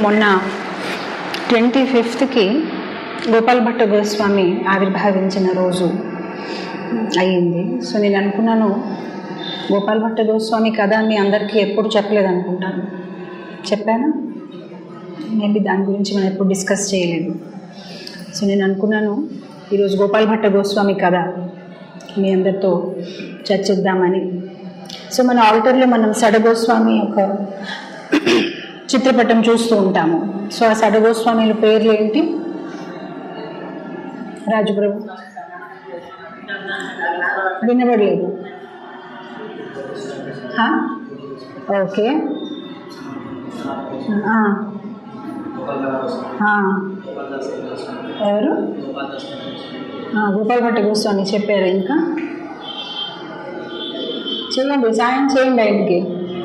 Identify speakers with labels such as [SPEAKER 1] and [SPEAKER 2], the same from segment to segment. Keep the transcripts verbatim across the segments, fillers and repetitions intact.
[SPEAKER 1] మొన్న ట్వంటీ ఫిఫ్త్కి గోపాల్ భట్ట గోస్వామి ఆవిర్భావించిన రోజు అయ్యింది. సో నేను అనుకున్నాను, గోపాల్ భట్ట గోస్వామి కథ మీ అందరికీ ఎప్పుడు చెప్పలేదు అనుకుంటాను. చెప్పాను, మేబీ దాని గురించి మనం ఎప్పుడు డిస్కస్ చేయలేదు. సో నేను అనుకున్నాను ఈరోజు గోపాల్ భట్ట గోస్వామి కథ మీ అందరితో చర్చిద్దామని. సో మన ఆల్టర్లో మనం సడగోస్వామి యొక్క చిత్రపటం చూస్తూ ఉంటాము. సో ఆ సడగోస్వామిల పేర్లు ఏంటి? రాజుప్రభు వినబడలేదు. ఓకే, ఎవరు? గోపాల్ భట్ట గోస్వామి చెప్పారు. ఇంకా చేయండి, సాయం చేయండి ఆయనకి.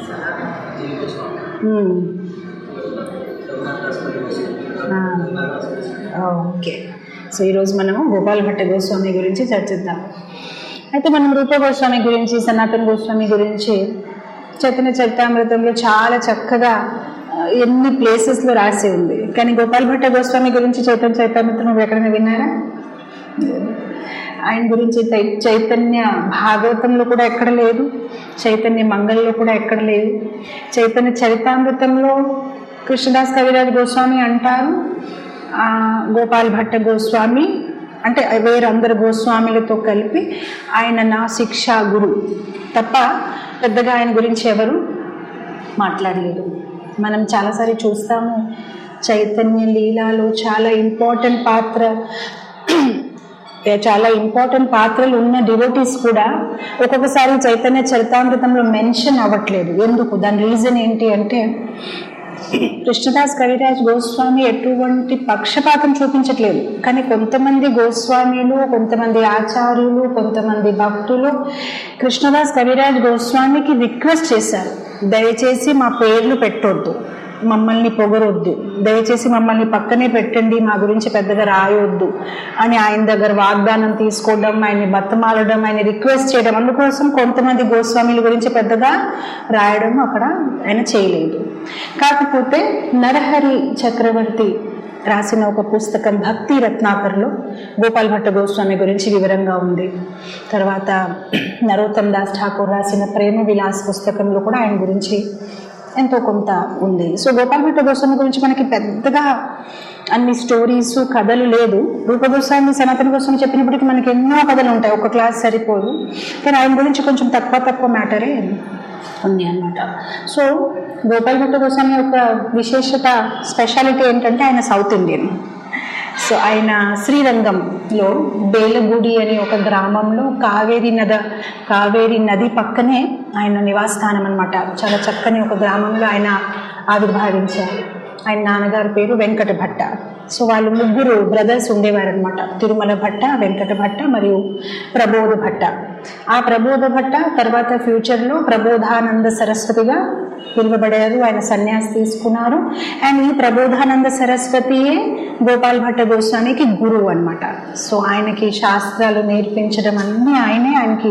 [SPEAKER 1] ఓకే, సో ఈరోజు మనము గోపాల్ భట్ట గోస్వామి గురించి చర్చిద్దాం. అయితే మనం రూప గోస్వామి గురించి, సనాతన గోస్వామి గురించి చైతన్య చరితామృతంలో చాలా చక్కగా ఎన్ని ప్లేసెస్లో రాసి ఉంది. కానీ గోపాల్ భట్ట గోస్వామి గురించి చైతన్య చరితామృతం నువ్వు ఎక్కడైనా విన్నారా? ఆయన గురించి చైతన్య భాగవతంలో కూడా ఎక్కడ లేదు, చైతన్య మంగళలో కూడా ఎక్కడ లేదు. చైతన్య చరితామృతంలో కృష్ణదాస్ కవిరాజ్ గోస్వామి అంటారు, గోపాల్ భట్ట గోస్వామి అంటే వేరందరు గోస్వాములతో కలిపి ఆయన నా శిక్షా గురు తప్ప పెద్దగా ఆయన గురించి ఎవరు మాట్లాడలేదు. మనం చాలాసార్లు చూస్తాము చైతన్య లీలాలో చాలా ఇంపార్టెంట్ పాత్ర చాలా ఇంపార్టెంట్ పాత్రలు ఉన్న డివోటీస్ కూడా ఒక్కొక్కసారి చైతన్య చరితామృతంలో మెన్షన్ అవ్వట్లేదు. ఎందుకు? దాని రీజన్ ఏంటి అంటే కృష్ణదాస్ కవిరాజ్ గోస్వామి ఎటువంటి పక్షపాతం చూపించట్లేదు. కానీ కొంతమంది గోస్వామీలు, కొంతమంది ఆచార్యులు, కొంతమంది భక్తులు కృష్ణదాస్ కవిరాజ్ గోస్వామికి రిక్వెస్ట్ చేశారు, దయచేసి మా పేర్లు పెట్టొద్దు, మమ్మల్ని పొగరొద్దు, దయచేసి మమ్మల్ని పక్కనే పెట్టండి, మా గురించి పెద్దగా రాయొద్దు అని ఆయన దగ్గర వాగ్దానం తీసుకోవడం, ఆయన్ని బతమాలడం, ఆయన రిక్వెస్ట్ చేయడం. అందుకోసం కొంతమంది గోస్వామిల గురించి పెద్దగా రాయడం అక్కడ ఆయన చేయలేదు. కాకపోతే నరహరి చక్రవర్తి రాసిన ఒక పుస్తకం భక్తి రత్నాకర్లో గోపాల్ భట్ట గోస్వామి గురించి వివరంగా ఉంది. తర్వాత నరోత్తమ్ దాస్ ఠాకూర్ రాసిన ప్రేమ విలాస్ పుస్తకంలో కూడా ఆయన గురించి ఎంతో కొంత ఉంది. సో గోపాల్ భట్ట గోస్వామి గురించి మనకి పెద్దగా అన్ని స్టోరీస్ కథలు లేదు. రూప గోస్వామి, సనాతన గోస్వామి చెప్పినప్పటికీ మనకి ఎన్నో కథలు ఉంటాయి, ఒక క్లాస్ సరిపోదు. కానీ ఆయన గురించి కొంచెం తక్కువ తక్కువ మ్యాటరే ఉంది అన్నమాట. సో గోపాల్ భట్ట గోస్వామి యొక్క విశేషత, స్పెషాలిటీ ఏంటంటే ఆయన సౌత్ ఇండియన్. సో ఆయన శ్రీరంగంలో బేలగుడి అనే ఒక గ్రామంలో కావేరీ నద కావేరీ నది పక్కనే ఆయన నివాసస్థానం అనమాట. చాలా చక్కని ఒక గ్రామంలో ఆయన ఆవిర్భావించారు. ఆయన నాన్నగారి పేరు వెంకట భట్ట. సో వాళ్ళు ముగ్గురు బ్రదర్స్ ఉండేవారు అనమాట, తిరుమల భట్ట, వెంకట భట్ట మరియు ప్రబోధ భట్ట. ఆ ప్రబోధ భట్ట తర్వాత ఫ్యూచర్లో ప్రబోధానంద సరస్వతిగా పిలువబడారు. ఆయన సన్యాసి తీసుకున్నారు. అండ్ ఈ ప్రబోధానంద సరస్వతియే గోపాల్ భట్ట గోస్వామికి గురువు అనమాట. సో ఆయనకి శాస్త్రాలు నేర్పించడం అన్నీ ఆయనే, ఆయనకి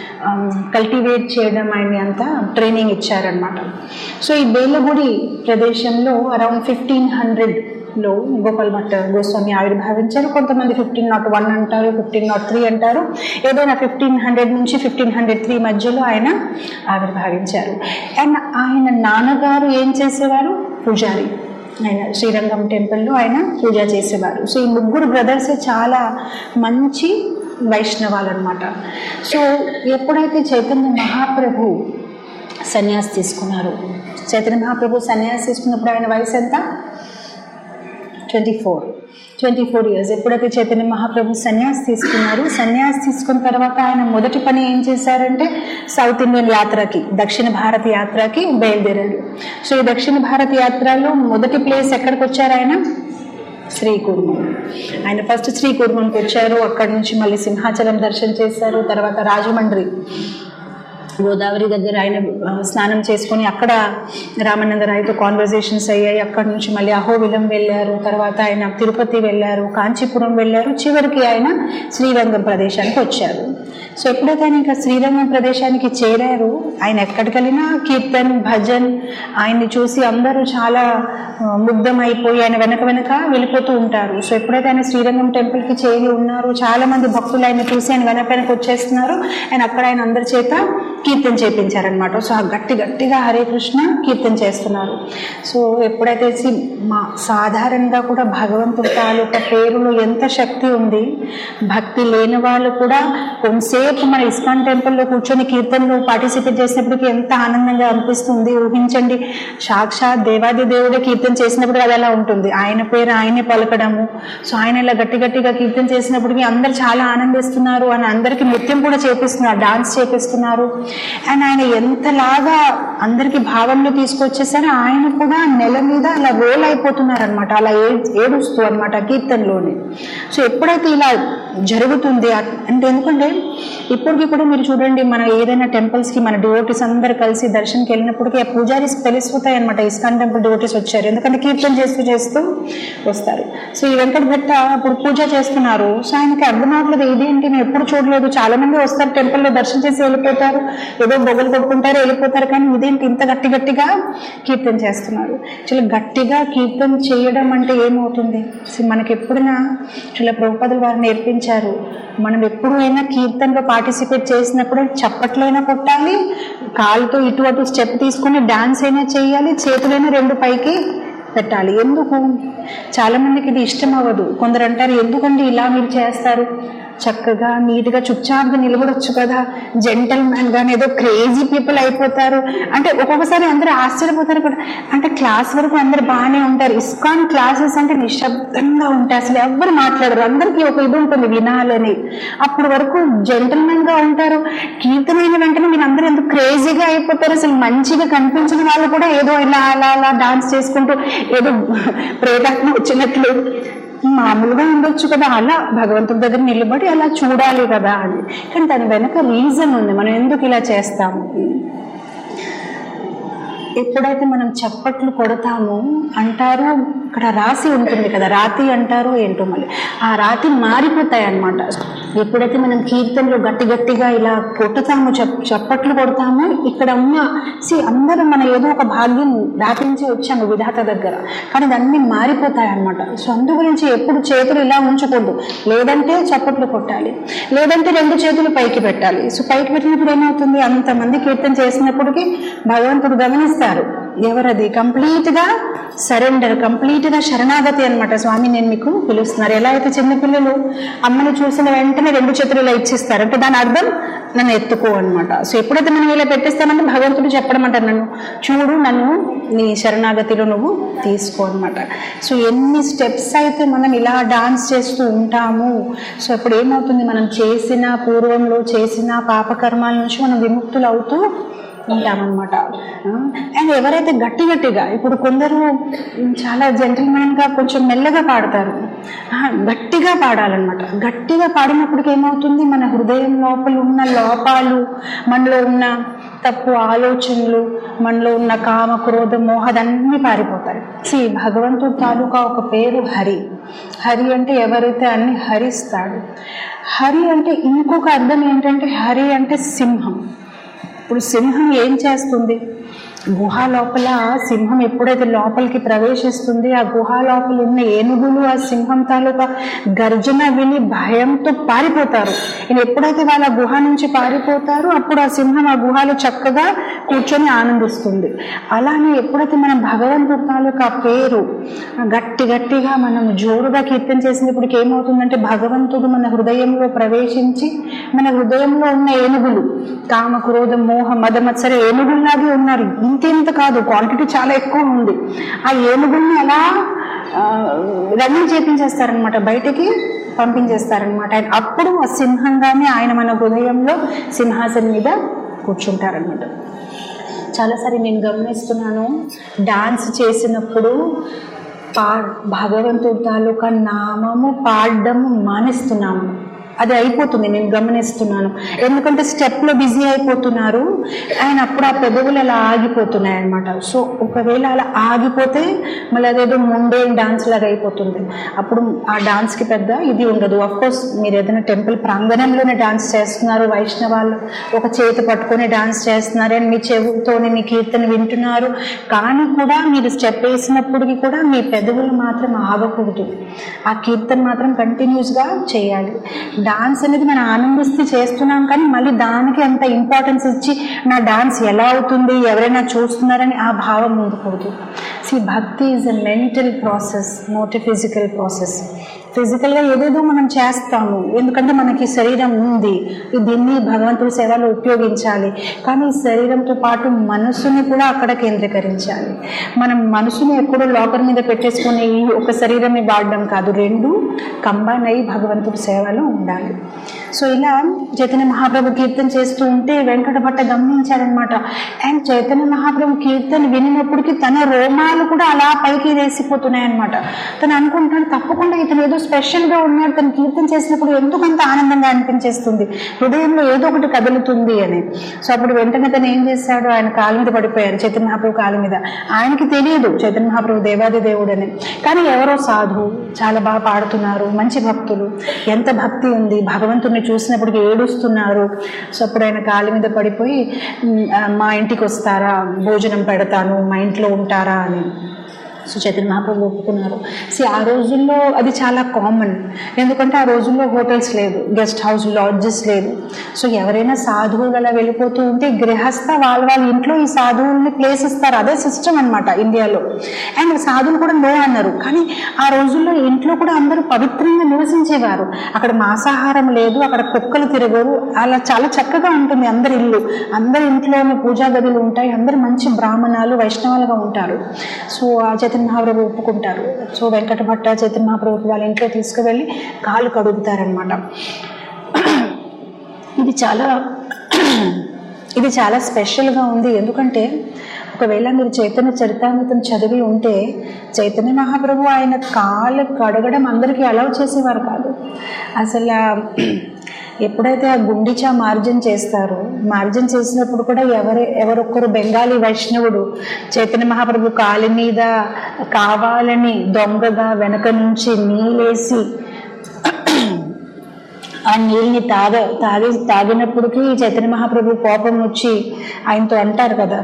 [SPEAKER 1] కల్టివేట్ చేయడం, ఆయన్ని అంతా ట్రైనింగ్ ఇచ్చారనమాట. సో ఈ బేలగుడి ప్రదేశంలో అరౌండ్ ఫిఫ్టీన్ హండ్రెడ్ లో గోపాల్ భట్ట గోస్వామి ఆవిర్భావించారు. కొంతమంది ఫిఫ్టీన్ నాట్ వన్ అంటారు, ఫిఫ్టీన్ నాట్ త్రీ అంటారు. ఏదైనా ఫిఫ్టీన్ హండ్రెడ్ నుంచి ఫిఫ్టీన్ హండ్రెడ్ త్రీ మధ్యలో ఆయన ఆవిర్భావించారు. అండ్ ఆయన నాన్నగారు ఏం చేసేవారు? పూజారి. ఆయన శ్రీరంగం టెంపుల్లో ఆయన పూజ చేసేవారు. సో ఈ ముగ్గురు బ్రదర్స్ చాలా మంచి వైష్ణవాలు అనమాట. సో ఎప్పుడైతే చైతన్య మహాప్రభు సన్యాసి తీసుకున్నారు, చైతన్య మహాప్రభు సన్యాసి తీసుకున్నప్పుడు ఆయన వయసు ఎంత? Twenty four twenty four years ఎప్పుడైతే చైతన్య మహాప్రభు సన్యాసి తీసుకున్నారు, సన్యాసి తీసుకున్న తర్వాత ఆయన మొదటి పని ఏం చేశారంటే సౌత్ ఇండియన్ యాత్రకి, దక్షిణ భారత యాత్రకి బయలుదేరారు. సో ఈ దక్షిణ భారత యాత్రలో మొదటి ప్లేస్ ఎక్కడికి వచ్చారు? ఆయన శ్రీకూర్మం. ఆయన ఫస్ట్ శ్రీకూర్మంకి వచ్చారు. అక్కడి నుంచి మళ్ళీ సింహాచలం దర్శనం చేశారు. తర్వాత రాజమండ్రి గోదావరి దగ్గర ఆయన స్నానం చేసుకొని అక్కడ రామానందరాయతో కాన్వర్జేషన్స్ అయ్యాయి. అక్కడి నుంచి మళ్ళీ అహోబిలం వెళ్ళారు, తర్వాత ఆయన తిరుపతి వెళ్ళారు, కాంచీపురం వెళ్ళారు, చివరికి ఆయన శ్రీరంగం ప్రదేశానికి వచ్చారు. సో ఎప్పుడైతే ఆయన ఇంకా శ్రీరంగం ప్రదేశానికి చేరారు, ఆయన ఎక్కడికి వెళ్ళినా కీర్తన్ భజన్ ఆయన్ని చూసి అందరూ చాలా ముగ్ధమైపోయి ఆయన వెనక వెనక వెళ్ళిపోతూ ఉంటారు. సో ఎప్పుడైతే ఆయన శ్రీరంగం టెంపుల్కి చేరి ఉన్నారు, చాలా మంది భక్తులు ఆయన చూసి ఆయన వెనక వెనక వచ్చేస్తున్నారు. ఆయన అక్కడ ఆయన అందరి చేత కీర్తన చేయించారనమాట. సో ఆ గట్టి గట్టిగా హరే కృష్ణ కీర్తన చేస్తున్నారు. సో ఎప్పుడైతే మా సాధారణంగా కూడా భగవంతుడి తాలూకా పేరులో ఎంత శక్తి ఉంది, భక్తి లేని వాళ్ళు కూడా కొంతసేపు మన ఇస్కాన్ టెంపుల్లో కూర్చొని కీర్తనలో పార్టిసిపేట్ చేసినప్పటికీ ఎంత ఆనందంగా అనిపిస్తుంది. ఊహించండి, సాక్షాత్ దేవాది దేవుడే కీర్తన చేసినప్పుడు అది ఎలా ఉంటుంది, ఆయన పేరు ఆయనే పలకడము. సో ఆయన ఇలా గట్టి గట్టిగా కీర్తన చేసినప్పటికీ అందరు చాలా ఆనందిస్తున్నారు అని అందరికీ నృత్యం కూడా చేపిస్తున్నారు, డాన్స్ చేపిస్తున్నారు. అండ్ ఆయన ఎంతలాగా అందరికి భావంలో తీసుకొచ్చేసరి ఆయన కూడా నెల మీద అలా రోల్ అయిపోతున్నారు అనమాట, అలా ఏ ఏడుస్తూ అనమాట కీర్తనలోని. సో ఎప్పుడైతే ఇలా జరుగుతుంది అంటే, ఎందుకంటే ఇప్పటికీ కూడా మీరు చూడండి, మన ఏదైనా టెంపుల్స్ కి మన డివోటీస్ అందరు కలిసి దర్శనకి వెళ్ళినప్పటికీ ఆ పూజారీస్ తెలిసిపోతాయి అనమాట, ఇస్కాన్ టెంపుల్ డివోటీస్ వచ్చారు, ఎందుకంటే కీర్తన చేస్తూ చేస్తూ వస్తారు. సో ఈ వెంకట భట్ట అప్పుడు పూజ చేస్తున్నారు. సో ఆయనకి అర్థం అవట్లేదు, ఇదేంటి నేను ఎప్పుడు చూడలేదు, చాలా మంది వస్తారు టెంపుల్లో దర్శనం చేసి వెళ్ళిపోతారు, ఏదో బొగ్గలు కొట్టుకుంటారు వెళ్ళిపోతారు, కానీ ఇదేంటి ఇంత గట్టి గట్టిగా కీర్తన చేస్తున్నారు. చాలా గట్టిగా కీర్తన చేయడం అంటే ఏమవుతుంది, మనకి ఎప్పుడైనా చాలా ప్రభుపాదులు వారు నేర్పించారు, మనం ఎప్పుడైనా కీర్తనలో పార్టిసిపేట్ చేసినప్పుడు చప్పట్లైనా కొట్టాలి, కాలుతో ఇటు అటు స్టెప్ తీసుకుని డాన్స్ అయినా చేయాలి, చేతులైనా రెండు పైకి పెట్టాలి. ఎందుకు? చాలా మందికి ఇది ఇష్టం అవ్వదు. కొందరు అంటారు, ఎందుకండి ఇలా మీరు చేస్తారు, చక్కగా నీట్గా చుప్చాప్గా నిలబడొచ్చు కదా, జెంటల్ మ్యాన్ గానీ ఏదో క్రేజీ పీపుల్ అయిపోతారు అంటే. ఒక్కొక్కసారి అందరూ ఆశ్చర్యపోతారు కూడా, అంటే క్లాస్ వరకు అందరు బాగానే ఉంటారు, ఇస్కాన్ క్లాసెస్ అంటే నిశ్శబ్దంగా ఉంటాయి, అసలు ఎవరు మాట్లాడరు, అందరికీ ఒక ఇది ఉంటుంది వినాలని, అప్పుడు వరకు జెంటల్ మ్యాన్ గా ఉంటారు. కీర్తనైన వెంటనే మీరు అందరూ ఎందుకు క్రేజీగా అయిపోతారు, అసలు మంచిగా కనిపించిన వాళ్ళు కూడా ఏదో ఇలా అలా అలా డాన్స్ చేసుకుంటూ ఏదో ప్రేతాత్మ వచ్చినట్లు మామూలుగా ఉండొచ్చు కదా, అలా భగవంతుడి దగ్గర నిలబడి అలా చూడాలి కదా అని. కానీ దాని వెనక రీజన్ ఉంది, మనం ఎందుకు ఇలా చేస్తాము. ఎప్పుడైతే మనం చప్పట్లు కొడతామో అంటారు, ఇక్కడ రాసి ఉంటుంది కదా, రాతి అంటారు ఏంటో, మళ్ళీ ఆ రాతి మారిపోతాయి అన్నమాట. ఎప్పుడైతే మనం కీర్తనలో గట్టి గట్టిగా ఇలా కొట్టుతామో, చప్పట్లు కొడతామో, ఇక్కడ ఉన్న సి అందరూ మన ఏదో ఒక భాగ్యం వ్యాపించి వచ్చాము విధాత దగ్గర, కానీ దాన్ని మారిపోతాయి అన్నమాట. సో అందు గురించి ఎప్పుడు చేతులు ఇలా ఉంచకూడదు, లేదంటే చప్పట్లు కొట్టాలి, లేదంటే రెండు చేతులు పైకి పెట్టాలి. సో పైకి పెట్టినప్పుడు ఏమవుతుంది, అంతమంది కీర్తన చేసినప్పటికీ భగవంతుడు గమనిస్తారు, ఎవరది కంప్లీట్ గా సరెండర్, కంప్లీట్ గా శరణాగతి అనమాట. స్వామి నేను మీకు పిలుస్తున్నారు, ఎలా అయితే చిన్నపిల్లలు అమ్మని చూసిన వెంటనే రెండు చేతులు ఇలా ఇచ్చిస్తారు అంటే దాని అర్థం నన్ను ఎత్తుకో అనమాట. సో ఎప్పుడైతే మనం ఇలా పెట్టిస్తామంటే భగవంతుడు చెప్పడం అంటారు, నన్ను చూడు, నన్ను నీ శరణాగతిలో నువ్వు తీసుకో అనమాట. సో ఎన్ని స్టెప్స్ అయితే మనం ఇలా డాన్స్ చేస్తూ ఉంటాము. సో అప్పుడు ఏమవుతుంది, మనం చేసిన పూర్వంలో చేసిన పాపకర్మాల నుంచి మనం విముక్తులు అవుతూ ఉంటామన్నమాట. అండ్ ఎవరైతే గట్టి గట్టిగా, ఇప్పుడు కొందరు చాలా జెంటిల్మెన్ గా కొంచెం మెల్లగా పాడతారు, గట్టిగా పాడాలన్నమాట. గట్టిగా పాడినప్పటికి ఏమవుతుంది, మన హృదయం లోపల ఉన్న లోపాలు, మనలో ఉన్న తప్పు ఆలోచనలు, మనలో ఉన్న కామ క్రోధ మోహదన్నీ పారిపోతాయి. సి భగవంతుడు తాలూకా ఒక పేరు హరి. హరి అంటే ఎవరైతే అన్ని హరిస్తాడు. హరి అంటే ఇంకొక అర్థం ఏంటంటే, హరి అంటే సింహం. ఇప్పుడు సింహం ఏం చేస్తుంది, గుహ లోపల సింహం ఎప్పుడైతే లోపలికి ప్రవేశిస్తుంది, ఆ గుహ లోపల ఉన్న ఏనుగులు ఆ సింహం తాలూకా గర్జన విని భయంతో పారిపోతారు. ఇది ఎప్పుడైతే వాళ్ళ గుహ నుంచి పారిపోతారో అప్పుడు ఆ సింహం ఆ గుహలో చక్కగా కూర్చొని ఆనందిస్తుంది. అలానే ఎప్పుడైతే మనం భగవంతుడి తాలూకా పేరు గట్టి గట్టిగా మనం జోరుగా కీర్తన చేసినప్పటికి ఏమవుతుందంటే, భగవంతుడు మన హృదయంలో ప్రవేశించి మన హృదయంలో ఉన్న ఏనుగులు, కామ క్రోధ మోహ మద మత్సర ఏనుగుల్లాగే ఉన్నారు, ఇంత కాదు, క్వాంటిటీ చాలా ఎక్కువ ఉంది. ఆ ఏనుగుల్ని అలా రన్నింగ్ చేపించేస్తారనమాట, బయటికి పంపించేస్తారనమాట. అప్పుడు ఆ సింహంగానే ఆయన మన హృదయంలో సింహాసనం మీద కూర్చుంటారనమాట. చాలాసారి నేను గమనిస్తున్నాను, డాన్స్ చేసినప్పుడు పా భగవంతుడి తాలూకా నామము పాడడము మానేస్తున్నాము. అది అయిపోతుంది, నేను గమనిస్తున్నాను. ఎందుకంటే స్టెప్లో బిజీ అయిపోతున్నారు ఆయన, అప్పుడు ఆ పెదవులు అలా ఆగిపోతున్నాయి అనమాట. సో ఒకవేళ అలా ఆగిపోతే మళ్ళీ అదేదో ముండే డాన్స్ లాగా అయిపోతుంది. అప్పుడు ఆ డాన్స్కి పెద్ద ఇది ఉండదు. అఫ్కోర్స్ మీరు ఏదైనా టెంపుల్ ప్రాంగణంలోనే డాన్స్ చేస్తున్నారు, వైష్ణవాళ్ళు ఒక చేతి పట్టుకొని డాన్స్ చేస్తున్నారు అని మీ చెవుతోనే మీ కీర్తన వింటున్నారు, కానీ కూడా మీరు స్టెప్ వేసినప్పటికీ కూడా మీ పెదవులు మాత్రం ఆగకూడదు. ఆ కీర్తన మాత్రం కంటిన్యూస్గా చేయాలి. డాన్స్ అనేది మనం ఆనందిస్తూ చేస్తున్నాం, కానీ మళ్ళీ దానికి అంత ఇంపార్టెన్స్ ఇచ్చి నా డాన్స్ ఎలా అవుతుంది, ఎవరైనా చూస్తున్నారని ఆ భావం ఉండకూడదు. See bhakti is a mental process, not a physical process. ఫిజికల్గా ఏదేదో మనం చేస్తాము, ఎందుకంటే మనకి శరీరం ఉంది, దీన్ని భగవంతుడి సేవలో ఉపయోగించాలి. కానీ ఈ శరీరంతో పాటు మనసుని కూడా అక్కడ కేంద్రీకరించాలి. మనం మనసుని ఎక్కడో లోకర్ మీద పెట్టేసుకుని ఒక శరీరాన్ని వాడడం కాదు, రెండు కంబైన్ అయ్యి భగవంతుడి సేవలో ఉండాలి. సో ఇలా చైతన్య మహాప్రభు కీర్తన చేస్తూ ఉంటే వెంకట భట్ట గమనించారనమాట. అండ్ చైతన్య మహాప్రభు కీర్తన వినినప్పటికీ తన రోమాలు కూడా అలా పైకి వేసిపోతున్నాయి అనమాట. తను అనుకుంటున్నాడు తప్పకుండా ఇతను ఏదో స్పెషల్గా ఉన్నాడు, తను కీర్తన చేసినప్పుడు ఎందుకంత ఆనందంగా అనిపించేస్తుంది, హృదయంలో ఏదో ఒకటి కదులుతుంది అని. సో అప్పుడు వెంటనే తను ఏం చేశాడు, ఆయన కాళ్ళ మీద పడిపోయారు, చైతన్య మహాప్రభు కాళ్ళ మీద. ఆయనకి తెలియదు చైతన్య మహాప్రభు దేవాది దేవుడు అని, కానీ ఎవరో సాధువు చాలా బాగా పాడుతున్నారు, మంచి భక్తులు, ఎంత భక్తి ఉంది, భగవంతుడిని చూసినప్పటికీ ఏడుస్తున్నారు. సో అప్పుడు ఆయన కాళ్ళ మీద పడిపోయి మా ఇంటికి వస్తారా, భోజనం పెడతాను, మా ఇంట్లో ఉంటారా అని. సో చైతన్య మహాప్రభు ఒప్పుకున్నారు. సి ఆ రోజుల్లో అది చాలా కామన్, ఎందుకంటే ఆ రోజుల్లో హోటల్స్ లేదు, గెస్ట్ హౌస్ లాడ్జెస్ లేదు. సో ఎవరైనా సాధువులు అలా వెళ్ళిపోతూ ఉంటే గృహస్థ వాళ్ళ వాళ్ళ ఇంట్లో ఈ సాధువుల్ని ప్లేస్ ఇస్తారు, అదే సిస్టమ్ అనమాట ఇండియాలో. అండ్ సాధువులు కూడా నో అన్నారు, కానీ ఆ రోజుల్లో ఇంట్లో కూడా అందరూ పవిత్రంగా నివసించేవారు. అక్కడ మాంసాహారం లేదు, అక్కడ కుక్కలు తిరగరు, అలా చాలా చక్కగా ఉంటుంది అందరి ఇల్లు, అందరి ఇంట్లోనే పూజా గదులు ఉంటాయి, అందరు మంచి బ్రాహ్మణాలు వైష్ణవాలుగా ఉంటారు. సో ఆ చైతన్య మహాప్రభు ఒప్పుకుంటారు. సో వెంకట భట్ట చైతన్య మహాప్రభుకి వాళ్ళ ఇంట్లో తీసుకువెళ్ళి కాళ్ళు కడుగుతారనమాట. ఇది చాలా ఇది చాలా స్పెషల్గా ఉంది, ఎందుకంటే ఒకవేళ మీరు చైతన్య చరితామృతం చదివి ఉంటే చైతన్య మహాప్రభు ఆయన కాళ్ళు కడగడం అందరికీ అలౌ చేసేవారు కాదు. అసలు ఎప్పుడైతే ఆ గుండిచా మార్జన్ చేస్తారో, మార్జన్ చేసినప్పుడు కూడా ఎవరే ఎవరొక్కరు బెంగాలీ వైష్ణవుడు చైతన్య మహాప్రభు కాలి మీద కావాలని దొంగగా వెనక నుంచి నీళ్ళేసి ఆ నీళ్ళని తాగ తాగి తాగినప్పటికీ చైతన్య మహాప్రభు కోపం వచ్చి ఆయనతో అంటారు కదా,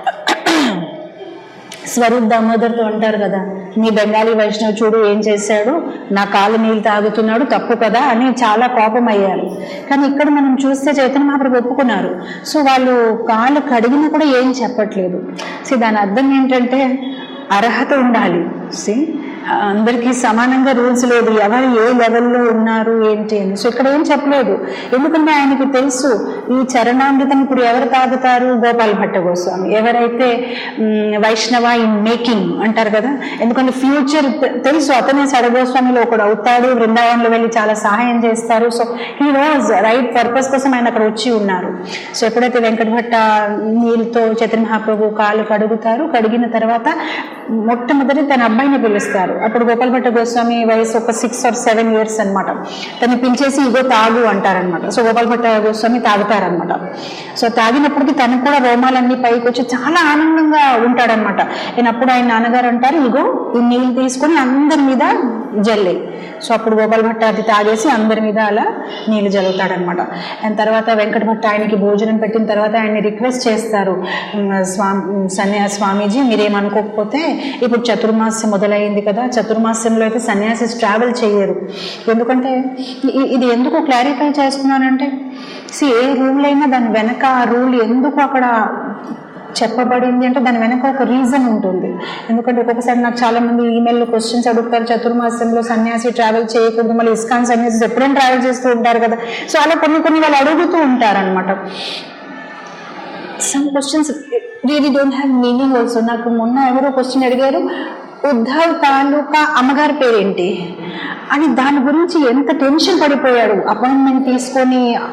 [SPEAKER 1] స్వరూప్ దామోదర్తో అంటారు కదా, నీ బెంగాలీ వైష్ణవ్ చూడు ఏం చేశాడు, నా కాలు నీళ్ళు తాగుతున్నాడు, తప్పు కదా అని చాలా కోపం అయ్యారు. కానీ ఇక్కడ మనం చూస్తే చైతన్య మహాప్రభు ఒప్పుకున్నారు. సో వాళ్ళు కాళ్ళు కడిగినా కూడా ఏం చెప్పట్లేదు. సో దాని అర్థం ఏంటంటే అర్హత ఉండాలి. సి అందరికీ సమానంగా రూల్స్ లేదు, ఎవరు ఏ లెవెల్లో ఉన్నారు ఏంటి అని. సో ఇక్కడ ఏం చెప్పలేదు, ఎందుకంటే ఆయనకి తెలుసు ఈ చరణామృతం ఇప్పుడు ఎవరు తాగుతారు, గోపాల్ భట్ట గోస్వామి, ఎవరైతే వైష్ణవ ఇన్ మేకింగ్ అంటారు కదా, ఎందుకంటే ఫ్యూచర్ తెలుసు, అతనే సడగోస్వామిలో ఒకడు అవుతాడు, బృందావనంలో వెళ్ళి చాలా సహాయం చేస్తారు. So he was right purpose కోసం ఆయన అక్కడ వచ్చి ఉన్నారు. సో ఎప్పుడైతే వెంకట భట్ట నీళ్ళతో చైతన్య మహాప్రభు కాళ్ళు కడుగుతారు, కడిగిన తర్వాత మొట్టమొదటి తన అబ్బాయిని పిలుస్తారు. అప్పుడు గోపాల్ భట్ట గోస్వామి వయసు ఒక సిక్స్ ఆర్ సెవెన్ ఇయర్స్ అనమాట. తను పిలిచేసి ఇగో తాగు అంటారనమాట. సో గోపాల్ భట్ట గోస్వామి తాగుతారనమాట. సో తాగినప్పటికీ తనకు కూడా రోమాలన్నీ పైకి వచ్చి చాలా ఆనందంగా ఉంటాడనమాట. అప్పుడు ఆయన నాన్నగారు అంటారు, ఇగో ఈ నీళ్ళు తీసుకొని అందరి మీద జల్లే. సో అప్పుడు గోపాల్ భట్ట అది తాగేసి అందరి మీద అలా నీళ్ళు జల్లుతాడనమాట. అండ్ తర్వాత వెంకట భట్ట ఆయనకి భోజనం పెట్టిన తర్వాత ఆయన్ని రిక్వెస్ట్ చేస్తారు, స్వామి సన్యాసి స్వామీజీ మీరేమనుకోకపోతే ఇప్పుడు చతుర్మాస్యం మొదలైంది కదా, చతుర్మాస్యంలో అయితే సన్యాసిస్ ట్రావెల్ చేయరు. ఎందుకంటే ఇది ఎందుకు క్లారిఫై చేస్తున్నానంటే, సి ఏ రూల్ అయినా దాని వెనక ఆ రూల్ ఎందుకు అక్కడ చెప్పబడింది అంటే దాని వెనక ఒక రీజన్ ఉంటుంది. ఎందుకంటే ఒక్కొక్కసారి నాకు చాలా మంది ఈమెయిల్లో క్వశ్చన్స్ అడుగుతారు, చతుర్మాసంలో సన్యాసి ట్రావెల్ చేయకూడదు, మళ్ళీ ఇస్కాన్ సన్యాసి ఎప్పుడైనా ట్రావెల్ చేస్తూ ఉంటారు కదా. సో అలా కొన్ని కొన్ని వాళ్ళు అడుగుతూ ఉంటారనమాట. Some questions really don't have meaning also. నాకు మొన్న ఎవరో క్వశ్చన్ అడిగారు, ఉద్ధవ్ తాలూకా అమ్మగారి పేరేంటి అని, దాని గురించి ఎంత టెన్షన్ పడిపోయాడు. అపాయింట్మెంట్ తీసుకొని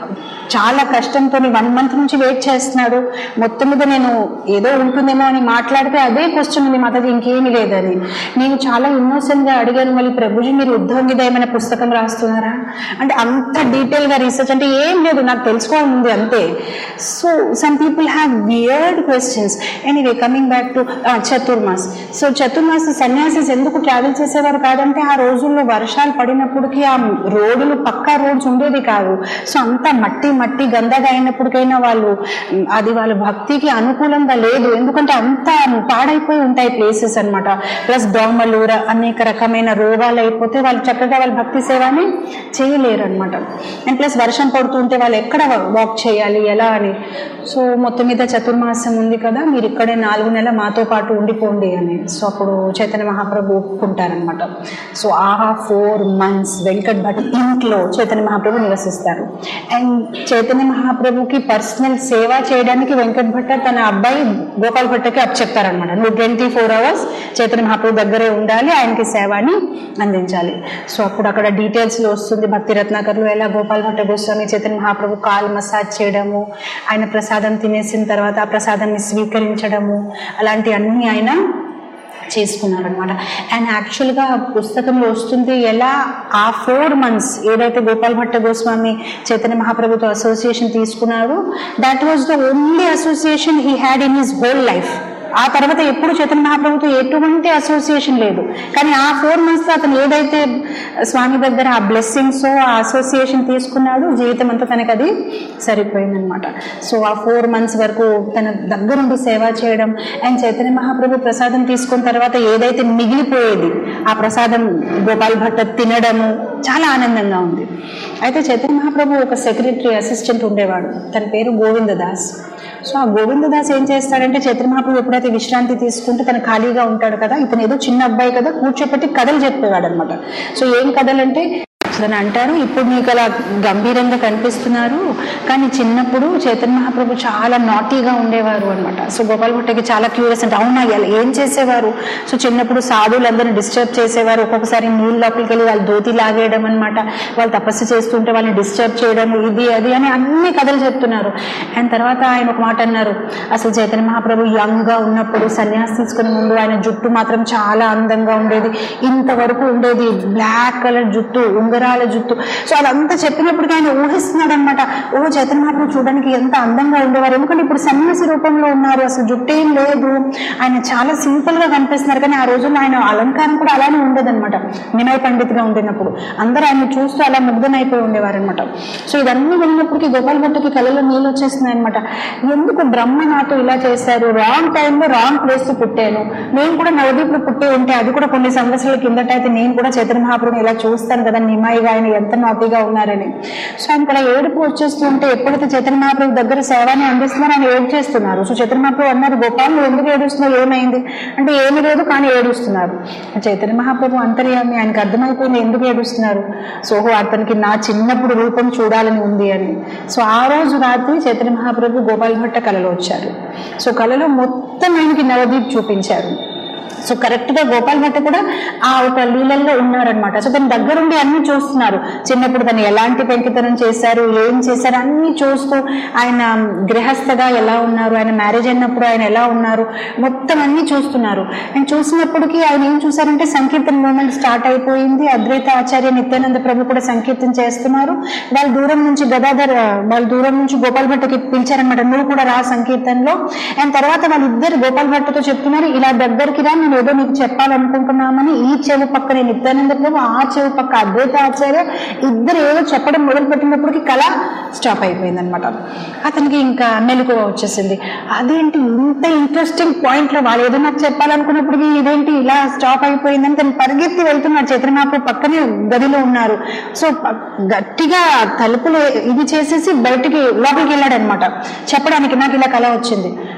[SPEAKER 1] చాలా కష్టంతో వన్ మంత్ నుంచి వెయిట్ చేస్తున్నాడు. మొత్తం మీద నేను ఏదో ఉంటుందేమో అని మాట్లాడితే అదే క్వశ్చన్ ఉంది మాతాజీ, ఇంకేమీ లేదని. నేను చాలా ఇన్నోసెంట్ గా అడిగాను, మళ్ళీ ప్రభుజీ మీరు ఉద్ధవ్ మీద ఏమైనా పుస్తకం రాస్తున్నారా అంటే అంత డీటెయిల్ గా రీసెర్చ్ అంటే ఏం లేదు, నాకు తెలుసుకోవాలి ఉంది అంతే. So some people have weird questions. Anyway coming back to Chaturmas. So Chaturmas sannyasis ఎందుకు ట్రావెల్ చేసేవారు కాదంటే ఆ రోజుల్లో వర్షాలు పడినప్పటికీ ఆ రోడ్లు పక్కా రోడ్స్ ఉండేది కాదు. సో అంతా మట్టి మట్టి గందగా అయినప్పటికైనా వాళ్ళు అది వాళ్ళ భక్తికి అనుకూలంగా లేదు, ఎందుకంటే అంతా పాడైపోయి ఉంటాయి ప్లేసెస్ అనమాట. ప్లస్ దోమలు అనేక రకమైన రోగాలు అయిపోతే వాళ్ళు చక్కగా వాళ్ళ భక్తి సేవని చేయలేరు అనమాట. అండ్ ప్లస్ వర్షం పడుతుంటే వాళ్ళు ఎక్కడ వాక్ చేయాలి ఎలా అని. సో మొత్తం మీద చతుర్మాసం ఉంది కదా, మీరు ఇక్కడే నాలుగు నెలల మాతో పాటు ఉండిపోండి అని. సో అప్పుడు చైతన్య మహాప్రభు ఒప్పుకుంటారనమాట. సో ఆ ఫోర్ మంత్స్ వెంకట్ భట్ ఇంట్లో చైతన్య మహాప్రభు నివసిస్తారు. అండ్ చైతన్య మహాప్రభుకి పర్సనల్ సేవ చేయడానికి వెంకట్ భట్ట తన అబ్బాయి గోపాల్ భట్టకి అప్ చెప్తారనమాట. నువ్వు twenty four hours Chaitanya Mahaprabhu దగ్గరే ఉండాలి, ఆయనకి సేవని అందించాలి. సో అప్పుడు అక్కడ డీటెయిల్స్ లో వస్తుంది భక్తి రత్నాకర్లో ఎలా గోపాల్ భట్ట గోస్వామి చైతన్య మహాప్రభు కాల్ మసాజ్ చేయడము, ఆయన ప్రసాదం తినేసిన తర్వాత ఆ ప్రసాదాన్ని స్వీకరించడము, అలాంటి అన్ని ఆయన చేసుకున్నారనమాట. అండ్ యాక్చువల్గా పుస్తకంలో వస్తుంది ఎలా ఆ ఫోర్ మంత్స్ ఏదైతే గోపాల్ భట్ట గోస్వామి చైతన్య మహాప్రభుతో అసోసియేషన్ తీసుకున్నారో that was the only association he had in his whole life. ఆ తర్వాత ఎప్పుడు చైతన్య మహాప్రభుతో ఎటువంటి అసోసియేషన్ లేదు. కానీ ఆ ఫోర్ మంత్స్ లో అతను ఏదైతే స్వామి దగ్గర ఆ బ్లెస్సింగ్స్ ఆ అసోసియేషన్ తీసుకున్నాడు, జీవితం అంతా తనకు అది సరిపోయిందనమాట. సో ఆ ఫోర్ మంత్స్ వరకు తన దగ్గరుండి సేవ చేయడం అండ్ చైతన్య మహాప్రభు ప్రసాదం తీసుకున్న తర్వాత ఏదైతే మిగిలిపోయేది ఆ ప్రసాదం గోపాల్ భట్ట తినడము చాలా ఆనందంగా ఉంది. అయితే చైతన్య మహాప్రభు ఒక సెక్రటరీ అసిస్టెంట్ ఉండేవాడు, తన పేరు గోవిందదాస్. సో ఆ గోవిందదాస్ ఏం చేస్తాడంటే చైతన్య మహాప్రభు ఎప్పుడైతే విశ్రాంతి తీసుకుంటే తను ఖాళీగా ఉంటాడు కదా, ఇతను ఏదో చిన్న అబ్బాయి కదా కూర్చోపెట్టి కథలు చెప్పేవాడు అనమాట. సో ఏం కథలు అంటే అని అంటారు, ఇప్పుడు మీకు అలా గంభీరంగా కనిపిస్తున్నారు కానీ చిన్నప్పుడు చైతన్య మహాప్రభు చాలా నాటీగా ఉండేవారు అనమాట. సో గోపాల్ భట్టకి చాలా క్యూరియస్ అంటే అవునా ఏం చేసేవారు. సో చిన్నప్పుడు సాధువులందరినీ డిస్టర్బ్ చేసేవారు, ఒక్కొక్కసారి నీళ్ళ లోపలికి వెళ్ళి వాళ్ళు దోతి లాగేయడం అనమాట, వాళ్ళు తపస్సు చేస్తుంటే వాళ్ళని డిస్టర్బ్ చేయడం ఇది అది అని అన్ని కథలు చెప్తున్నారు. అండ్ తర్వాత ఆయన ఒక మాట అన్నారు, అసలు చైతన్య మహాప్రభు యంగ్ గా ఉన్నప్పుడు సన్యాసి తీసుకునే ముందు ఆయన జుట్టు మాత్రం చాలా అందంగా ఉండేది, ఇంతవరకు ఉండేది, బ్లాక్ కలర్ జుట్టు, ఉంగరా జుట్టు. సో అదంతా చెప్పినప్పటికీ ఆయన ఊహిస్తున్నాడు అనమాట, ఓ చైతన్య మహాప్రభు చూడడానికి ఎంత అందంగా ఉండేవారు, ఎందుకంటే ఇప్పుడు సన్యాసి రూపంలో ఉన్నారు, అసలు జుట్టు ఏం లేదు, ఆయన చాలా సింపుల్ గా కనిపిస్తున్నారు. కానీ ఆ రోజుల్లో ఆయన అలంకారం కూడా అలానే ఉండేదన్నమాట. వినయ్ పండిత్ గా ఉండినప్పుడు అందరూ ఆయన చూస్తూ అలా ముగ్ధనైపోయి ఉండేవారు అనమాట. సో ఇవన్నీ విన్నప్పటికీ గోపాల్ భట్టకి కళలో నీళ్ళు వచ్చేస్తున్నాయి అనమాట. ఎందుకు బ్రహ్మ నాతో ఇలా చేశారు, రాంగ్ టైంలో రాంగ్ ప్లేస్ లో పుట్టాను, నేను కూడా నవదీపులో పుట్టే ఉంటే అది కూడా కొన్ని సంవత్సరాల కిందట అయితే నేను కూడా చైతన్య మహాప్రభుని ఇలా చూస్తాను కదా, నిమాయిగా ఆయన ఎంత నాటిగా ఉన్నారని. సో ఆయన కూడా ఏడుపు వచ్చేస్తుంటే ఎప్పుడైతే చైతన్య మహాప్రభు దగ్గర సేవని అందిస్తున్నారు ఆయన ఏడు చేస్తున్నారు. సో చైతన్య మహాప్రభు అన్నారు, గోపాల్ నువ్వు ఎందుకు ఏడుస్తున్నావు, ఏమైంది అంటే ఏమి లేదు కానీ ఏడుస్తున్నారు. చైతన్య మహాప్రభు అంతర్యామి, ఆయనకు అర్థమైపోయింది ఎందుకు ఏడుస్తున్నారు. సో అతనికి నా చిన్నప్పుడు రూపం చూడాలని ఉంది అని. సో ఆ రోజు రాత్రి చైతన్య మహాప్రభు గోపాల్ భట్ట కళలో వచ్చారు. సో కళలో మొత్తం ఆయనకి నవదీప్ చూపించారు. సో కరెక్ట్ గా గోపాల్ భట్ట కూడా ఆ ఒక లీలల్లో ఉన్నారనమాట. సో తన దగ్గరుండి అన్ని చూస్తున్నారు, చిన్నప్పుడు తను ఎలాంటి పెంకితనం చేశారు, ఏం చేశారు అన్ని చూస్తూ, ఆయన గృహస్థగా ఎలా ఉన్నారు, ఆయన మ్యారేజ్ అయినప్పుడు ఆయన ఎలా ఉన్నారు, మొత్తం అన్ని చూస్తున్నారు. అండ్ చూసినప్పటికీ ఆయన ఏం చూసారంటే సంకీర్తన మూమెంట్ స్టార్ట్ అయిపోయింది. అద్వైత ఆచార్య నిత్యానంద ప్రభు కూడా సంకీర్తన చేస్తున్నారు. వాళ్ళు దూరం నుంచి గదాధర్ వాళ్ళు దూరం నుంచి గోపాల్ భట్టకి పిలిచారనమాట, నువ్వు కూడా రా సంకీర్తనలో. అండ్ తర్వాత వాళ్ళిద్దరు గోపాల్ భట్టతో చెప్తున్నారు, ఇలా దగ్గరికి రా, నేను ఏదో నీకు చెప్పాలనుకుంటున్నామని. ఈ చెవి పక్కనే నిత్యానంద ప్రభు, ఆ చెవి పక్క అద్వైత ఆచార్య, ఇద్దరు ఏదో చెప్పడం మొదలు పెట్టినప్పటికీ కళ స్టాప్ అయిపోయింది అనమాట. అతనికి ఇంకా మెలకువ వచ్చేసింది, అదేంటి ఇంత ఇంట్రెస్టింగ్ పాయింట్ లో వాళ్ళు ఏదో నాకు చెప్పాలనుకున్నప్పటికీ ఇదేంటి ఇలా స్టాప్ అయిపోయిందని తను పరిగెత్తి వెళ్తున్నాడు. చైతన్య మహాప్రభు పక్కనే గదిలో ఉన్నారు. సో గట్టిగా తలుపులు ఇది చేసేసి బయటికి లోపలికి వెళ్ళాడు అనమాట చెప్పడానికి, నాకు ఇలా కళ వచ్చింది.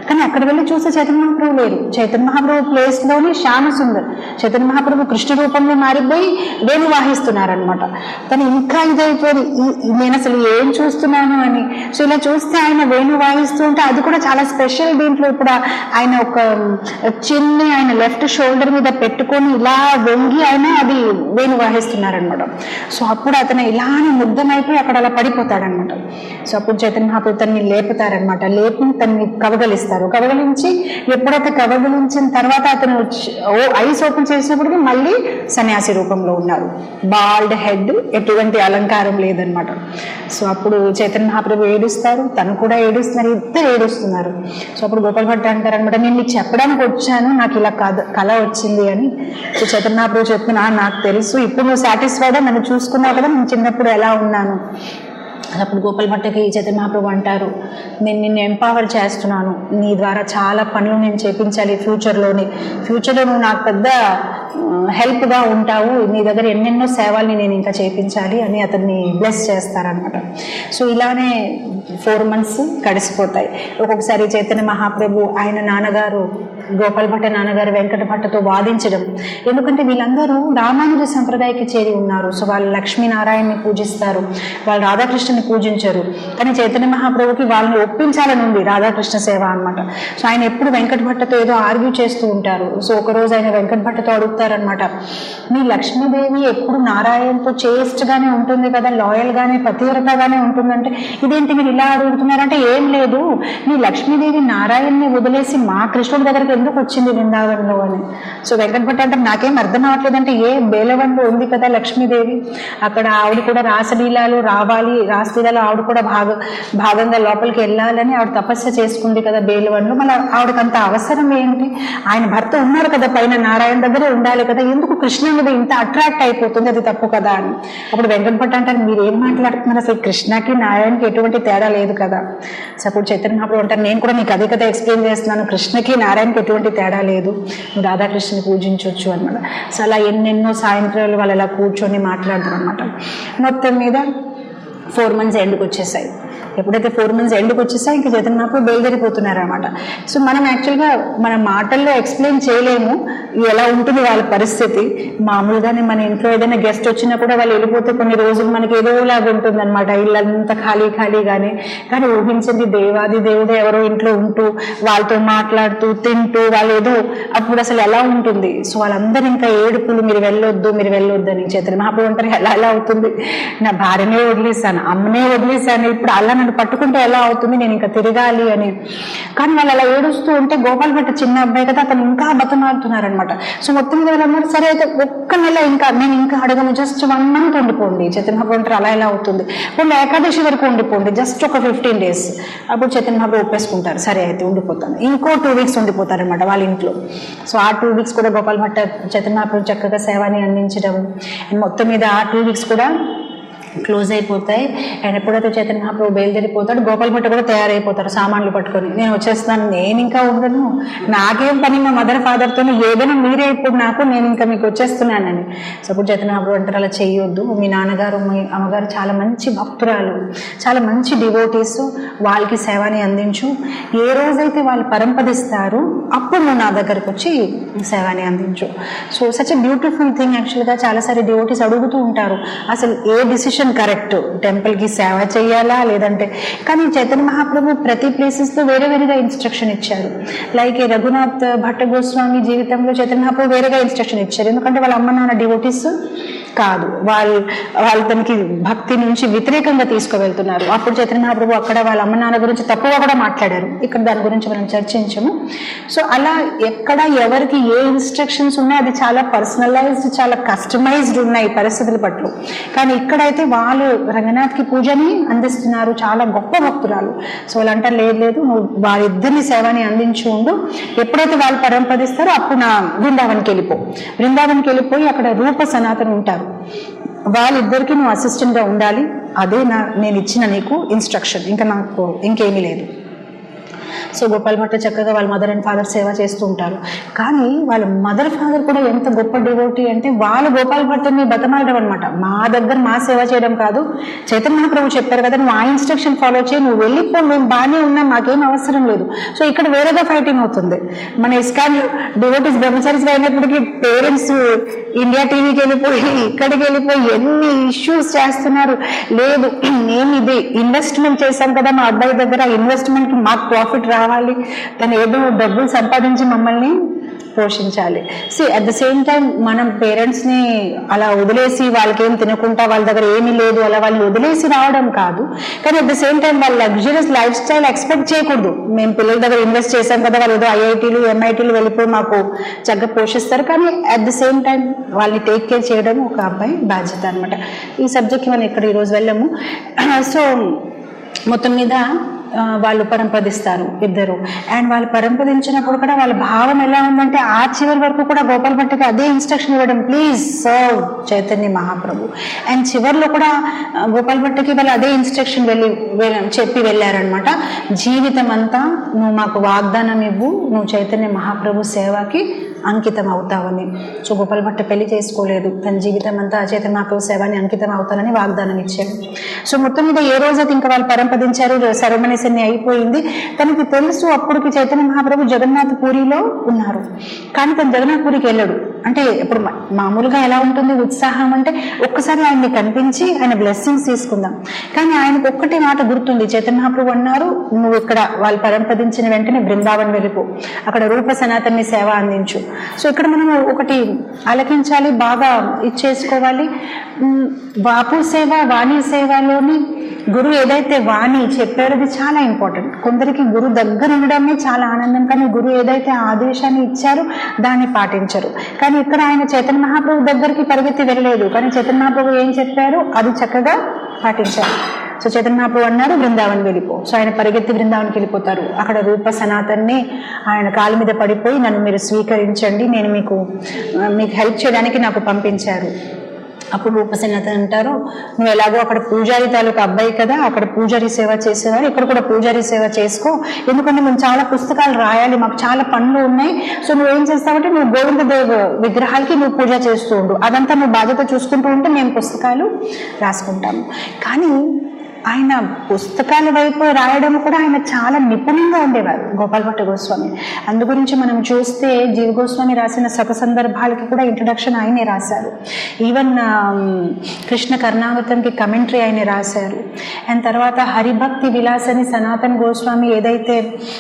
[SPEAKER 1] కానీ అక్కడ వెళ్ళి చూస్తే చైతన్య మహాప్రభు లేరు. చైతన్య మహాప్రభు ప్లేస్ లోని శ్యామ సుందర్, చైతన్య మహాప్రభు కృష్ణ రూపంలో మారిపోయి వేణు వాహిస్తున్నారనమాట. తను ఇంకా ఇదైపోయి నేను అసలు ఏం చూస్తున్నాను అని. సో ఇలా చూస్తే ఆయన వేణు వాయిస్తూ ఉంటే అది కూడా చాలా స్పెషల్. దీంట్లో ఇప్పుడు ఆయన ఒక చిన్ని ఆయన లెఫ్ట్ షోల్డర్ మీద పెట్టుకొని ఇలా వంగి ఆయన అది వేణు వాహిస్తున్నారనమాట. సో అప్పుడు అతను ఇలానే ముగ్ధమైపోయి అక్కడ అలా పడిపోతాడనమాట. సో అప్పుడు చైతన్య మహాప్రభు తన్ని లేపుతారనమాట. లేపి తన్ని కవగలిస్తారు. కవగలించి ఎప్పుడైతే కవగలించిన తర్వాత అతను ఐస్ ఓపెన్ చేసినప్పటికీ మళ్ళీ సన్యాసి రూపంలో ఉన్నారు. బాల్డ్ హెడ్, ఎటువంటి అలంకారం లేదనమాట. సో అప్పుడు చైతన్య మహాప్రభు ఏడుస్తారు, తను కూడా ఏడుస్తున్నారు, ఇద్దరు ఏడుస్తున్నారు. సో అప్పుడు గోపాల్ భట్ అంటారు అనమాట, నేను నీకు చెప్పడానికి వచ్చాను, నాకు ఇలా కథ కళ వచ్చింది అని. సో చైతన్య మహాప్రభు చెప్తున్నా, నాకు తెలుసు, ఇప్పుడు నువ్వు సాటిస్ఫైడా, నన్ను చూసుకున్నావు కదా నేను చిన్నప్పుడు ఎలా ఉన్నాను. అప్పుడు గోపాల్ భట్టకి చైతన్య మహాప్రభు అంటారు, నేను నిన్ను ఎంపవర్ చేస్తున్నాను, నీ ద్వారా చాలా పనులు నేను చేపించాలి ఫ్యూచర్లోని. ఫ్యూచర్లో నువ్వు నాకు పెద్ద హెల్ప్గా ఉంటావు, నీ దగ్గర ఎన్నెన్నో సేవల్ని నేను ఇంకా చేయించాలి అని అతన్ని బ్లెస్ చేస్తారనమాట. సో ఇలానే ఫోర్ మంత్స్ గడిచిపోతాయి. ఒక్కొక్కసారి చైతన్య మహాప్రభు ఆయన నాన్నగారు గోపాల్ భట్ట నాన్నగారు వెంకట భట్టతో వాదించడం, ఎందుకంటే వీళ్ళందరూ రామానుజ సంప్రదాయకి చేరి ఉన్నారు. సో వాళ్ళు లక్ష్మీనారాయణని పూజిస్తారు, వాళ్ళు రాధాకృష్ణని పూజించరు. కానీ చైతన్య మహాప్రభుకి వాళ్ళని ఒప్పించాలని ఉంది రాధాకృష్ణ సేవ అనమాట. సో ఆయన ఎప్పుడు వెంకట భట్టతో ఏదో ఆర్గ్యూ చేస్తూ ఉంటారు. సో ఒకరోజు ఆయన వెంకట భట్టతో అడుగుతారనమాట, మీ లక్ష్మీదేవి ఎప్పుడు నారాయణతో చేస్ట్ గానే ఉంటుంది కదా, లాయల్ గానే పతివ్రతగానే ఉంటుందంటే ఇదేంటి మీరు ఇలా అడుగుతున్నారంటే, ఏం లేదు, మీ లక్ష్మీదేవి నారాయణని వదిలేసి మా కృష్ణుడి దగ్గరికి ఎందుకు వచ్చింది బృందావనంలో అని. సో వెంకట భట్ అంటే నాకేం అర్థం అవ్వట్లేదంటే, ఏ బేలవన్లో ఉంది కదా లక్ష్మీదేవి, అక్కడ ఆవిడ కూడా రాసలీలాలు రావాలి, రాసలీలాలు ఆవిడ కూడా భాగ భాగంగా లోపలికి వెళ్ళాలని ఆవిడ తపస్సు చేసుకుంది కదా బేలవన్లో, మళ్ళీ ఆవిడకి అంత అవసరం ఏంటి, ఆయన భర్త ఉన్నారు కదా పైన నారాయణ దగ్గరే ఉండాలి కదా, ఎందుకు కృష్ణ మీద ఇంత అట్రాక్ట్ అయిపోతుంది, అది తప్పు కదా అని. అప్పుడు వెంకట భట్ అంటారు, మీరు ఏం మాట్లాడుతున్నారు, అసలు కృష్ణకి నారాయణకి ఎటువంటి తేడా లేదు కదా. సో అప్పుడు చైతన్య మహాప్రభు అంటారు, నేను కూడా నీకు అదే కదా ఎక్స్ప్లెయిన్ చేస్తున్నాను, కృష్ణకి నారాయణకి ఎటువంటి తేడా లేదు, నువ్వు రాధాకృష్ణని పూజించవచ్చు అనమాట. సో అలా ఎన్నెన్నో సాయంత్రాలు వాళ్ళు అలా కూర్చొని మాట్లాడతారు అనమాట. మొత్తం మీద ఫోర్ మంత్స్ ఎండ్కి వచ్చేసాయి. ఎప్పుడైతే ఫోర్ మంత్స్ ఎండ్కి వచ్చేసాయి ఇంకా చైతన్య మహాప్రభు బయలుదేరిపోతున్నారు అనమాట. సో మనం యాక్చువల్గా మన మాటల్లో ఎక్స్ప్లెయిన్ చేయలేము ఎలా ఉంటుంది వాళ్ళ పరిస్థితి. మామూలుగానే మన ఇంట్లో ఏదైనా గెస్ట్ వచ్చినా కూడా వాళ్ళు వెళ్ళిపోతే కొన్ని రోజులు మనకి ఏదోలాగా ఉంటుంది అనమాట, ఇల్లంతా ఖాళీ ఖాళీగానే. కానీ ఊహించింది దేవాది దేవుడు ఎవరో ఇంట్లో ఉంటూ వాళ్ళతో మాట్లాడుతూ తింటూ వాళ్ళు ఏదో, అప్పుడు అసలు ఎలా ఉంటుంది. సో వాళ్ళందరూ ఇంకా ఏడుపులు, మీరు వెళ్ళొద్దు మీరు వెళ్ళొద్దు అని. చైతన్య మహాప్రభు అంటారు, ఎలా ఎలా అవుతుంది, నా భార్యనే వదిలేశాను, అమ్మనే వదిలేశాను, ఇప్పుడు అలా నన్ను పట్టుకుంటే ఎలా అవుతుంది, నేను ఇంకా తిరగాలి అని. కానీ వాళ్ళు అలా ఏడుస్తూ ఉంటే గోపాల్ భట్ చిన్న అబ్బాయి కదా, అతను ఇంకా బతమాడుతున్నారనమాట. సో మొత్తం మీద అన్నారు, సరే అయితే ఒక్క నెల ఇంకా నేను ఇంకా అడగను, జస్ట్ వన్ మంత్ ఉండిపోండి. చైతన్య మహాప్రభు అంటారు, అలా ఎలా అవుతుంది, ఇప్పుడు ఏకాదశి వరకు ఉండిపోండి, జస్ట్ ఒక ఫిఫ్టీన్ డేస్. అప్పుడు చైతన్య మహాప్రభు ఒప్పేసుకుంటారు, సరే అయితే ఉండిపోతాను. ఇంకో టూ వీక్స్ ఉండిపోతారనమాట వాళ్ళ ఇంట్లో. సో ఆ టూ వీక్స్ కూడా గోపాల్ భట్ చైతన్య మహాప్రభు చక్కగా సేవని అందించడం, మొత్తం మీద ఆ టూ వీక్స్ కూడా క్లోజ్ అయిపోతాయి. అండ్ ఎప్పుడైతే చైతన్య మహాప్రభు బయలుదేరిపోతాడు, గోపాల్ భట్ కూడా తయారైపోతారు సామాన్లు పట్టుకొని, నేను వచ్చేస్తాను, నేను ఇంకా ఉండను, నాకేం పని మా మదర్ ఫాదర్తో, ఏదైనా మీరే ఇప్పుడు నాకు, నేను ఇంకా మీకు వచ్చేస్తున్నానని. సో అప్పుడు చైతన్య మహాప్రభు అంటారు, అలా చేయొద్దు, మీ నాన్నగారు మీ అమ్మగారు చాలా మంచి భక్తురాలు, చాలా మంచి డివోటీస్, వాళ్ళకి సేవని అందించు, ఏ రోజైతే వాళ్ళు పరంపదిస్తారు అప్పుడు నువ్వు నా దగ్గరకు వచ్చి సేవని అందించు. So such a beautiful thing. యాక్చువల్గా చాలాసారి డివోటీస్ అడుగుతూ ఉంటారు, అసలు ఏ డిసిషన్ కరెక్ట్, టెంపుల్ కి సేవ చేయాలా లేదంటే. కానీ చైతన్య మహాప్రభు ప్రతి ప్లేసెస్ లో వేరే వేరేగా ఇన్స్ట్రక్షన్ ఇచ్చారు. లైక్ రఘునాథ్ భట్ట గోస్వామి జీవితంలో చైతన్య మహాప్రభు వేరేగా ఇన్స్ట్రక్షన్ ఇచ్చారు, ఎందుకంటే వాళ్ళ అమ్మ నాన్న డివోటీస్ కాదు, వాళ్ళు వాళ్ళు తనకి భక్తి నుంచి వ్యతిరేకంగా తీసుకువెళ్తున్నారు. అప్పుడు చైతన్య మహాప్రభు అక్కడ వాళ్ళ అమ్మ నాన్న గురించి తప్పుగా కూడా మాట్లాడారు, ఇక్కడ దాని గురించి మనం చర్చించము. సో అలా ఎక్కడ ఎవరికి ఏ ఇన్స్ట్రక్షన్స్ ఉన్నాయి అది చాలా పర్సనలైజ్డ్, చాలా కస్టమైజ్డ్ ఉన్నాయి పరిస్థితుల పట్ల. కానీ ఇక్కడైతే వాళ్ళు రంగనాథ్కి పూజని అందిస్తున్నారు, చాలా గొప్ప భక్తురాలు. సో వాళ్ళు అంటారు, లేదు లేదు నువ్వు వారిద్దరిని సేవని అందించి ఉండు, ఎప్పుడైతే వాళ్ళు పరంపదిస్తారో అప్పుడు నా బృందావన్కి వెళ్ళిపో. బృందావన్కి వెళ్ళిపోయి అక్కడ రూప సనాతన ఉంటారు, వాళ్ళిద్దరికి నువ్వు అసిస్టెంట్ గా ఉండాలి, అదే నా నేను ఇచ్చిన నీకు ఇన్స్ట్రక్షన్, ఇంకా నాకు ఇంకేమీ లేదు. సో గోపాల్ భట్ట చక్కగా వాళ్ళ మదర్ అండ్ ఫాదర్ సేవ చేస్తూ ఉంటారు. కానీ వాళ్ళ మదర్ ఫాదర్ కూడా ఎంత గొప్ప డివోటీ అంటే వాళ్ళు గోపాల్ భట్టని బతమాలడం అనమాట. మా దగ్గర మా సేవ చేయడం కాదు, చైతన్య మహాప్రభు చెప్పారు కదా నువ్వు ఆ ఇన్స్ట్రక్షన్ ఫాలో చేయి, నువ్వు వెళ్ళిపో, మేము బాగానే ఉన్నాం, మాకేం అవసరం లేదు. సో ఇక్కడ వేరేగా ఫైటింగ్ అవుతుంది. మన ఇస్కాన్ డివోటీస్ బ్రహ్మచారీస్ అయినప్పటికీ పేరెంట్స్ ఇండియా టీవీకి వెళ్ళిపోయి ఇక్కడికి వెళ్ళిపోయి ఎన్ని ఇష్యూస్ చేస్తున్నారు. లేదు మేము ఇది ఇన్వెస్ట్మెంట్ చేశాం కదా మా అబ్బాయి దగ్గర, ఇన్వెస్ట్మెంట్ కి మాకు ప్రాఫిట్ రావాలి, తను ఏదో డబ్బులు సంపాదించి మమ్మల్ని పోషించాలి. See at the same time మనం పేరెంట్స్ ని అలా వదిలేసి వాళ్ళకి ఏం తినకుండా వాళ్ళ దగ్గర ఏమీ లేదు అలా వాళ్ళని వదిలేసి రావడం కాదు. కానీ అట్ ద సేమ్ టైం వాళ్ళ లగ్జరియస్ లైఫ్ స్టైల్ ఎక్స్పెక్ట్ చేయకూడదు. మేము పిల్లల దగ్గర ఇన్వెస్ట్ చేశాం కదా, వాళ్ళు ఏదో ఐఐటీలు ఎంఐటీలు వెళ్ళిపోయి మాకు చక్కగా పోషిస్తారు. కానీ అట్ ద సేమ్ టైం వాళ్ళని టేక్ కేర్ చేయడం ఒక అబ్బాయి బాధ్యత అనమాట. ఈ సబ్జెక్ట్కి మనం ఇక్కడ ఈరోజు వెళ్ళాము. సో మొత్తం మీద వాళ్ళు పరంపదిస్తారు ఇద్దరు. అండ్ వాళ్ళు పరంపదించినప్పుడు కూడా వాళ్ళ భావం ఎలా ఉందంటే ఆ చివరి వరకు కూడా గోపాల్ భట్టికి అదే ఇన్స్ట్రక్షన్ ఇవ్వడం, please serve Chaitanya Mahaprabhu. And చివరిలో కూడా గోపాల్ భట్టికి వాళ్ళు అదే ఇన్స్ట్రక్షన్ వెళ్ళి చెప్పి వెళ్ళారనమాట. జీవితం అంతా నువ్వు మాకు వాగ్దానం ఇవ్వు, నువ్వు చైతన్య మహాప్రభు సేవకి అంకితం అవుతావని. సో గోపాల్ భట్ట పెళ్లి చేసుకోలేదు, తన జీవితం అంతా చైతన్య మహాప్రభు సేవాన్ని అంకితం అవుతానని వాగ్దానం ఇచ్చాడు. సో మొత్తం మీద ఏ రోజైతే ఇంకా వాళ్ళు పరంపదించారు, సెరమనీస్ అన్ని అయిపోయింది. తనకి తెలుసు అప్పటికి చైతన్య మహాప్రభు జగన్నాథ్ పూరిలో ఉన్నారు. కానీ తను జగన్నాథ్ పూరికి వెళ్ళాడు. అంటే ఇప్పుడు మామూలుగా ఎలా ఉంటుంది ఉత్సాహం అంటే ఒక్కసారి ఆయన్ని కనిపించి ఆయన బ్లెస్సింగ్స్ తీసుకుందాం. కానీ ఆయనకు ఒక్కటే మాట గుర్తుంది, చైతన్య మహాప్రభు అన్నారు నువ్వు ఇక్కడ వాళ్ళు పరంపదించిన వెంటనే బృందావన్ వెళ్ళిపో, అక్కడ రూప సనాతన్ని సేవ అందించు. సో ఇక్కడ మనం ఒకటి ఆలకించాలి, బాగా ఇచ్చేసుకోవాలి. బాపు సేవ వాణి సేవలోని గురువు ఏదైతే వాణి చెప్పారో అది చాలా ఇంపార్టెంట్. కొందరికి గురువు దగ్గర ఉండడమే చాలా ఆనందం, కానీ గురువు ఏదైతే ఆదేశాన్ని ఇచ్చారో దాన్ని పాటించరు. కానీ ఇక్కడ ఆయన చైతన్య మహాప్రభు దగ్గరికి పరిగెత్తి వెళ్ళలేదు, కానీ చైతన్య మహాప్రభు ఏం చెప్పారో అది చక్కగా పాటించారు. సో చైతన్య మహాప్రభు అన్నారు బృందావన్ వెళ్ళిపో. సో ఆయన పరిగెత్తి బృందావన్కి వెళ్ళిపోతారు. అక్కడ రూప సనాతన్ని ఆయన కాలు మీద పడిపోయి నన్ను మీరు స్వీకరించండి, నేను మీకు మీకు హెల్ప్ చేయడానికి నాకు పంపించారు. అప్పుడు రూప సనాతన్ అంటారు నువ్వు ఎలాగో అక్కడ పూజారి తాలూకు అబ్బాయి కదా, అక్కడ పూజారి సేవ చేసేవారు, ఇక్కడ కూడా పూజారి సేవ చేసుకో, ఎందుకంటే మేము చాలా పుస్తకాలు రాయాలి, మాకు చాలా పనులు ఉన్నాయి. సో నువ్వేం చేస్తావంటే నువ్వు గోవిందదేవ్ విగ్రహాలకి నువ్వు పూజ చేస్తూ ఉండు, అదంతా నువ్వు బాధ్యత చూసుకుంటూ ఉంటే మేము పుస్తకాలు రాసుకుంటాము. కానీ ఆయన పుస్తకాల వైపు రాయడం కూడా ఆయన చాలా నిపుణంగా ఉండేవారు గోపాల్ భట్ట గోస్వామి. అందు గురించి మనం చూస్తే జీవ గోస్వామి రాసిన శత సందర్భాలకి కూడా ఇంట్రడక్షన్ ఆయనే రాశారు. ఈవెన్ కృష్ణ కర్ణావతంకి కమెంటరీ ఆయనే రాశారు. అండ్ తర్వాత హరిభక్తి విలాస్ అని సనాతన్ గోస్వామి ఏదైతే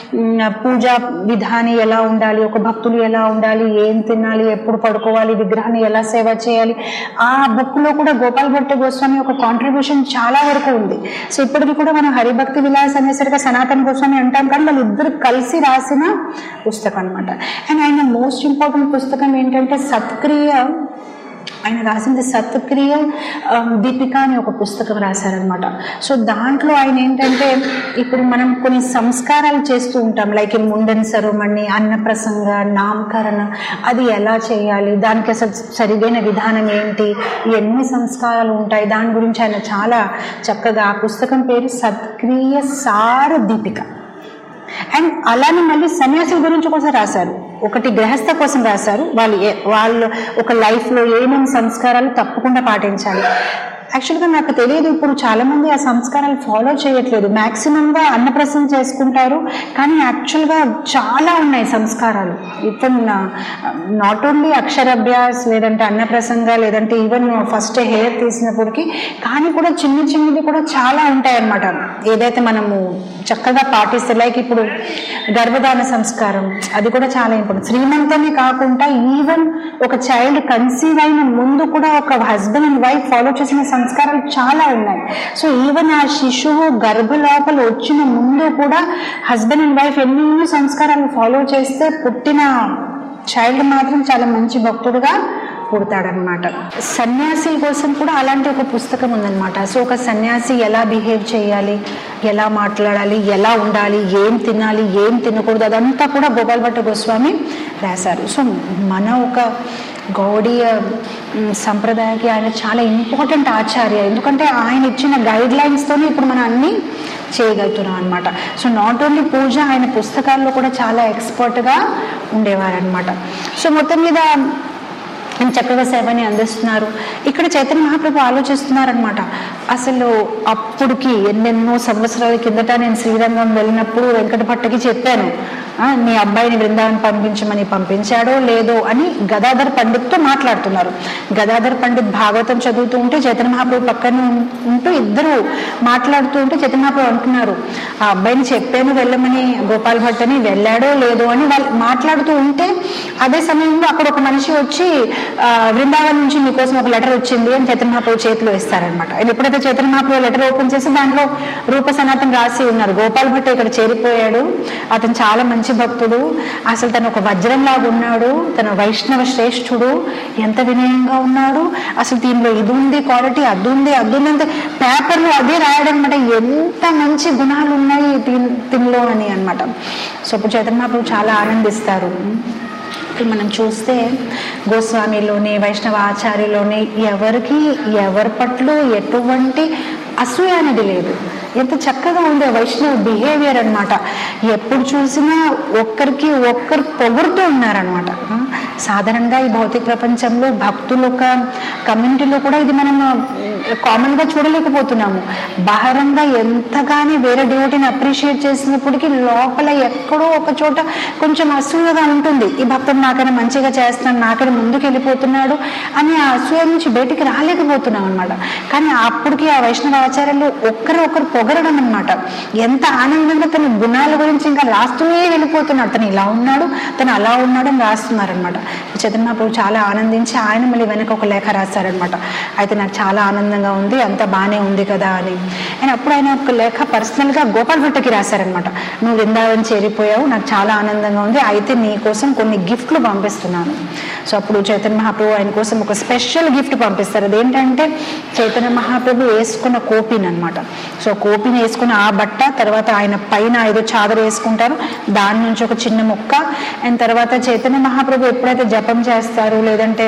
[SPEAKER 1] పూజా విధాని ఎలా ఉండాలి, ఒక భక్తులు ఎలా ఉండాలి, ఏం తినాలి, ఎప్పుడు పడుకోవాలి, విగ్రహాన్ని ఎలా సేవ చేయాలి, ఆ బుక్ లో కూడా గోపాల్ భట్ట గోస్వామి ఒక కాంట్రిబ్యూషన్ చాలా వరకు ఉంది. సో ఇప్పటికి కూడా మనం హరిభక్తి విలాస్ అనేసరిగా సనాతన్ గోస్వామి అంటాం, కానీ వాళ్ళు ఇద్దరు కలిసి రాసిన పుస్తకం అనమాట. అండ్ ఆయన మోస్ట్ ఇంపార్టెంట్ పుస్తకం ఏంటంటే సత్క్రియ, ఆయన రాసింది సత్క్రియ దీపిక అని ఒక పుస్తకం రాశారనమాట. సో దాంట్లో ఆయన ఏంటంటే ఇప్పుడు మనం కొన్ని సంస్కారాలు చేస్తూ ఉంటాం, లైక్ ముండన్ సరోమణి, అన్నప్రసంగ, నామకరణ, అది ఎలా చేయాలి, దానికి అసలు సరిగైన విధానం ఏంటి, ఎన్ని సంస్కారాలు ఉంటాయి, దాని గురించి ఆయన చాలా చక్కగా, ఆ పుస్తకం పేరు సత్క్రియ సార దీపిక. అండ్ అలానే మళ్ళీ సన్యాసుల గురించి కూడా రాశారు, ఒకటి గృహస్థ కోసం రాశారు, వాళ్ళు వాళ్ళు ఒక లైఫ్లో ఏమేమి సంస్కారాలు తప్పకుండా పాటించాలి. యాక్చువల్గా నాకు తెలియదు, ఇప్పుడు చాలా మంది ఆ సంస్కారాలు ఫాలో చేయట్లేదు, మ్యాక్సిమంగా అన్నప్రసన్న చేసుకుంటారు, కానీ యాక్చువల్గా చాలా ఉన్నాయి సంస్కారాలు. ఇప్పుడు నాట్ ఓన్లీ అక్షరాభ్యాస్, లేదంటే అన్నప్రసంగ, లేదంటే ఈవెన్ ఫస్ట్ హెయిర్ తీసినప్పటికీ, కానీ కూడా చిన్న చిన్నది కూడా చాలా ఉంటాయి అన్నమాట, ఏదైతే మనము చక్కగా పాటిస్తే. లైక్ ఇప్పుడు గర్భధాన సంస్కారం, అది కూడా చాలా ఇంపార్టెంట్. శ్రీమంతమే కాకుండా ఈవెన్ ఒక చైల్డ్ కన్సీవ్ అయిన ముందు కూడా ఒక హస్బెండ్ అండ్ వైఫ్ ఫాలో చేసిన సంస్కారాలు చాలా ఉన్నాయి. సో ఈవెన్ ఆ శిశువు గర్భ లోపల వచ్చిన ముందు కూడా హస్బెండ్ అండ్ వైఫ్ ఎన్నో సంస్కారాలు ఫాలో చేస్తే పుట్టిన చైల్డ్ మాత్రం చాలా మంచి భక్తుడుగా పుడతాడనమాట. సన్యాసి కోసం కూడా అలాంటి ఒక పుస్తకం ఉందన్నమాట. సో ఒక సన్యాసి ఎలా బిహేవ్ చేయాలి, ఎలా మాట్లాడాలి, ఎలా ఉండాలి, ఏం తినాలి, ఏం తినకూడదు, అదంతా కూడా గోపాల్ భట్ట గోస్వామి రాశారు. సో మన ఒక గౌడీయ సంప్రదాయానికి ఆయన చాలా ఇంపార్టెంట్ ఆచార్య. ఎందుకంటే ఆయన ఇచ్చిన గైడ్ లైన్స్తోనే ఇప్పుడు మనం అన్నీ చేయగలుగుతున్నాం అనమాట. సో నాట్ ఓన్లీ పూజ, ఆయన పుస్తకాల్లో కూడా చాలా ఎక్స్పర్ట్గా ఉండేవారనమాట. సో మొత్తం మీద చక్కగా సేవని అందిస్తున్నారు. ఇక్కడ చైతన్య మహాప్రభు ఆలోచిస్తున్నారనమాట, అసలు అప్పుడుకి ఎన్నెన్నో సంవత్సరాల కిందట నేను శ్రీరంగం వెళ్ళినప్పుడు వెంకటభట్టకి చెప్పాను, మీ అబ్బాయిని బృందావన్ పంపించమని, పంపించాడో లేదో అని గదాధర్ పండిత్తో మాట్లాడుతున్నారు. గదాధర్ పండిత్ భాగవతం చదువుతూ ఉంటే చైతన్య మహాప్రభు పక్కన ఉంటూ ఇద్దరు మాట్లాడుతూ ఉంటే చైతన్య మహాప్రభు అంటున్నారు, ఆ అబ్బాయిని చెప్పాను వెళ్ళమని గోపాల్ భట్ అని, వెళ్ళాడో లేదో అని వాళ్ళు మాట్లాడుతూ ఉంటే అదే సమయంలో అక్కడ ఒక మనిషి వచ్చి బృందావన్ నుంచి మీకోసం ఒక లెటర్ వచ్చింది అని చైతన్య మహాప్రభు చేతిలో ఇస్తారనమాట. ఆయన ఎప్పుడైతే చైతన్య మహాప్రభు లెటర్ ఓపెన్ చేసి దాంట్లో రూప సనాతన్ రాసి ఉన్నారు, గోపాల్ భట్ ఇక్కడ చేరిపోయాడు, అతను చాలా మంచి భక్తుడు, అసలు తను ఒక వజ్రంలాగా ఉన్నాడు, తన వైష్ణవ శ్రేష్ఠుడు, ఎంత వినయంగా ఉన్నాడు, అసలు దీనిలో ఇది ఉంది క్వాలిటీ, అది ఉంది అది ఉంది అంటే పేపర్లో అదే రాయడం అనమాట, ఎంత మంచి గుణాలు ఉన్నాయి దీనిలో అని అనమాట. సో ఇప్పుడు చైతన్య మహాప్రభు చాలా ఆనందిస్తారు. మనం చూస్తే గోస్వామిలోని వైష్ణవ ఆచార్యులోని ఎవరికి ఎవరి పట్ల ఎటువంటి అసూయ అనేది లేదు. ఎంత చక్కగా ఉండే వైష్ణవ బిహేవియర్ అనమాట. ఎప్పుడు చూసినా ఒక్కరికి ఒక్కరు పొగుడుతూ ఉన్నారనమాట. సాధారణంగా ఈ భౌతిక ప్రపంచంలో భక్తుల ఒక కమ్యూనిటీలో కూడా ఇది మనం కామన్ గా చూడలేకపోతున్నాము. బహిరంగ ఎంతగానే వేరే డివోటీని అప్రిషియేట్ చేసినప్పటికీ లోపల ఎక్కడో ఒక చోట కొంచెం అసూయగా ఉంటుంది, ఈ భక్తుడు నాకైనా మంచిగా చేస్తున్నాడు, నాకైనా ముందుకు వెళ్ళిపోతున్నాడు అని ఆ అసూయ నుంచి బయటికి రాలేకపోతున్నాం అనమాట. కానీ అప్పటికి ఆ వైష్ణవ ఆచార్యులు ఒక్కరు ఒకరు పొగరడం అనమాట. ఎంత ఆనందంగా తన గుణాల గురించి ఇంకా రాస్తూనే వెళ్ళిపోతున్నాడు, తను ఇలా ఉన్నాడు, తను అలా ఉన్నాడు అని రాస్తున్నారు అనమాట. చైతన్య మహాప్రభు చాలా ఆనందించి ఆయన మళ్ళీ వెనక ఒక లేఖ రాశారనమాట. అయితే నాకు చాలా ఆనందంగా ఉంది, అంత బాగానే ఉంది కదా అని. అండ్ అప్పుడు ఆయన ఒక లేఖ పర్సనల్ గా గోపాల్ భట్టకి రాశారనమాట, నువ్వు వృందావన్ చేరిపోయావు, నాకు చాలా ఆనందంగా ఉంది, అయితే నీ కోసం కొన్ని గిఫ్ట్లు పంపిస్తున్నాను. సో అప్పుడు చైతన్య మహాప్రభు ఆయన కోసం ఒక స్పెషల్ గిఫ్ట్ పంపిస్తారు. అదేంటంటే చైతన్య మహాప్రభు వేసుకున్న కోపిన్ అనమాట. సో కోపిన్ వేసుకున్న ఆ బట్ట, తర్వాత ఆయన పైన ఏదో చాదర వేసుకుంటారు, దాని నుంచి ఒక చిన్న ముక్క, అండ్ తర్వాత చైతన్య మహాప్రభు ఎప్పుడైతే జపం చేస్తారు లేదంటే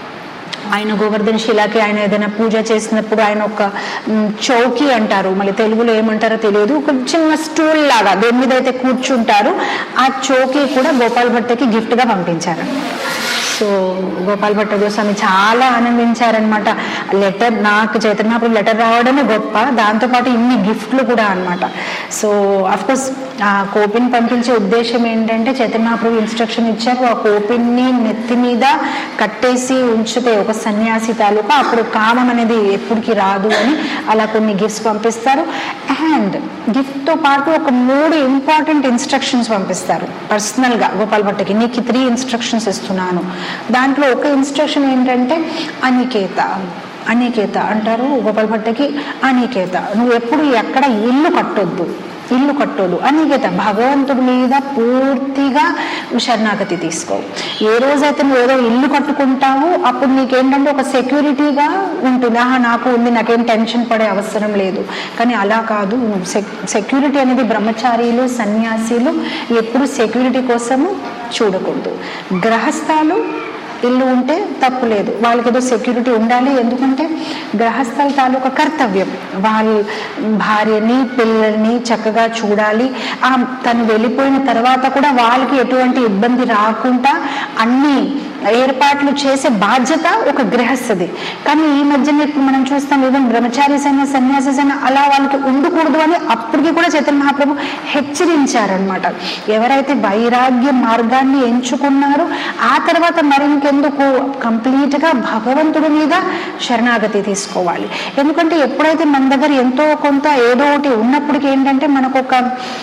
[SPEAKER 1] ఆయన గోవర్ధన శిలాకి ఆయన ఏదైనా పూజ చేసినప్పుడు ఆయన ఒక చౌకీ అంటారు, మళ్ళీ తెలుగులో ఏమంటారో తెలియదు, ఒక చిన్న స్టూల్ లాగా దేని మీద అయితే కూర్చుంటారు, ఆ చౌకీ కూడా గోపాల్ భట్టకి గిఫ్ట్ గా పంపించారు. సో గోపాల్ భట్ట గోస్వామి చాలా ఆనందించారనమాట. లెటర్ నాకు చైతన్య మహాప్రభు లెటర్ రావడమే గొప్ప, దాంతోపాటు ఇన్ని గిఫ్ట్లు కూడా అనమాట. సో అఫ్కోర్స్ ఆ కోపిన్ పంపించే ఉద్దేశం ఏంటంటే చైతన్య మహాప్రభు ఇన్స్ట్రక్షన్ ఇచ్చారు, ఆ కోపిన్ని నెత్తి మీద కట్టేసి ఉంచితే ఒక సన్యాసి తాలూకా అప్పుడు కామం అనేది ఎప్పటికి రాదు అని అలా కొన్ని గిఫ్ట్స్ పంపిస్తారు. అండ్ గిఫ్ట్ తో పాటు ఒక మూడు ఇంపార్టెంట్ ఇన్స్ట్రక్షన్స్ పంపిస్తారు పర్సనల్ గా గోపాల్ భట్టకి, నీకు త్రీ ఇన్స్ట్రక్షన్స్ ఇస్తున్నాను. దాంట్లో ఒక ఇన్స్ట్రక్షన్ ఏంటంటే అనికేత, అనికేత అంటారు గోపాల్ భట్టకి, అనికేత నువ్వు ఎప్పుడు ఎక్కడ ఇల్లు కట్టొద్దు, ఇల్లు కట్టోదు, అనికేత భగవంతుడి మీద పూర్తిగా శరణాగతి తీసుకో. ఏ రోజైతే నువ్వు ఏదో ఇల్లు కట్టుకుంటావో అప్పుడు నీకేంటంటే ఒక సెక్యూరిటీగా ఉంటుంది, ఆహా నాకు ఉంది, నాకేం టెన్షన్ పడే అవసరం లేదు. కానీ అలా కాదు, సెక్యూరిటీ అనేది బ్రహ్మచారీలు సన్యాసీలు ఎప్పుడు సెక్యూరిటీ కోసము చూడకూడదు. గ్రహస్థాలు ఇల్లు ఉంటే తప్పు లేదు, వాళ్ళకి ఏదో సెక్యూరిటీ ఉండాలి, ఎందుకంటే గ్రహస్థల తాలూకా కర్తవ్యం వాళ్ళ భార్యని పిల్లల్ని చక్కగా చూడాలి. ఆ తను వెళ్ళిపోయిన తర్వాత కూడా వాళ్ళకి ఎటువంటి ఇబ్బంది రాకుండా అన్ని ఏర్పాట్లు చేసే బాధ్యత ఒక గృహస్థది. కానీ ఈ మధ్యన ఇప్పుడు మనం చూస్తాం ఈవెన్ బ్రహ్మచారీస్ అయినా సన్యాసిస్ అయినా అలా వాళ్ళకి ఉండకూడదు అని అప్పటికి కూడా చైతన్య మహాప్రభు హెచ్చరించారనమాట. ఎవరైతే వైరాగ్య మార్గాన్ని ఎంచుకున్నారో ఆ తర్వాత మరింకెందుకు కంప్లీట్ గా భగవంతుడి మీద శరణాగతి తీసుకోవాలి. ఎందుకంటే ఎప్పుడైతే మన దగ్గర ఎంతో కొంత ఏదో ఒకటి ఉన్నప్పటికీ ఏంటంటే మనకు ఒక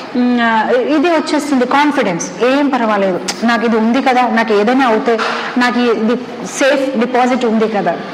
[SPEAKER 1] ఇది వచ్చేస్తుంది, కాన్ఫిడెన్స్, ఏం పర్వాలేదు నాకు ఇది ఉంది కదా, నాకు ఏదైనా అవుతే నాకు ఇది సేఫ్ డిపాజిట్ ఉంది కదా,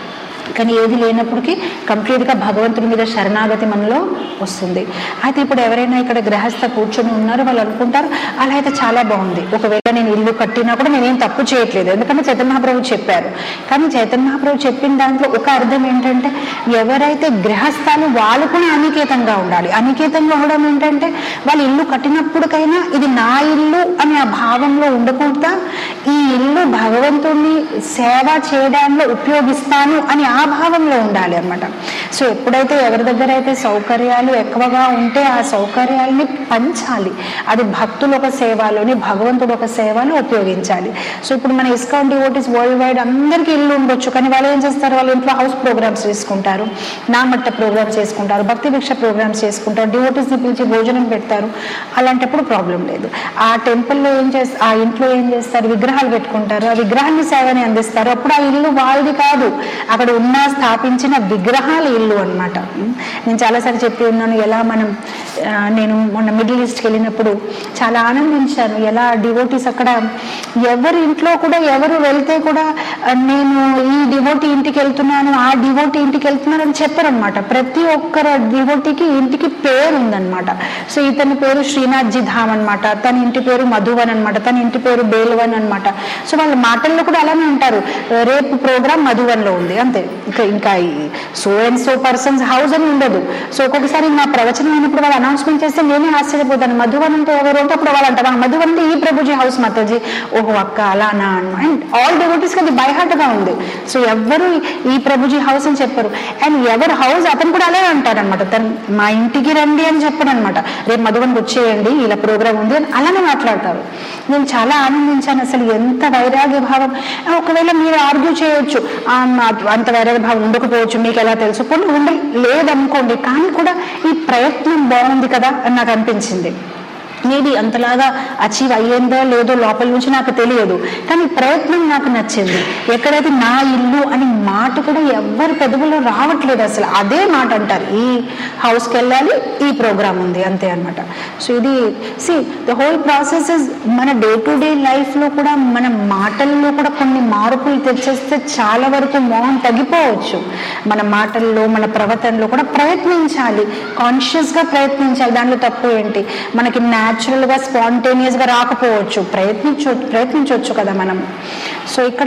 [SPEAKER 1] కానీ ఏది లేనప్పటికీ కంప్లీట్గా భగవంతుడి మీద శరణాగతి మనలో వస్తుంది. అయితే ఇప్పుడు ఎవరైనా ఇక్కడ గృహస్థ కూర్చొని ఉన్నారు, వాళ్ళు అనుకుంటారు అలా అయితే చాలా బాగుంది, ఒకవేళ నేను ఇల్లు కట్టినా కూడా నేనేం తప్పు చేయట్లేదు, ఎందుకంటే చైతన్య మహాప్రభు చెప్పారు. కానీ చైతన్య మహాప్రభు చెప్పిన దాంట్లో ఒక అర్థం ఏంటంటే ఎవరైతే గృహస్థాలు వాళ్ళు కూడా అనికేతంగా ఉండాలి. అనికేతంగా ఉండడం ఏంటంటే వాళ్ళు ఇల్లు కట్టినప్పటికైనా ఇది నా ఇల్లు అని ఆ భావంలో ఉండకుండా ఈ ఇల్లు భగవంతుడిని సేవ చేయడంలో ఉపయోగిస్తాను అని ఆ భావంలో ఉండాలి అన్నమాట. సో ఎప్పుడైతే ఎవరి దగ్గర అయితే సౌకర్యాలు ఎక్కువగా ఉంటే ఆ సౌకర్యాలని పంచాలి, అది భక్తులు ఒక సేవలోని భగవంతుడు ఒక సేవలో ఉపయోగించాలి. సో ఇప్పుడు మన ఇస్కాన్ డివోటీస్ వరల్డ్ వైడ్ అందరికీ ఇల్లు ఉండొచ్చు, కానీ వాళ్ళు ఏం చేస్తారు, వాళ్ళ ఇంట్లో హౌస్ ప్రోగ్రామ్స్ చేసుకుంటారు, నామట్ట ప్రోగ్రామ్స్ చేసుకుంటారు, భక్తి భిక్ష ప్రోగ్రామ్స్ చేసుకుంటారు, డివోటీస్ని పిలిచి భోజనం పెడతారు. అలాంటప్పుడు ప్రాబ్లం లేదు. ఆ టెంపుల్లో ఏం చేస్తారు, ఆ ఇంట్లో ఏం చేస్తారు, విగ్రహాలు పెట్టుకుంటారు, ఆ విగ్రహాన్ని సేవని అందిస్తారు. అప్పుడు ఆ ఇల్లు వాళ్ళది కాదు, అక్కడ ఉన్న స్థాపించిన విగ్రహాల ఇల్లు అన్నమాట. నేను చాలాసార్లు చెప్పి ఉన్నాను ఎలా మనం, నేను మొన్న మిడిల్ ఈస్ట్కి వెళ్ళినప్పుడు చాలా ఆనందించాను ఎలా డివోటీస్ అక్కడ ఎవరి ఇంట్లో కూడా ఎవరు వెళ్తే కూడా నేను ఈ డివోటీ ఇంటికి వెళ్తున్నాను ఆ డివోటీ ఇంటికి వెళ్తున్నాను అని చెప్పారనమాట. ప్రతి ఒక్కరు డివోటీకి ఇంటికి పేరు ఉందన్నమాట. సో ఇతని పేరు శ్రీనాథ్జీ ధామ్ అనమాట, తన ఇంటి పేరు మధువన్ అనమాట, తన ఇంటి పేరు బేల్వన్ అనమాట. సో వాళ్ళ మాటల్లో కూడా అలానే అంటారు, రేపు ప్రోగ్రామ్ మధువన్లో ఉంది అంతే, ఇంకా ఇంకా so and so persons house అని ఉండదు. సో ఒక్కొక్కసారి నా ప్రవచనం అయినప్పుడు వాళ్ళు అనౌన్స్మెంట్ చేస్తే నేనే ఆశ్చర్యపోతాను, మధువన్ అంటే ఎవరు అంటే అప్పుడు వాళ్ళు అంటారు మధువన్ అంటే ఈ ప్రభుజీ హౌస్ మాతాజీ, ఓహో అక్క అలానా అండ్ ఆల్ డివోటీస్ అది బై హార్ట్ గా ఉంది. సో ఎవరు ఈ ప్రభుజీ హౌస్ అని చెప్పారు, అండ్ ఎవరు హౌస్ అతను కూడా అలాగే అంటారనమాట, తను మా ఇంటికి రండి అని చెప్పాడు అనమాట, రేపు మధువన్కి వచ్చేయండి ఇలా ప్రోగ్రామ్ ఉంది అని అలానే మాట్లాడతారు. నేను చాలా ఆనందించాను, అసలు ఎంత వైరాగ్య భావం. ఒకవేళ మీరు ఆర్గ్యూ చేయొచ్చు అంత వైరాగ్య భావం ఉండకపోవచ్చు, మీకు ఎలా తెలుసు, కొన్ని ఉండ లేదనుకోండి, కానీ కూడా ఈ ప్రయత్నం బాగుంది కదా అని నాకు అనిపించింది. మేబీ అంతలాగా అచీవ్ అయ్యేందో లేదో లోపల నుంచి నాకు తెలియదు, కానీ ప్రయత్నం నాకు నచ్చింది. ఎక్కడైతే నా ఇల్లు అని మాట కూడా ఎవరు పెదవుల్లో రావట్లేదు, అసలు అదే మాట అంటారు, ఈ హౌస్కి వెళ్ళాలి ఈ ప్రోగ్రామ్ ఉంది అంతే అనమాట. సో ఇది see the whole process is మన డే టు డే లైఫ్లో కూడా మన మాటల్లో కూడా కొన్ని మార్పులు తెచ్చేస్తే చాలా వరకు మోహం తగ్గిపోవచ్చు. మన మాటల్లో మన ప్రవర్తనలో కూడా ప్రయత్నించాలి, కాన్షియస్గా ప్రయత్నించాలి, దాంట్లో తప్పు ఏంటి, మనకి న్యాచురల్ గా స్పాంటేనియస్ గా రాకపోవచ్చు, ప్రయత్నించ ప్రయత్నించవచ్చు కదా మనం. సో ఇక్కడ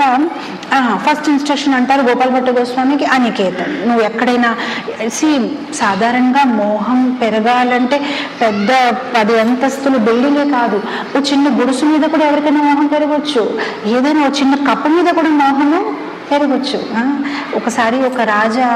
[SPEAKER 1] ఫస్ట్ ఇన్స్ట్రక్షన్ అంటారు గోపాల్ భట్ట గోస్వామికి అనికేతం. నువ్వు ఎక్కడైనా సి సాధారణంగా మోహం పెరగాలంటే పెద్ద పది అంతస్తులు బిల్డింగే కాదు, ఓ చిన్న గుడుసు మీద కూడా ఎవరికైనా మోహం పెరగవచ్చు, ఏదైనా ఓ చిన్న కప్పు మీద కూడా మోహము పెరగచ్చు. ఒకసారి ఒక రాజా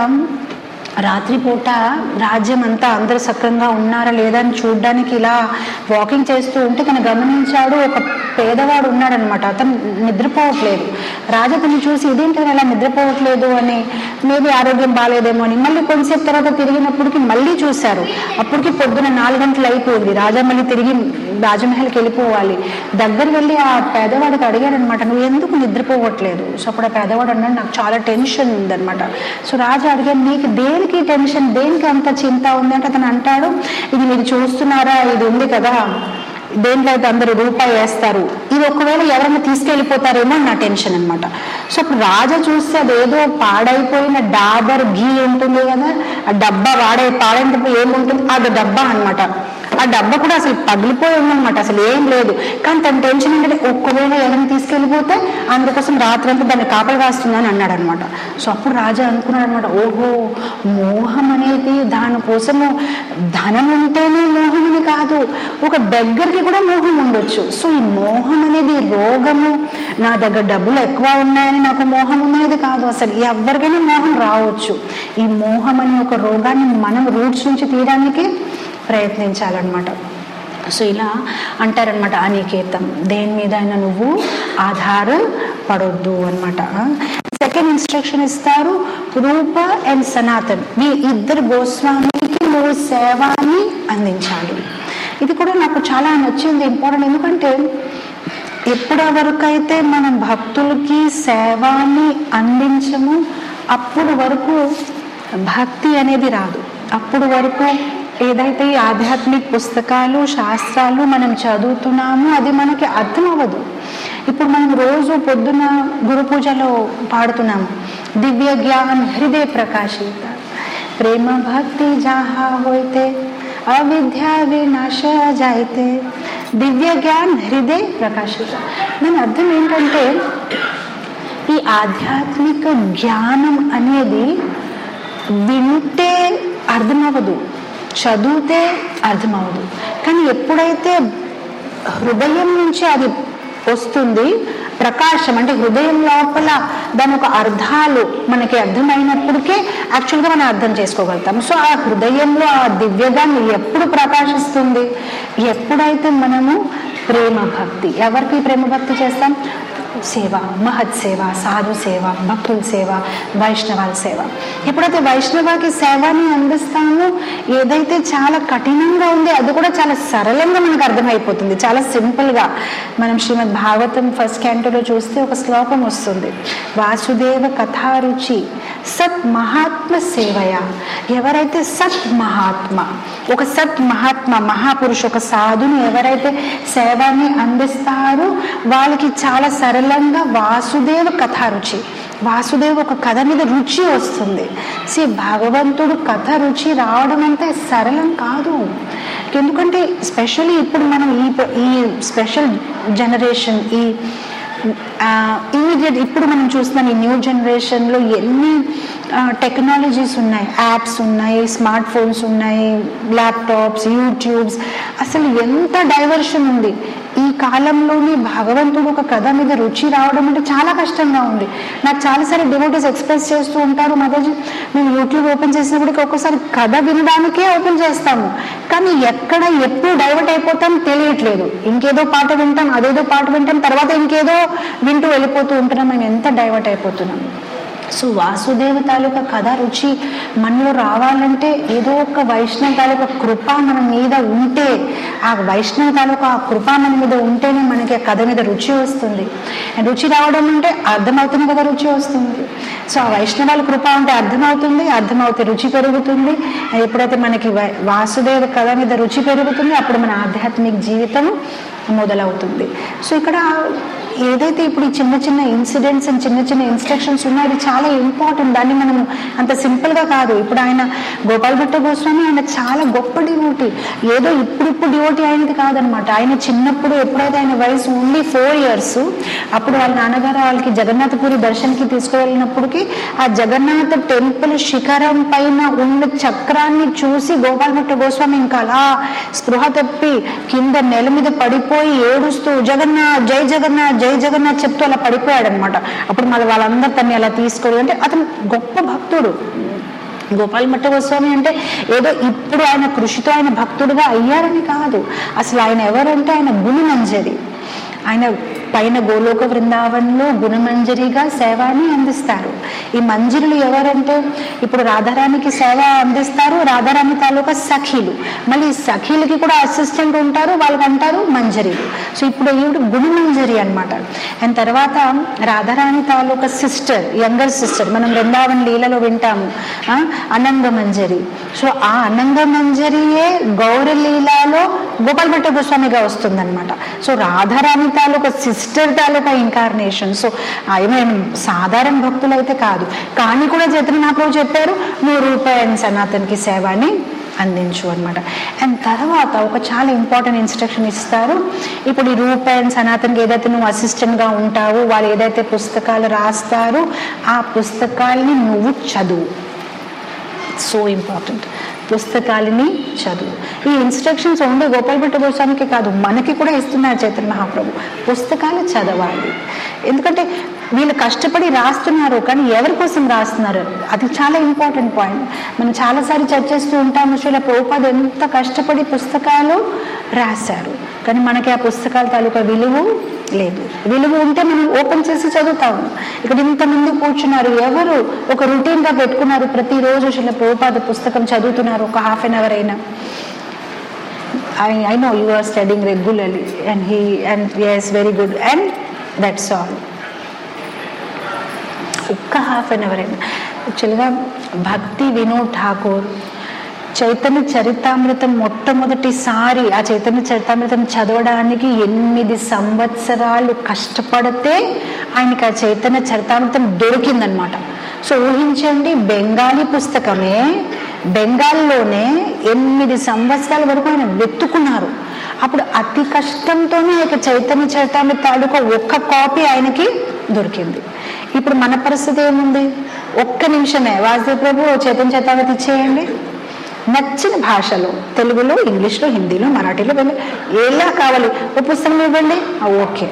[SPEAKER 1] రాత్రిపూట రాజ్యం అంతా అందరూ సక్రంగా ఉన్నారా లేదా అని చూడడానికి ఇలా వాకింగ్ చేస్తూ ఉంటే తను గమనించాడు, ఒక పేదవాడు ఉన్నాడనమాట, అతను నిద్రపోవట్లేదు. రాజు అతన్ని చూసి ఇదేంటి అలా నిద్రపోవట్లేదు అని, మేబీ ఆరోగ్యం బాగాలేదేమో అని మళ్ళీ కొంతసేపు తర్వాత తిరిగినప్పటికీ మళ్ళీ చూశారు. అప్పటికి పొద్దున నాలుగు గంటలు అయిపోయింది, రాజా మళ్ళీ తిరిగి రాజమహల్కి వెళ్ళిపోవాలి. దగ్గర వెళ్ళి ఆ పేదవాడికి అడిగాడనమాట, నువ్వు ఎందుకు నిద్రపోవట్లేదు? సో అప్పుడు ఆ పేదవాడు అన్నాడు, నాకు చాలా టెన్షన్ ఉందనమాట. సో రాజా అడిగాడు, నీకు దేనికి టెన్షన్, దేనికి అంత చింత ఉంది అంటే అతను అంటాడు, ఇది మీరు చూస్తున్నారా, ఇది ఉంది కదా దేంట్లో అయితే అందరూ రూపాయి వేస్తారు, ఇది ఒకవేళ ఎవరైనా తీసుకెళ్ళిపోతారేమో నా టెన్షన్ అనమాట. సో అప్పుడు రాజా చూస్తే అదేదో పాడైపోయిన డాబర్ ఘీ ఉంటుంది కదా, ఆ డబ్బా వాడే పాడైపోయి ఏముంటుంది అది డబ్బా అనమాట. ఆ డబ్బా కూడా అసలు పగిలిపోయి ఉందనమాట, అసలు ఏం లేదు. కానీ తన టెన్షన్ ఏంటంటే ఒక్కవేళ ఎవరైనా తీసుకెళ్ళిపోతే అందుకోసం రాత్రి అంతా దాన్ని కాపలు కాస్తుందని అన్నాడు అనమాట. సో అప్పుడు రాజా అనుకున్నాడు అనమాట, ఓహో మోహం అనేది దానికోసము ధనం ఉంటేనే మోహం అని కాదు, ఒక దగ్గరికి కూడా మోహం ఉండొచ్చు. సో ఈ మోహం అనేది రోగము, నా దగ్గర డబ్బులు ఎక్కువ ఉన్నాయని నాకు మోహం ఉన్నది కాదు, అసలు ఎవరికైనా మోహం రావచ్చు. ఈ మోహం అనే ఒక రోగాన్ని మనం రూట్స్ నుంచి తీయడానికి ప్రయత్నించాలన్నమాట. సో ఇలా అంటారనమాట అనికేతం, దేని మీద అయినా నువ్వు ఆధారపడొద్దు అనమాట. సెకండ్ ఇన్స్ట్రక్షన్ ఇస్తారు, రూప అండ్ సనాతన్ మీ ఇద్దరు గోస్వామికి నువ్వు సేవాన్ని అందించాలి. ఇది కూడా నాకు చాలా నచ్చింది, ఇంపార్టెంట్. ఎందుకంటే ఎప్పటి వరకైతే మనం భక్తులకి సేవాన్ని అందించము అప్పుడు వరకు భక్తి అనేది రాదు. అప్పుడు వరకు ఏదైతే ఈ ఆధ్యాత్మిక పుస్తకాలు శాస్త్రాలు మనం చదువుతున్నామో అది మనకి అర్థం అవ్వదు. ఇప్పుడు మనం రోజు పొద్దున గురు పూజలో పాడుతున్నాము, दिव्य ज्ञान हृदय प्रकाशित प्रेम भक्ति जहाँ होते अविद्या विनाश जायते దివ్య జ్ఞాన్ హృదయ ప్రకాశిత. దాని అర్థం ఏంటంటే ఈ ఆధ్యాత్మిక జ్ఞానం అనేది వింటే అర్థమవ్వదు, చదివితే అర్థమవ్వదు. కానీ ఎప్పుడైతే హృదయం నుంచి అది వస్తుంది, ప్రకాశం అంటే హృదయం లోపల దాని ఒక అర్థాలు మనకి అర్థమైనప్పటికే యాక్చువల్గా మనం అర్థం చేసుకోగలుగుతాం. సో ఆ హృదయంలో ఆ దివ్యగాన్ని ఎప్పుడు ప్రకాశిస్తుంది? ఎప్పుడైతే మనము ప్రేమ భక్తి, ఎవరికి ప్రేమ భక్తి చేస్తాం? సేవ, మహత్ సేవ, సాధు సేవ, భక్తుల సేవ, వైష్ణవాల సేవ. ఎప్పుడైతే వైష్ణవాకి సేవని అందిస్తామో ఏదైతే చాలా కఠినంగా ఉంది అది కూడా చాలా సరళంగా మనకు అర్థమైపోతుంది, చాలా సింపుల్గా. మనం శ్రీమద్ భాగవతం ఫస్ట్ క్యాంటోలో చూస్తే ఒక శ్లోకం వస్తుంది, వాసుదేవ కథారుచి సత్ మహాత్మ సేవయ. ఎవరైతే సత్ మహాత్మ, ఒక సత్ మహాత్మ మహాపురుషు, ఒక సాధుని ఎవరైతే సేవని అందిస్తారో వాళ్ళకి చాలా సరళంగా వాసుదేవ కథ రుచి, వాసుదేవ ఒక కథ మీద రుచి వస్తుంది. సి భగవంతుడు కథ రుచి రావడం అంటే సరళం కాదు. ఎందుకంటే స్పెషల్లీ ఇప్పుడు మనం ఈ ఈ స్పెషల్ జనరేషన్, ఈ ఇమీడియట్ ఇప్పుడు మనం చూస్తున్నాం ఈ న్యూ జనరేషన్లో ఎన్ని టెక్నాలజీస్ ఉన్నాయి, యాప్స్ ఉన్నాయి, స్మార్ట్ ఫోన్స్ ఉన్నాయి, ల్యాప్టాప్స్, యూట్యూబ్స్, అసలు ఎంత డైవర్షన్ ఉంది. ఈ కాలంలోని భగవంతుడు ఒక కథ మీద రుచి రావడం అంటే చాలా కష్టంగా ఉంది. నాకు చాలాసార్లు డివోటీస్ ఎక్స్ప్రెస్ చేస్తూ ఉంటారు, మాతాజీ మేము యూట్యూబ్ ఓపెన్ చేసినప్పటికీ ఒక్కోసారి కథ వినడానికే ఓపెన్ చేస్తాము, కానీ ఎక్కడ ఎప్పుడు డైవర్ట్ అయిపోతాం తెలియట్లేదు. ఇంకేదో పాట వింటాం, అదేదో పాట వింటాం, తర్వాత ఇంకేదో వింటూ వెళ్ళిపోతూ ఉంటున్నాం. మేము ఎంత డైవర్ట్ అయిపోతున్నాం. సో వాసుదేవ తాలూకా కథ రుచి మనలో రావాలంటే ఏదో ఒక వైష్ణవ తాలూకా కృప మన మీద ఉంటే, ఆ వైష్ణవ తాలూకా ఆ కృప మన మీద ఉంటేనే మనకి ఆ కథ మీద రుచి వస్తుంది. రుచి రావడం అంటే అర్థమవుతుంది కదా, రుచి వస్తుంది. సో ఆ వైష్ణవాల కృప ఉంటే అర్థమవుతుంది, అర్థమవుతే రుచి పెరుగుతుంది. ఎప్పుడైతే మనకి వాసుదేవ కథ మీద రుచి పెరుగుతుంది అప్పుడు మన ఆధ్యాత్మిక జీవితం మొదలవుతుంది. సో ఇక్కడ ఏదైతే ఇప్పుడు ఈ చిన్న చిన్న ఇన్సిడెంట్స్ అండ్ చిన్న చిన్న ఇన్స్ట్రక్షన్స్ ఉన్నాయో అది చాలా ఇంపార్టెంట్. దాన్ని మనం అంత సింపుల్గా కాదు. ఇప్పుడు ఆయన గోపాల్ భట్ట గోస్వామి ఆయన చాలా గొప్ప డివోటీ, ఏదో ఇప్పుడిప్పుడు డివోటీ అయినది కాదనమాట. ఆయన చిన్నప్పుడు ఎప్పుడైతే ఆయన వయసు ఓన్లీ ఫోర్ ఇయర్స్ అప్పుడు వాళ్ళ నాన్నగారు వాళ్ళకి జగన్నాథపురి దర్శనకి తీసుకువెళ్ళినప్పటికీ ఆ జగన్నాథ టెంపుల్ శిఖరం పైన ఉన్న చక్రాన్ని చూసి గోపాల్ భట్ట గోస్వామి ఇంకా అలా స్పృహ తప్పి కింద నెల మీద పడిపోయి ఏడుస్తూ జగన్నాథ్ జై జగన్నాథ్ జై జగన్నాథ్ చెప్తూ అలా పడిపోయాడు అనమాట. అప్పుడు మళ్ళీ వాళ్ళందరూ తన్ని అలా తీసుకోవాలి అంటే అతను గొప్ప భక్తుడు. గోపాల్ భట్ట గోస్వామి అంటే ఏదో ఇప్పుడు ఆయన కృషితో ఆయన భక్తుడుగా అయ్యారని కాదు, అసలు ఆయన ఎవరంటే ఆయన గుణమంజరి. ఆయన పైన గోలోక బృందావనంలో గుణమంజరిగా సేవని అందిస్తారు. ఈ మంజరులు ఎవరంటే ఇప్పుడు రాధారాణికి సేవ అందిస్తారు, రాధారాణి తాలూకా సఖీలు, మళ్ళీ సఖీలకి కూడా అసిస్టెంట్ ఉంటారు, వాళ్ళకి అంటారు మంజరీలు. సో ఇప్పుడు ఈవిడ గుణమంజరి అనమాట. అండ్ తర్వాత రాధారాణి తాలూకా సిస్టర్, యంగర్ సిస్టర్, మనం బృందావన్ లీలలో వింటాము అనంగ మంజరి. సో ఆ అనంగ మంజరియే గౌర లీలాలో గోపాల్ భట్ట గోస్వామిగా వస్తుంది అనమాట. సో రాధారాణి తాలూకా సిస్టర్ తాలూకా ఇన్కార్నేషన్. సో ఆయన సాధారణ భక్తులు అయితే కాదు, కానీ కూడా చైతన్య మహాప్రభు చెప్పారు నువ్వు రూపాయన్ సనాతన్కి సేవని అందించు అనమాట. అండ్ తర్వాత ఒక చాలా ఇంపార్టెంట్ ఇన్స్ట్రక్షన్ ఇస్తారు. ఇప్పుడు ఈ రూపాయన్ సనాతన్కి ఏదైతే నువ్వు అసిస్టెంట్గా ఉంటావు, వాళ్ళు ఏదైతే పుస్తకాలు రాస్తారో ఆ పుస్తకాలని నువ్వు చదువు. సో ఇంపార్టెంట్, పుస్తకాలని చదువు. ఈ ఇన్స్ట్రక్షన్స్ ఓన్లీ గోపాల్ భట్ట గోస్వామికి కాదు మనకి కూడా ఇస్తున్నారు చైతన్య మహాప్రభు. పుస్తకాలు చదవాలి, ఎందుకంటే వీళ్ళు కష్టపడి రాస్తున్నారు, కానీ ఎవరి కోసం రాస్తున్నారు అది చాలా ఇంపార్టెంట్ పాయింట్. మనం చాలాసార్లు చర్చిస్తూ ఉంటాము, శ్రీల ప్రభుపాద ఎంత కష్టపడి పుస్తకాలు రాశారు, కానీ మనకి ఆ పుస్తకాల తాలూకా విలువ లేదు. విలువ ఉంటే మనం ఓపెన్ చేసి చదువుతాము. ఇక్కడ ఇంతమంది కూర్చున్నారు, ఎవరు ఒక రొటీన్గా పెట్టుకున్నారు, ప్రతిరోజు శ్రీల ప్రభుపాద పుస్తకం చదువుతున్నారు ఒక హాఫ్ అన్ అవర్ అయినా. I, I know you are studying regularly and he and yes very good and that's all. ఒక్క హాఫ్ అన్ అవర్ అయినా. యాక్చువల్గా భక్తి వినోద్ ఠాకూర్ చైతన్య చరితామృతం మొట్టమొదటిసారి ఆ చైతన్య చరితామృతం చదవడానికి ఎనిమిది సంవత్సరాలు కష్టపడితే ఆయనకి ఆ చైతన్య చరితామృతం దొరికిందనమాట. సో ఊహించండి, బెంగాలీ పుస్తకమే, బెంగాల్లోనే ఎనిమిది సంవత్సరాల వరకు ఆయన వెతుకున్నారు. అప్పుడు అతి కష్టంతోనే ఇక చైతన్య చరితామృత తాలూకా ఒక్క కాపీ ఆయనకి దొరికింది. ఇప్పుడు మన పరిస్థితి ఏముంది? ఒక్క నిమిషమే వాసుదేవ్ ప్రభు చైతన్య చరితామృత ఇచ్చేయండి, నచ్చిన భాషలో, తెలుగులో, ఇంగ్లీష్లో, హిందీలో, మరాఠీలో, ఎలా కావాలి ఓ పుస్తకం ఇవ్వండి, okay.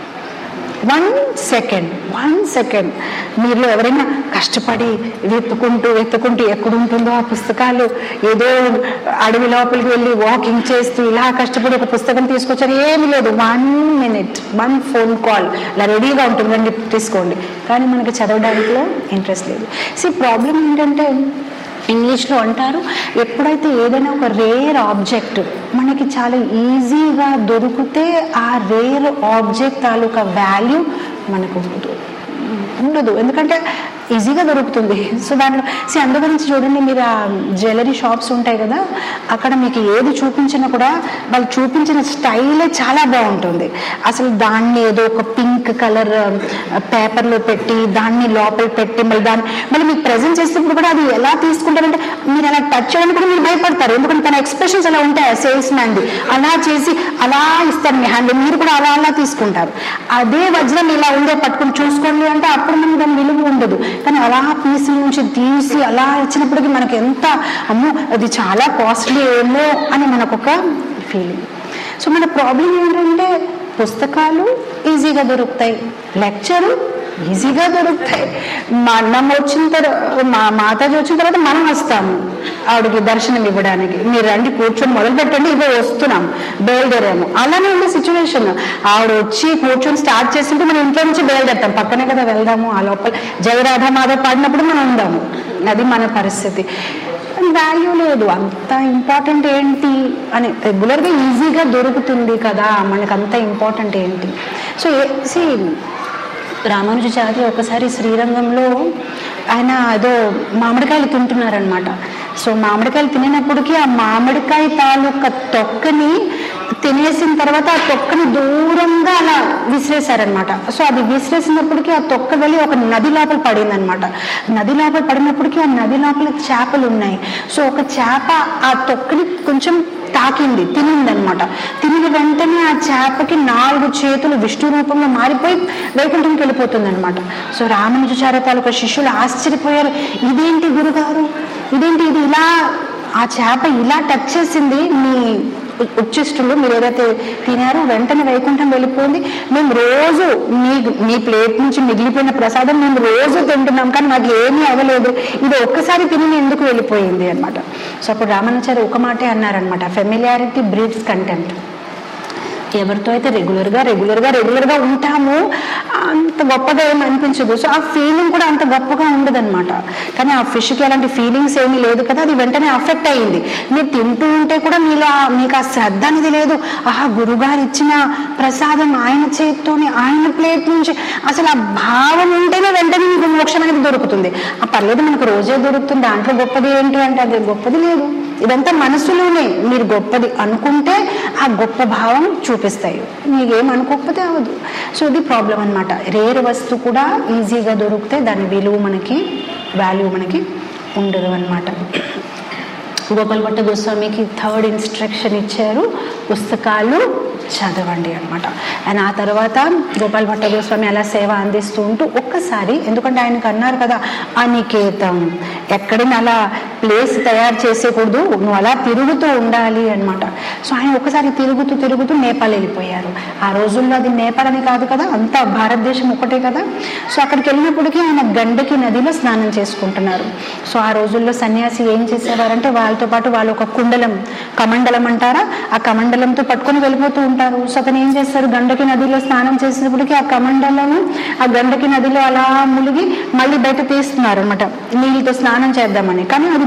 [SPEAKER 1] One second one second మీరు ఎవరైనా కష్టపడి వెతుకుంటూ వెతుకుంటూ ఎక్కడుంటుందో ఆ పుస్తకాలు, ఏదో అడవి లోపలికి వెళ్ళి వాకింగ్ చేస్తూ ఇలా కష్టపడి ఒక పుస్తకం తీసుకొచ్చారు, ఏమీ లేదు, one minute one phone call ఇలా రెడీగా ఉంటుందండి, తీసుకోండి. కానీ మనకి చదవడానికిలో ఇంట్రెస్ట్ లేదు. సో ప్రాబ్లం ఏంటంటే, ఇంగ్లీష్లో అంటారు, ఎప్పుడైతే ఏదైనా ఒక రేర్ ఆబ్జెక్ట్ మనకి చాలా ఈజీగా దొరికితే ఆ రేర్ ఆబ్జెక్ట్ తాలూకా వాల్యూ మనకు ఉండదు ఉండదు ఎందుకంటే ఈజీగా దొరుకుతుంది. సో దాంట్లో సి అందు గురించి చూడండి, మీరు ఆ జ్యువెలరీ షాప్స్ ఉంటాయి కదా, అక్కడ మీకు ఏది చూపించినా కూడా వాళ్ళు చూపించిన స్టైలే చాలా బాగుంటుంది. అసలు దాన్ని ఏదో ఒక పింక్ కలర్ పేపర్లో పెట్టి దాన్ని లోపల పెట్టి మళ్ళీ దాన్ని మళ్ళీ మీకు ప్రజెంట్ చేసినప్పుడు కూడా అది ఎలా తీసుకుంటారంటే మీరు అలా టచ్ చేయడానికి కూడా మీరు భయపడతారు, ఎందుకంటే తన ఎక్స్ప్రెషన్స్ అలా ఉంటాయి సేల్స్ మ్యాన్ది. అలా చేసి అలా ఇస్తారు మీ హ్యాండ్, మీరు కూడా అలా అలా తీసుకుంటారు. అదే వజ్రం ఇలా ఉందే పట్టుకుని చూసుకోండి అంటే అప్పుడు మనకు దాని విలువ ఉండదు. కానీ అలా పీసుల నుంచి తీసి అలా ఇచ్చినప్పటికీ మనకి ఎంత అమ్మో అది చాలా కాస్ట్లీ ఏమో అని మనకు ఒక ఫీలింగ్. సో మన ప్రాబ్లం ఏంటంటే పుస్తకాలు ఈజీగా దొరుకుతాయి, లెక్చరు ఈజీగా దొరుకుతాయి. మా అన్నం వచ్చిన తర్వాత మా మాతాజీ వచ్చిన తర్వాత మనం వస్తాము ఆవిడకి దర్శనం ఇవ్వడానికి, మీరు రండి కూర్చొని మొదలు పెట్టండి, ఇవో వస్తున్నాం బయలుదేరాము. అలానే ఉండే సిచ్యువేషన్, ఆవిడ వచ్చి కూర్చొని స్టార్ట్ చేస్తుంటే మనం ఇంట్లో నుంచి బయలుదేరుతాం, పక్కనే కదా వెళ్దాము, ఆ లోపల జయరాధ మాధవ్ పాడినప్పుడు మనం ఉందాము, అది మన పరిస్థితి. వాల్యూ లేదు, అంత ఇంపార్టెంట్ ఏంటి అని రెగ్యులర్గా ఈజీగా దొరుకుతుంది కదా, మనకు అంత ఇంపార్టెంట్ ఏంటి. సో సి రామానుజాచార్య ఒకసారి శ్రీరంగంలో ఆయన ఏదో మామిడికాయలు తింటున్నారనమాట. సో మామిడికాయలు తినేటప్పటికీ ఆ మామిడికాయ తాలూకా తొక్కని తినేసిన తర్వాత ఆ తొక్కని దూరంగా అలా విసిరేశారనమాట. సో అది విసిరేసినప్పటికీ ఆ తొక్క వెళ్ళి ఒక నది లోపల పడింది అనమాట. నది లోపల పడినప్పటికీ ఆ నది లోపల చేపలు ఉన్నాయి. సో ఒక చేప ఆ తొక్కని కొంచెం తాకింది, తినింది అనమాట. తినిన వెంటనే ఆ చేపకి నాలుగు చేతులు విష్ణు రూపంలో మారిపోయి వైకుంఠంకి వెళ్ళిపోతుంది అనమాట. సో రామానుజాచార్య తాలూకా శిష్యులు ఆశ్చర్యపోయారు, ఇదేంటి గురుగారు, ఇదేంటి ఇది ఇలా ఆ చేప ఇలా టచ్ చేసింది మీ ఉచ్చిష్టులు, మీరు ఏదైతే తినారో వెంటనే వైకుంఠం వెళ్ళిపోయింది, మేము రోజు మీ మీ ప్లేట్ నుంచి మిగిలిపోయిన ప్రసాదం మేము రోజు తింటున్నాం కానీ మాకు ఏమీ అవ్వలేదు, ఇది ఒక్కసారి తిని ఎందుకు వెళ్ళిపోయింది అనమాట. సో అప్పుడు రామానుజాచార్య ఒక మాటే అన్నారనమాట, ఫెమిలియారిటీ బ్రీడ్స్ కంటెంప్ట్. ఎవరితో అయితే రెగ్యులర్గా రెగ్యులర్గా రెగ్యులర్గా ఉంటామో అంత గొప్పగా ఏమి అనిపించదు. సో ఆ ఫీలింగ్ కూడా అంత గొప్పగా ఉండదు అనమాట. కానీ ఆ ఫిష్కి అలాంటి ఫీలింగ్స్ ఏమీ లేదు కదా, అది వెంటనే అఫెక్ట్ అయ్యింది. మీరు తింటూ ఉంటే కూడా మీలో మీకు ఆ శ్రద్ధ అనేది లేదు. ఆహా గురుగారు ఇచ్చిన ప్రసాదం ఆయన చేతితోని ఆయన ప్లేట్ నుంచి అసలు ఆ భావం ఉంటేనే వెంటనే మీకు మోక్షం అనేది దొరుకుతుంది. ఆ పర్లేదు మనకు రోజే దొరుకుతుంది, దాంట్లో గొప్పది ఏంటి అంటే అది గొప్పది లేదు. ఇదంతా మనసులోనే మీరు గొప్పది అనుకుంటే ఆ గొప్ప భావం చూపిస్తాయి, మీకేం అనుకోకపోతే అవ్వదు. సో ఇది ప్రాబ్లం అనమాట. రేర్ వస్తువు కూడా ఈజీగా దొరికితే దాని విలువ మనకి వాల్యూ మనకి ఉండదు అనమాట. గోపాల్ భట్ట గోస్వామికి థర్డ్ ఇన్స్ట్రక్షన్ ఇచ్చారు, పుస్తకాలు చదవండి అనమాట. అండ్ ఆ తర్వాత గోపాల్ భట్ట గోస్వామి అలా సేవ అందిస్తూ ఉంటూ ఒక్కసారి, ఎందుకంటే ఆయనకు అన్నారు కదా అనికేతం, ఎక్కడైనా అలా ప్లేస్ తయారు చేసేకూడదు, నువ్వు అలా తిరుగుతూ ఉండాలి అనమాట. సో ఆయన ఒకసారి తిరుగుతూ తిరుగుతూ నేపాల్ వెళ్ళిపోయారు. ఆ రోజుల్లో అది నేపాల్ అని కాదు కదా, అంతా భారతదేశం ఒకటే కదా. సో అక్కడికి వెళ్ళినప్పటికీ ఆయన గండకి నదిలో స్నానం చేసుకుంటున్నారు. సో ఆ రోజుల్లో సన్యాసి ఏం చేసేవారంటే వాళ్ళతో పాటు వాళ్ళు ఒక కుండలం, కమండలం అంటారా, ఆ కమండలంతో పట్టుకొని వెళ్ళిపోతూ ఉంటారు. సో అతను ఏం చేస్తారు, గండకి నదిలో స్నానం చేసినప్పటికీ ఆ కమండలను ఆ గండకి నదిలో అలా ములిగి మళ్ళీ బయట తీస్తున్నారు అనమాట నీళ్ళతో స్నానం చేద్దామని. కానీ అది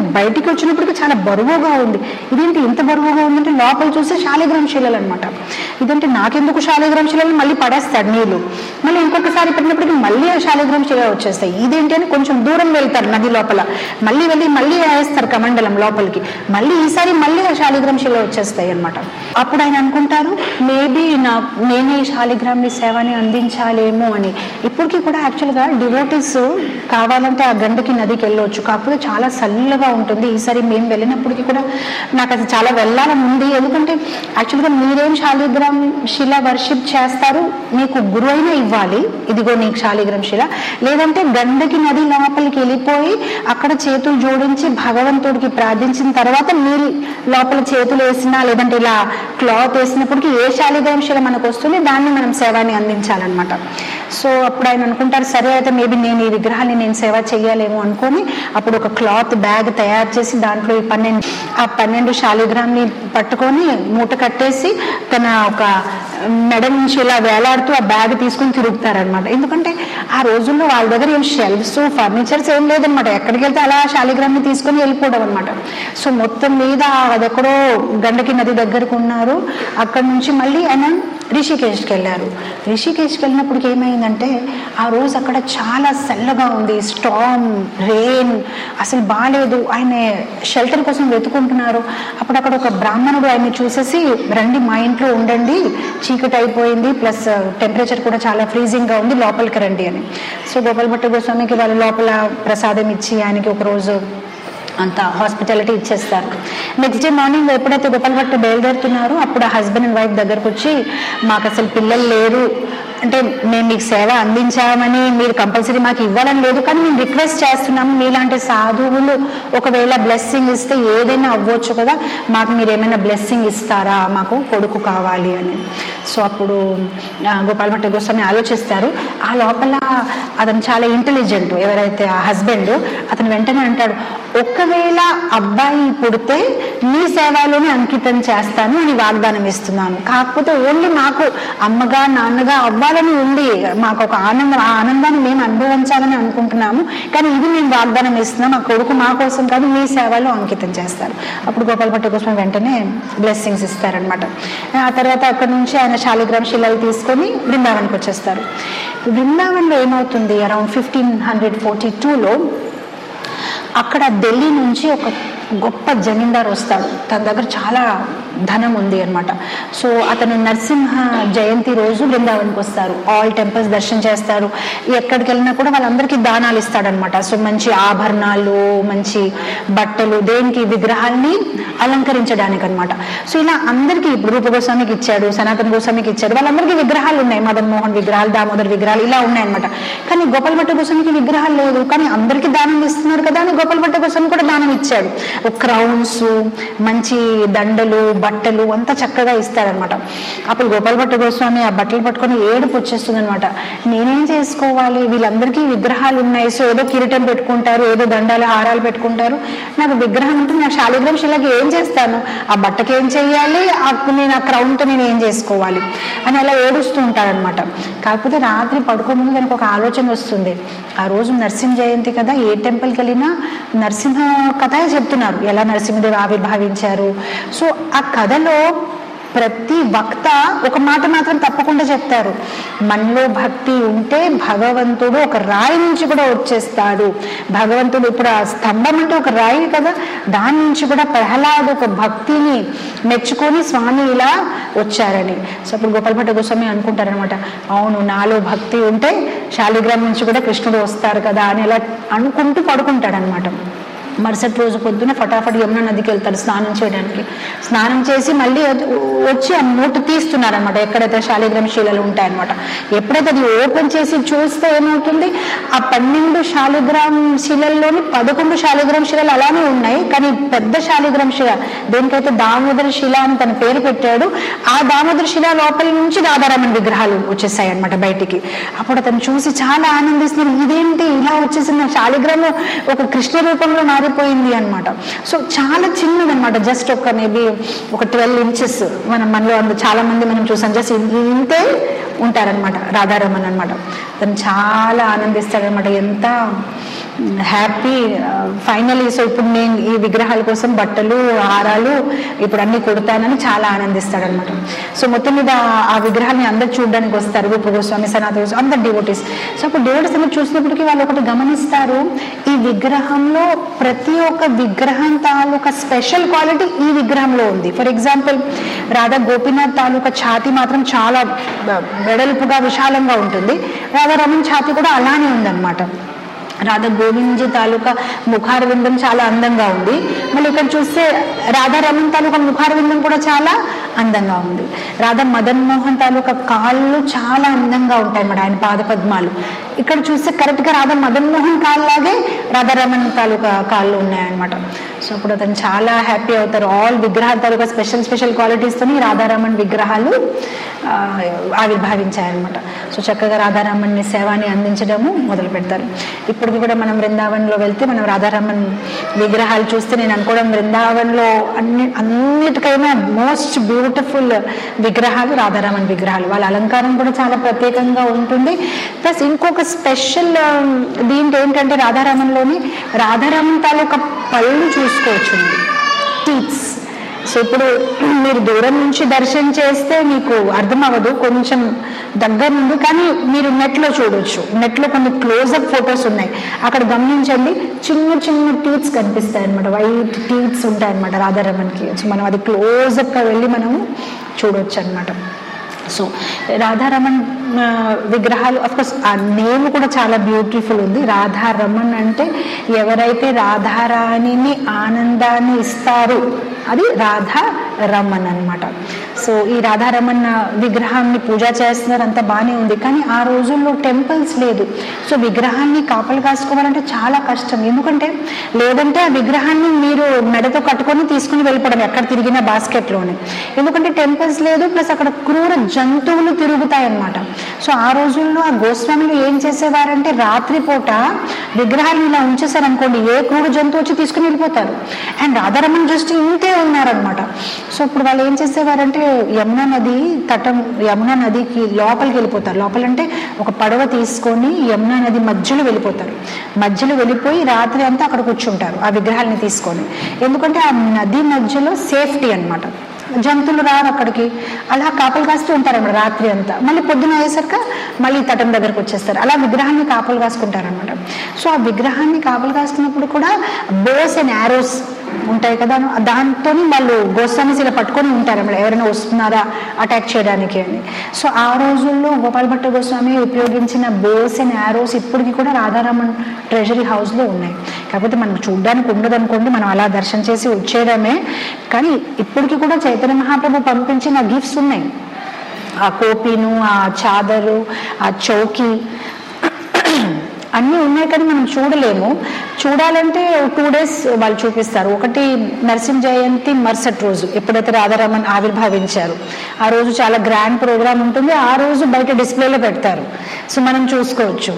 [SPEAKER 1] బయటికి వచ్చినప్పటికీ చాలా బరువుగా ఉంది. ఇదేంటి ఇంత బరువుగా ఉందంటే లోపల చూస్తే శాలిగ్రామ శిలలు అనమాట. ఇదేంటి నాకెందుకు శాలిగ్రామ శిలలు మళ్ళీ పడేస్తాడు నీళ్ళు, మళ్ళీ ఇంకొకసారి పెట్టినప్పటికీ మళ్ళీ ఆ శాలిగ్రామ శిలలు వచ్చేస్తాయి. ఇదేంటి అని కొంచెం దూరం వెళ్తారు నది లోపల, మళ్ళీ వెళ్ళి మళ్ళీ వేస్తారు కమండలం లోపలికి, మళ్ళీ ఈసారి మళ్ళీ ఆ శాలిగ్రామ శిలలు వచ్చేస్తాయి అనమాట. అప్పుడు ఆయన అనుకుంటారు మేబీ నా నేనే శాలిగ్రామి సేవని అందించాలేమో అని. ఇప్పటికీ కూడా యాక్చువల్గా డివోటీస్ కావాలంటే ఆ గండకి నదికి వెళ్ళవచ్చు, కాకపోతే చాలా చల్లగా ఉంటుంది. ఈసారి మేము వెళ్ళినప్పటికీ కూడా నాకు అది చాలా వెళ్ళాలని ఉంది. ఎందుకంటే యాక్చువల్గా మీరేం శాలిగ్రామ్ శిల వర్షిప్ చేస్తారు, మీకు గురు అయినా ఇవ్వాలి, ఇదిగో నీకు శాలిగ్రామ్ శిల, లేదంటే గండకి నది లోపలికి వెళ్ళిపోయి అక్కడ చేతులు జోడించి భగవంతుడికి ప్రార్థించిన తర్వాత మీరు లోపల చేతులు వేసినా లేదంటే ఇలా క్లాత్ వేసినప్పటికీ ఏ శాలిగ్రామ శిల మనకు వస్తుంది దాన్ని మనం సేవాన్ని అందించాలన్నమాట. సో అప్పుడు ఆయన అనుకుంటారు సరే అయితే మేబీ నేను ఈ విగ్రహాన్ని నేను సేవ చేయాలేమో అనుకొని అప్పుడు ఒక క్లాత్ బ్యాగ్ తయారు చేసి దాంట్లో ఈ పన్నెండు ఆ పన్నెండు శాలిగ్రామ్ని పట్టుకొని మూట కట్టేసి తన ఒక మెడ నుంచి ఇలా వేలాడుతూ ఆ బ్యాగ్ తీసుకొని తిరుగుతారనమాట. ఎందుకంటే ఆ రోజుల్లో వాళ్ళ దగ్గర ఏం షెల్ఫ్స్ ఫర్నిచర్స్ ఏం లేదనమాట, ఎక్కడికి వెళ్తే అలా శాలిగ్రామ్ని తీసుకొని వెళ్ళిపోవడం అనమాట. సో మొత్తం మీద అదెక్కడో గండకి నది దగ్గరకు ఉన్నారు. అక్కడ నుంచి మళ్ళీ ఆయన రిషికేష్కి వెళ్ళారు. రిషికేష్కి వెళ్ళినప్పటికి ఏమైందంటే ఆ రోజు అక్కడ చాలా చల్లగా ఉంది, స్టార్మ్ రెయిన్ అసలు బాగాలేదు. ఆయన షెల్టర్ కోసం వెతుకుంటున్నారు. అప్పుడు అక్కడ ఒక బ్రాహ్మణుడు ఆయన్ని చూసేసి రండి మా ఇంట్లో ఉండండి, చీకటి అయిపోయింది, ప్లస్ టెంపరేచర్ కూడా చాలా ఫ్రీజింగ్గా ఉంది, లోపలికి రండి అని. సో గోపాల్ భట్ట గోస్వామికి వాళ్ళ లోపల ప్రసాదం ఇచ్చి ఆయనకి ఒకరోజు అంత హాస్పిటాలిటీ ఇచ్చేస్తారు. నెక్స్ట్ డే మార్నింగ్ ఎప్పుడైతే గోపాల్ భట్ట బయలుదేరుతున్నారో అప్పుడు ఆ హస్బెండ్ అండ్ వైఫ్ దగ్గరకు వచ్చి మాకు అసలు పిల్లలు లేరు, అంటే మేము మీకు సేవ అందించామని మీరు కంపల్సరీ మాకు ఇవ్వాలని లేదు, కానీ మేము రిక్వెస్ట్ చేస్తున్నాము మీలాంటి సాధువులు ఒకవేళ బ్లెస్సింగ్ ఇస్తే ఏదైనా అవ్వచ్చు కదా, మాకు మీరు ఏమైనా బ్లెస్సింగ్ ఇస్తారా, మాకు కొడుకు కావాలి అని. సో అప్పుడు గోపాల్ భట్ట గోస్వామి ఆలోచిస్తారు. ఆ లోపల అతను చాలా ఇంటెలిజెంట్, ఎవరైతే ఆ హస్బెండ్ అతను వెంటనే అంటాడు ఒకవేళ అబ్బాయి పుడితే నీ సేవలోనే అంకితం చేస్తాను అని వాగ్దానం ఇస్తున్నాను, కాకపోతే ఓన్లీ మాకు అమ్మగా నాన్నగా అవ్వాలని ఉంది, మాకు ఒక ఆనందం, ఆ ఆనందాన్ని మేము అనుభవించాలని అనుకుంటున్నాము, కానీ ఇది మేము వాగ్దానం ఇస్తున్నాం, మా కొడుకు మా కోసం కాదు మీ సేవలో అంకితం చేస్తారు. అప్పుడు గోపాల్ భట్ట గోస్వామి వెంటనే బ్లెస్సింగ్స్ ఇస్తారనమాట. ఆ తర్వాత అక్కడ నుంచి ఆయన శాలిగ్రామ శిలలు తీసుకొని బృందావన్కి వచ్చేస్తారు. బృందావన్లో ఏమవుతుంది, అరౌండ్ ఫిఫ్టీన్ హండ్రెడ్ ఫోర్టీ టూలో అక్కడ ఢిల్లీ నుంచి ఒక గొప్ప జమీందార్ వస్తాడు, తన దగ్గర చాలా ధనం ఉంది అనమాట. సో అతను నరసింహ జయంతి రోజు బృందావన్కి వస్తారు, ఆల్ టెంపుల్స్ దర్శనం చేస్తారు, ఎక్కడికి వెళ్ళినా కూడా వాళ్ళందరికీ దానాలు ఇస్తాడనమాట. సో మంచి ఆభరణాలు, మంచి బట్టలు, దేనికి విగ్రహాల్ని అలంకరించడానికి అనమాట. సో ఇలా అందరికీ ఇప్పుడు రూప గోస్వామికి ఇచ్చాడు, సనాతన గోస్వామికి ఇచ్చాడు, వాళ్ళందరికీ విగ్రహాలు ఉన్నాయి, మదన్ మోహన్ విగ్రహాలు, దామోదర్ విగ్రహాలు ఇలా ఉన్నాయన్నమాట. కానీ గోపాల్ భట్ట గోస్వామికి విగ్రహాలు లేదు, కానీ అందరికీ దానం ఇస్తున్నారు కదా అని గోపాల్ భట్ట గోస్వామి కూడా దానం ఇచ్చాడు. క్రౌన్స్, మంచి దండలు, బట్టలు అంతా చక్కగా ఇస్తారనమాట. అప్పుడు గోపాల్ భట్ట గోస్వామి ఆ బట్టలు పట్టుకొని ఏడుపు వచ్చేస్తుంది అనమాట. నేనేం చేసుకోవాలి, వీళ్ళందరికీ విగ్రహాలు ఉన్నాయి, సో ఏదో కిరీటం పెట్టుకుంటారు, ఏదో దండాలు హారాలు పెట్టుకుంటారు, నాకు విగ్రహం అంటే నాకు శాలిగ్రామ శిలకి ఏం చేస్తాను, ఆ బట్టకి ఏం చెయ్యాలి, నేను ఆ క్రౌన్తో నేను ఏం చేసుకోవాలి అని అలా ఏడుస్తూ ఉంటారనమాట. కాకపోతే రాత్రి పడుకోముందు దానికి ఒక ఆలోచన వస్తుంది. ఆ రోజు నరసింహ జయంతి కదా, ఏ టెంపుల్కి వెళ్ళినా నరసింహ కథ చెప్తున్నారు, ఎలా నరసింహదేవి ఆవిర్భావించారు. సో ఆ కథలో ప్రతి వక్త ఒక మాట మాత్రం తప్పకుండా చెప్తారు, మనలో భక్తి ఉంటే భగవంతుడు ఒక రాయి నుంచి కూడా వచ్చేస్తాడు. భగవంతుడు ఇప్పుడు ఆ స్తంభం అంటే ఒక రాయి కదా, దాని నుంచి కూడా ప్రహ్లాదు ఒక భక్తిని మెచ్చుకొని స్వామి ఇలా వచ్చారని. సో అప్పుడు గోపాల్ భట్ట గోస్వామి అనుకుంటారనమాట, అవును నాలో భక్తి ఉంటే శాలిగ్రామ్ నుంచి కూడా కృష్ణుడు వస్తారు కదా అని అలా అనుకుంటూ పడుకుంటాడనమాట. మరుసటి రోజు పొద్దున ఫటాఫట్ యమునా నదికి వెళ్తారు స్నానం చేయడానికి. స్నానం చేసి మళ్ళీ వచ్చి ఆ మూట తీస్తున్నారనమాట, ఎక్కడైతే శాలిగ్రామ శిలలు ఉంటాయన్నమాట. ఎప్పుడైతే అది ఓపెన్ చేసి చూస్తే ఏమవుతుంది, ఆ పన్నెండు శాలిగ్రామ శిలల్లోని పదకొండు శాలిగ్రామ శిలలు అలానే ఉన్నాయి, కానీ పెద్ద శాలిగ్రామ శిల దేనికైతే దామోదర శిల అని తన పేరు పెట్టాడు, ఆ దామోదర శిల లోపల నుంచి రాధారామన్ విగ్రహాలు వచ్చేసాయి అనమాట బయటికి. అప్పుడు అతను చూసి చాలా ఆనందిస్తున్నారు, ఇదేంటి ఇలా వచ్చేసింది, శాలిగ్రామం ఒక కృష్ణ రూపంలో మారి పోయింది అనమాట. సో చాలా చిన్నది అనమాట, జస్ట్ ఒక మేబీ ఒక ట్వెల్వ్ ఇంచెస్ మనం మనలో అందు చాలా మంది మనం చూసాం, జస్ట్ ఇంతే ఉంటారనమాట రాధారమన్ అనమాట. తను చాలా ఆనందిస్తాడనమాట, ఎంత హ్యాపీ ఫైనలీ. సో ఇప్పుడు నేను ఈ విగ్రహాల కోసం బట్టలు హారాలు ఇప్పుడు అన్ని కుడతానని చాలా ఆనందిస్తాడనమాట. సో మొత్తం మీద ఆ విగ్రహాన్ని అందరు చూడడానికి వస్తారు, రూప గోస్వామి, సనాతన గోస్వామి, అందరు డివోటీస్. సో అప్పుడు డివోటీస్ అందరూ చూసినప్పటికీ వాళ్ళు ఒకటి గమనిస్తారు, ఈ విగ్రహంలో ప్రతి ఒక్క విగ్రహం తాలూకా స్పెషల్ క్వాలిటీ ఈ విగ్రహంలో ఉంది. ఫర్ ఎగ్జాంపుల్ రాధా గోపీనాథ్ తాలూకా ఛాతి మాత్రం చాలా వెడల్పుగా విశాలంగా ఉంటుంది, రాధారమణ్ ఛాతి కూడా అలానే ఉందన్నమాట. రాధా గోవింద్ తాలూకా ముఖారవిందం చాలా అందంగా ఉంది. మళ్ళీ ఇక్కడ చూస్తే రాధారమణ్ తాలూకా ముఖారవిందం కూడా చాలా అందంగా ఉంది. రాధా మదన్ మోహన్ తాలూకా కాళ్ళు చాలా అందంగా ఉంటాయి అన్నమాట, ఆయన పాద పద్మాలు. ఇక్కడ చూస్తే కరెక్ట్ గా రాధా మదన్ మోహన్ కాళ్ళలాగే రాధారమణ్ తాలూకా కాళ్ళు ఉన్నాయన్నమాట. సో అప్పుడు అతను చాలా హ్యాపీ అవుతారు. ఆల్ విగ్రహాల తాలూకా స్పెషల్ స్పెషల్ క్వాలిటీస్ తోని రాధారమణ్ విగ్రహాలు ఆవిర్భావించాయన్నమాట. సో చక్కగా రాధారమణ్ని సేవాని అందించడము మొదలు పెడతారు. ఇప్పటికి కూడా మనం బృందావన్లో వెళ్తే మనం రాధారమణ్ విగ్రహాలు చూస్తే నేను అనుకోవడం బృందావన్లో అన్ని అన్నిటికైనా మోస్ట్ బ్యూటిఫుల్ విగ్రహాలు రాధారమణ్ విగ్రహాలు. వాళ్ళ అలంకారం కూడా చాలా ప్రత్యేకంగా ఉంటుంది. ప్లస్ ఇంకొక స్పెషల్ దీంట్లో ఏంటంటే రాధారమణ్లోని రాధారమణ్ తాలూకా పళ్ళు చూసుకోవచ్చు, టీత్స్. సో ఇప్పుడు మీరు దూరం నుంచి దర్శనం చేస్తే మీకు అర్థం అవ్వదు, కొంచెం దగ్గర నుండి, కానీ మీరు నెట్లో చూడొచ్చు. నెట్లో కొన్ని క్లోజప్ ఫొటోస్ ఉన్నాయి, అక్కడ గమనించండి, చిన్న చిన్న టీత్స్ కనిపిస్తాయి అనమాట, వైట్ టీత్స్ ఉంటాయి అనమాట రాధారమణ్కి. సో మనం అది క్లోజప్గా వెళ్ళి మనము చూడొచ్చు అనమాట. సో రాధారమణ్ విగ్రహాలు అఫ్కోర్స్ ఆ నేమ్ కూడా చాలా బ్యూటిఫుల్ ఉంది. రాధారమణ్ అంటే ఎవరైతే రాధారాణిని ఆనందాన్ని ఇస్తారు అది రాధా రమణ్ అనమాట. సో ఈ రాధారమణ్ విగ్రహాన్ని పూజ చేస్తున్నారు, అంతా బాగానే ఉంది, కానీ ఆ రోజుల్లో టెంపుల్స్ లేదు. సో విగ్రహాన్ని కాపలు కాసుకోవాలంటే చాలా కష్టం. ఎందుకంటే లేదంటే ఆ విగ్రహాన్ని మీరు మెడతో కట్టుకొని తీసుకుని వెళ్ళిపోవడం ఎక్కడ తిరిగిన బాస్కెట్లోనే. ఎందుకంటే టెంపుల్స్ లేదు, ప్లస్ అక్కడ క్రూర జంతువులు తిరుగుతాయి అన్నమాట. సో ఆ రోజుల్లో ఆ గోస్వాములు ఏం చేసేవారంటే రాత్రిపూట విగ్రహాలు ఇలా ఉంచేసారనుకోండి, ఏ క్రూర జంతువు వచ్చి తీసుకుని వెళ్ళిపోతారు. అండ్ రాధారమణ్ జస్ట్ ఇంతే ఉన్నారనమాట. సో ఇప్పుడు వాళ్ళు ఏం చేసేవారంటే యమునా నది తటం, యమునా నదికి లోపలికి వెళ్ళిపోతారు. లోపలంటే ఒక పడవ తీసుకొని యమునా నది మధ్యలో వెళ్ళిపోతారు. మధ్యలో వెళ్ళిపోయి రాత్రి అంతా అక్కడ కూర్చుంటారు ఆ విగ్రహాలని తీసుకొని. ఎందుకంటే ఆ నది మధ్యలో సేఫ్టీ అనమాట, జంతువులు రారు అక్కడికి. అలా కాపలు కాస్తూ ఉంటారన్నమాట రాత్రి అంతా. మళ్ళీ పొద్దున అయ్యేసరికి మళ్ళీ తటం దగ్గరకు వచ్చేస్తారు. అలా విగ్రహాన్ని కాపలు కాసుకుంటారనమాట. సో ఆ విగ్రహాన్ని కాపలు కాస్తున్నప్పుడు కూడా బోస్ అండ్ యారోస్ ఉంటాయి కదా, దాంతో వాళ్ళు గోస్వామిస్ ఇలా పట్టుకొని ఉంటారు అన్నమాట, ఎవరైనా వస్తున్నారా అటాక్ చేయడానికి అని. సో ఆ రోజుల్లో గోపాల్ భట్ట గోస్వామి ఉపయోగించిన బోస్ అండ్ యారోస్ ఇప్పటికీ కూడా రాధారమణ్ ట్రెజరీ హౌస్లో ఉన్నాయి. కాకపోతే మనం చూడడానికి ఉండదు అనుకోండి, మనం అలా దర్శనం చేసి వచ్చేయడమే. కానీ ఇప్పటికీ కూడా చైతన్య మహాప్రభు పంపించిన గిఫ్ట్స్ ఉన్నాయి, ఆ కోపీను, ఆ చాదరు, ఆ చౌకీ అన్నీ ఉన్నాయి, కానీ మనం చూడలేము. చూడాలంటే టూ డేస్ వాళ్ళు చూపిస్తారు. ఒకటి నరసింహ జయంతి మరుసటి రోజు ఎప్పుడైతే రాధారమణ్ ఆవిర్భావించారు ఆ రోజు చాలా గ్రాండ్ ప్రోగ్రామ్ ఉంటుంది, ఆ రోజు బయట డిస్ప్లేలో పెడతారు. సో మనం చూసుకోవచ్చు.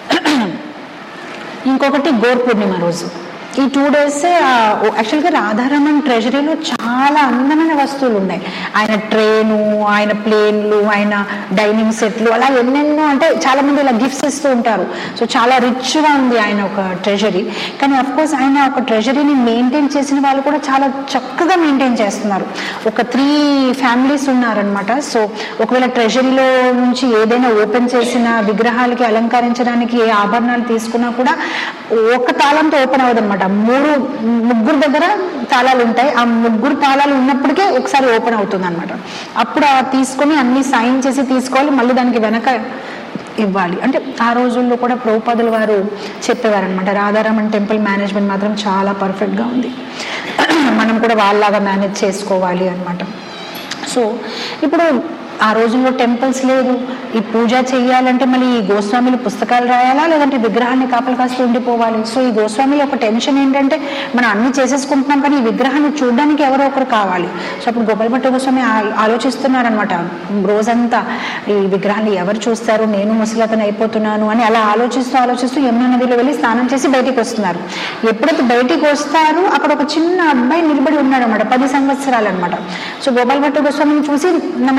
[SPEAKER 1] ఇంకొకటి గోర్ పూర్ణిమ రోజు. ఈ టూ డేస్ యాక్చువల్గా రాధారమణ్ ట్రెజరీలో చాలా అందమైన వస్తువులు ఉన్నాయి. ఆయన ట్రైను, ఆయన ప్లేన్లు, ఆయన డైనింగ్ సెట్లు, అలా ఎన్నెన్నో, అంటే చాలా మంది ఇలా గిఫ్ట్స్ ఇస్తూ ఉంటారు. సో చాలా రిచ్గా ఉంది ఆయన ఒక ట్రెజరీ. కానీ అఫ్ కోర్స్ ఆయన ఒక ట్రెజరీని మెయింటైన్ చేసిన వాళ్ళు కూడా చాలా చక్కగా మెయింటైన్ చేస్తున్నారు. ఒక త్రీ ఫ్యామిలీస్ ఉన్నారనమాట. సో ఒకవేళ ట్రెజరీలో నుంచి ఏదైనా ఓపెన్ చేసిన విగ్రహాలకి అలంకరించడానికి ఏ ఆభరణాలు తీసుకున్నా కూడా ఒక తాళంతో ఓపెన్ అవ్వదు అనమాట. మూడు ముగ్గురు దగ్గర తాళాలు ఉంటాయి. ఆ ముగ్గురు తాళాలు ఉన్నప్పటికే ఒకసారి ఓపెన్ అవుతుంది అనమాట. అప్పుడు ఆ తీసుకొని అన్ని సైన్ చేసి తీసుకోవాలి, మళ్ళీ దానికి వెనక ఇవ్వాలి. అంటే ఆ రోజుల్లో కూడా ప్రభుపాదుల వారు చెప్పేవారు అనమాట, రాధారమణ్ టెంపుల్ మేనేజ్మెంట్ మాత్రం చాలా పర్ఫెక్ట్గా ఉంది, మనం కూడా వాళ్ళలాగా మేనేజ్ చేసుకోవాలి అనమాట. సో ఇప్పుడు ఆ రోజుల్లో టెంపుల్స్ లేదు, ఈ పూజ చేయాలంటే మళ్ళీ ఈ గోస్వామిలు పుస్తకాలు రాయాలా, లేదంటే విగ్రహాన్ని కాపలు కాస్తూ ఉండిపోవాలి. సో ఈ గోస్వామిలో ఒక టెన్షన్ ఏంటంటే మనం అన్ని చేసేసుకుంటున్నాం, కానీ ఈ విగ్రహాన్ని చూడడానికి ఎవరో ఒకరు కావాలి. సో అప్పుడు గోపాల్ భట్ట గోస్వామి ఆలోచిస్తున్నారనమాట, రోజంతా ఈ విగ్రహాన్ని ఎవరు చూస్తారు, నేను ముసలతను అయిపోతున్నాను అని అలా ఆలోచిస్తూ ఆలోచిస్తూ యమునా నదిలో వెళ్ళి స్నానం చేసి బయటికి వస్తున్నారు. ఎప్పుడైతే బయటికి వస్తారో అక్కడ ఒక చిన్న అబ్బాయి నిలబడి ఉన్నాడు అనమాట, పది సంవత్సరాలు అనమాట. సో గోపాల్ భట్ట గోస్వామిని చూసి నమస్కారం పెడతారు.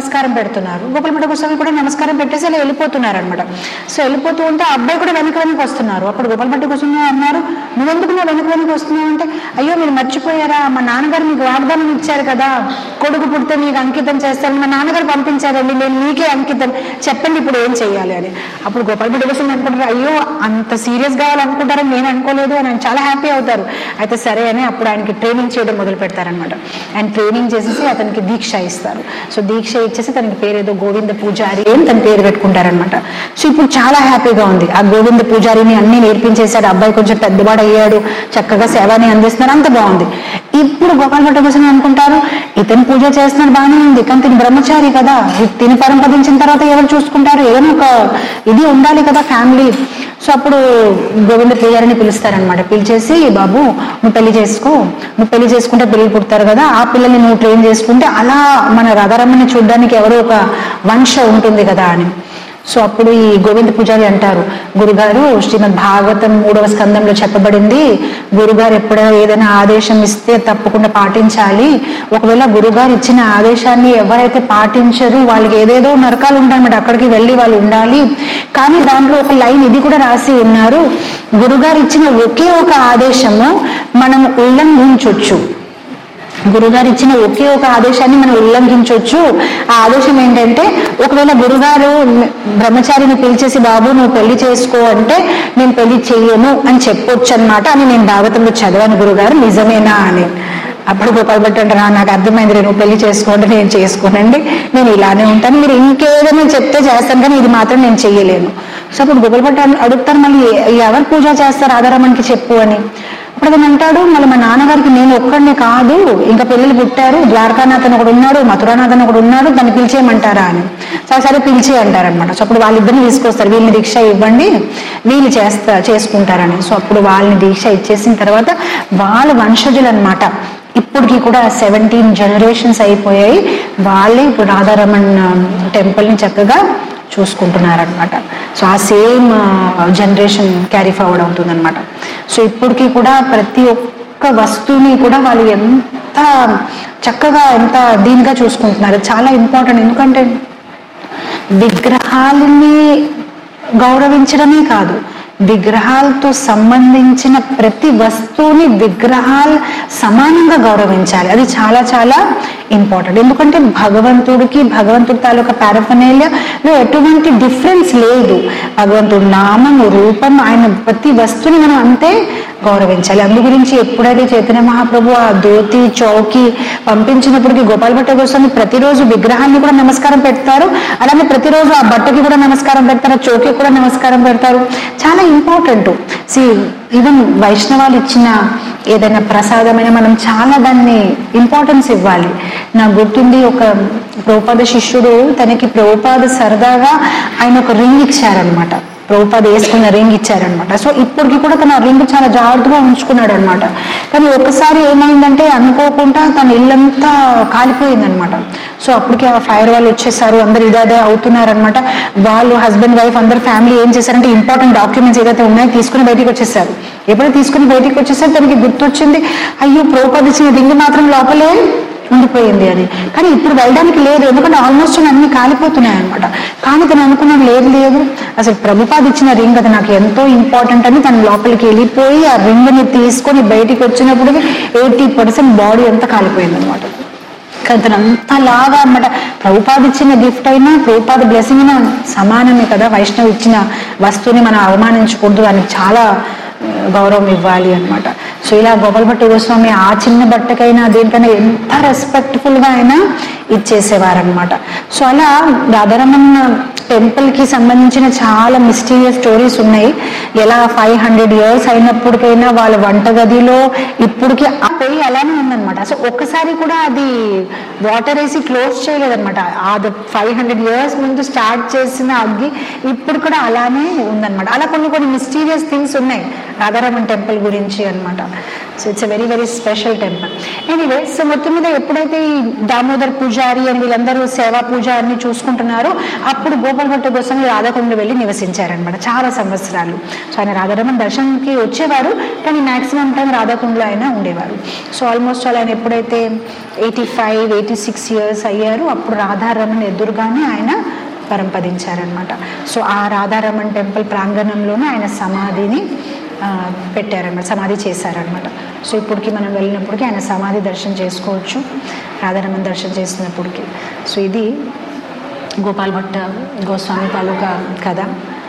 [SPEAKER 1] పెడుతున్నారు. గోపాలభట్ట గోస్వామి కూడా నమస్కారం పెట్టేసి అలా వెళ్ళిపోతున్నారు అనమాట. సో వెళ్ళిపోతూ ఉంటే అబ్బాయి కూడా వెనక వెనక వస్తున్నారు. అప్పుడు గోపాలభట్ట గోస్వామి అన్నారు, నువ్వెందుకు నా వెనక వెనక వస్తున్నావు అంటే, అయ్యో మీరు మర్చిపోయారా, మా నాన్నగారు మీకు వాగ్దానం ఇచ్చారు కదా, కొడుకు పుడితే మీకు అంకితం చేస్తాను, మా నాన్నగారు పంపించారండి, నేను మీకే అంకితం, చెప్పండి ఇప్పుడు ఏం చెయ్యాలి అని. అప్పుడు గోపాలభట్ట గోస్వామి అనుకుంటారు, అయ్యో అంత సీరియస్ కావాలనుకుంటారని నేను అనుకోలేదు అని ఆయన చాలా హ్యాపీ అవుతారు. అయితే సరే అని అప్పుడు ఆయనకి ట్రైనింగ్ చేయడం మొదలు పెడతారనమాట. ఆయన ట్రైనింగ్ చేసేసి అతనికి దీక్ష ఇస్తారు. సో దీక్ష ఇచ్చేసి తనకి పేరు ఏదో గోవింద పూజారి అని తన పేరు పెట్టుకుంటారనమాట. సో ఇప్పుడు చాలా హ్యాపీగా ఉంది. ఆ గోవింద పూజారిని అన్ని నేర్పించేశాడు, అబ్బాయి కొంచెం పెద్దవాడు అయ్యాడు, చక్కగా సేవని అందిస్తున్నారు, అంత బాగుంది. ఇప్పుడు గోపాలభట్ట కోసం అనుకుంటారు, ఇతను పూజ చేస్తున్నాడు బాగానే ఉంది, కానీ తిని బ్రహ్మచారి కదా, తిని పరంపదించిన తర్వాత ఎవరు చూసుకుంటారు, ఏదైనా ఒక ఇది ఉండాలి కదా ఫ్యామిలీ. సో అప్పుడు గోవింద పూజారిని పిలుస్తారనమాట. పిలిచేసి, బాబు నువ్వు పెళ్లి చేసుకో, నువ్వు పెళ్లి చేసుకుంటే పిల్లలు పుడతారు కదా, ఆ పిల్లల్ని నువ్వు ట్రైన్ చేసుకుంటే అలా మన రాధారమ్మని చూడడానికి ఎవరో ఒక వంశ ఉంటుంది కదా అని. సో అప్పుడు ఈ గోవింద పూజారి అంటారు, గురుగారు శ్రీమద్ భాగవతం మూడవ స్కందంలో చెప్పబడింది, గురుగారు ఎప్పుడైనా ఏదైనా ఆదేశం ఇస్తే తప్పకుండా పాటించాలి. ఒకవేళ గురుగారు ఇచ్చిన ఆదేశాన్ని ఎవరైతే పాటించరు వాళ్ళకి ఏదేదో నరకాలు ఉంటాయన్నమాట, అక్కడికి వెళ్ళి వాళ్ళు ఉండాలి. కానీ దాంట్లో ఒక లైన్ ఇది కూడా రాసి ఉన్నారు, గురుగారు ఇచ్చిన ఒకే ఒక ఆదేశము మనం ఉల్లంఘించవచ్చు, గురుగారు ఇచ్చిన ఒకే ఒక ఆదేశాన్ని మనం ఉల్లంఘించవచ్చు. ఆ ఆదేశం ఏంటంటే, ఒకవేళ గురుగారు బ్రహ్మచారిని పిలిచేసి బాబు నువ్వు పెళ్లి చేసుకో అంటే నేను పెళ్లి చెయ్యను అని చెప్పొచ్చు అనమాట అని నేను భాగవతంలో చదివాను గురుగారు, నిజమేనా అని. అప్పుడు గోపాలభట్ట అంటారా, నాకు అర్థమైంది, నువ్వు పెళ్లి చేసుకోండి, నేను చేసుకోనండి, నేను ఇలానే ఉంటాను, మీరు ఇంకేదైనా చెప్తే చేస్తాను కానీ ఇది మాత్రం నేను చెయ్యలేను. సో అప్పుడు గోపాలభట్ట అడుగుతారు, మళ్ళీ ఎవరు పూజ చేస్తారు రాధారమణకి చెప్పు అని. అప్పుడు అతను అంటాడు, మళ్ళీ మా నాన్నగారికి నేను ఒక్కడినే కాదు, ఇంకా పిల్లలు పుట్టారు, ద్వారకానాథన్ ఒకడు ఉన్నాడు, మథురానాథన్ ఒకడు ఉన్నాడు, దాన్ని పిలిచేయమంటారా అని. సరే సరే పిలిచే అంటారనమాట. సో అప్పుడు వాళ్ళిద్దరిని తీసుకొస్తారు, వీళ్ళని దీక్ష ఇవ్వండి, వీళ్ళు చేస్తా చేసుకుంటారని. సో అప్పుడు వాళ్ళని దీక్ష ఇచ్చేసిన తర్వాత వాళ్ళ వంశజులు అనమాట, ఇప్పటికి కూడా సెవెంటీన్ జనరేషన్స్ అయిపోయాయి, వాళ్ళే ఇప్పుడు రాధారమణ్ టెంపుల్ని చక్కగా చూసుకుంటున్నారనమాట. సో ఆ సేమ్ జనరేషన్ క్యారీ ఫార్వర్డ్ అవుతుంది అనమాట. సో ఇప్పటికీ కూడా ప్రతి ఒక్క వస్తువుని కూడా వాళ్ళు ఎంత చక్కగా ఎంత దీనిగా చూసుకుంటున్నారు, చాలా ఇంపార్టెంట్. ఎందుకంటే విగ్రహాలని గౌరవించడమే కాదు, విగ్రహాలతో సంబంధించిన ప్రతి వస్తువుని విగ్రహాలు సమానంగా గౌరవించాలి, అది చాలా చాలా ఇంపార్టెంట్. ఎందుకంటే భగవంతుడికి భగవంతుడి తాలూకా పారఫెర్నాలియాలో ఎటువంటి డిఫరెన్స్ లేదు, భగవంతుడు నామము రూపం ఆయన ప్రతి వస్తువుని మనం అంతే గౌరవించాలి. అందు గురించి ఎప్పుడైతే చైతన్య మహాప్రభు ఆ ధోతి చౌకి పంపించినప్పటికీ గోపాలభట్ట గోస్వామి ప్రతిరోజు విగ్రహాన్ని కూడా నమస్కారం పెడతారు, అలానే ప్రతిరోజు ఆ బట్టకి కూడా నమస్కారం పెడతారు, చౌకి కూడా నమస్కారం పెడతారు, చాలా ఇంపార్టెంట్. సి ఈవెన్ వైష్ణవాలు ఇచ్చిన ఏదైనా ప్రసాదమైన మనం చాలా దాన్ని ఇంపార్టెన్స్ ఇవ్వాలి. నాకు గుర్తుంది, ఒక ప్రభుపాద శిష్యుడు తనకి ప్రభుపాద సరదాగా ఆయన ఒక రింగ్ ఇచ్చారనమాట, ప్రభుపాద వేసుకున్న రింగ్ ఇచ్చారనమాట. సో ఇప్పటికి కూడా తన రింగ్ చాలా జాగ్రత్తగా ఉంచుకున్నాడు అనమాట. కానీ ఒకసారి ఏమైందంటే అనుకోకుండా తన ఇల్లంతా కాలిపోయిందనమాట. సో అప్పటికి ఆ ఫైర్ వాళ్ళు వచ్చేసారు, అందరు ఇదే అవుతున్నారనమాట. వాళ్ళు హస్బెండ్ వైఫ్ అందరు ఫ్యామిలీ ఏం చేశారంటే ఇంపార్టెంట్ డాక్యుమెంట్స్ ఏదైతే ఉన్నాయో తీసుకుని బయటికి వచ్చేసారు. ఎప్పుడైతే తీసుకుని బయటికి వచ్చేసారు తనకి గుర్తొచ్చింది, అయ్యో ప్రభుపాద ఇచ్చిన రింగ్ మాత్రం లోపలే ఉండిపోయింది అని. కానీ ఇప్పుడు వెళ్ళడానికి లేదు, ఎందుకంటే ఆల్మోస్ట్ అన్ని కాలిపోతున్నాయి అనమాట. కానీ తను అనుకున్నాడు, లేదు లేదు అసలు ప్రభుపాద ఇచ్చిన రింగ్ అది నాకు ఎంతో ఇంపార్టెంట్ అని తను లోపలికి వెళ్ళిపోయి ఆ రింగ్ ని తీసుకొని బయటికి వచ్చినప్పటికీ ఎయిటీ పర్సెంట్ బాడీ అంతా కాలిపోయింది అనమాట. కానీ తను అంతలాగా అనమాట. ప్రభుపాద ఇచ్చిన గిఫ్ట్ అయినా ప్రభుపాద బ్లెస్సింగ్ అయినా సమానమే కదా, వైష్ణవ్ ఇచ్చిన వస్తువుని మనం అవమానించకూడదు, దానికి చాలా గౌరవం ఇవ్వాలి అనమాట. సో ఇలా గోపాలభట్ట గోస్వామి ఆ చిన్న బట్టకైనా దేనికైనా ఎంత రెస్పెక్ట్ఫుల్ గా అయినా ఇచ్చేసేవారనమాట. సో అలా రాధారమణ్ టెంపుల్ కి సంబంధించిన చాలా మిస్టీరియస్ స్టోరీస్ ఉన్నాయి. ఎలా ఫైవ్ హండ్రెడ్ ఇయర్స్ అయినప్పటికైనా వాళ్ళ వంటగదిలో ఇప్పటికి ఆ పొయ్యి అలానే ఉందనమాట. సో ఒక్కసారి కూడా అది వాటర్ వేసి క్లోజ్ చేయలేదనమాట. అది ఫైవ్ హండ్రెడ్ ఇయర్స్ ముందు స్టార్ట్ చేసిన అగ్గి ఇప్పుడు కూడా అలానే ఉందనమాట. అలా కొన్ని కొన్ని మిస్టీరియస్ థింగ్స్ ఉన్నాయి రాధారమణ్ టెంపుల్ గురించి అనమాట. So it's a very very special temple. Anyway, so మొత్తం మీద ఎప్పుడైతే ఈ దామోదర్ పూజారి అని వీళ్ళందరూ సేవా పూజ అన్ని చూసుకుంటున్నారో అప్పుడు గోపాల్ గోపాల్ భట్ట గోస్వామి రాధాకుండ వెళ్ళి నివసించారనమాట చాలా సంవత్సరాలు. సో ఆయన రాధారమణ దర్శనంకి వచ్చేవారు, కానీ మ్యాక్సిమం టైం రాధాకుండలో ఆయన ఉండేవారు. సో ఆల్మోస్ట్ ఆయన ఎప్పుడైతే eighty five eighty six years అయ్యారు, అప్పుడు రాధారమణ ఎదురుగానే ఆయన పరంపదించారనమాట. సో ఆ రాధారమణ టెంపుల్ ప్రాంగణంలోనే ఆయన సమాధిని పెట్టారనమాట, సమాధి చేశారనమాట. సో ఇప్పటికి మనం వెళ్ళినప్పటికీ ఆయన సమాధి దర్శనం చేసుకోవచ్చు, రాధారమణ దర్శనం చేసినప్పటికీ. సో ఇది గోపాల్ భట్ట గోస్వామి తాలూకా కథ.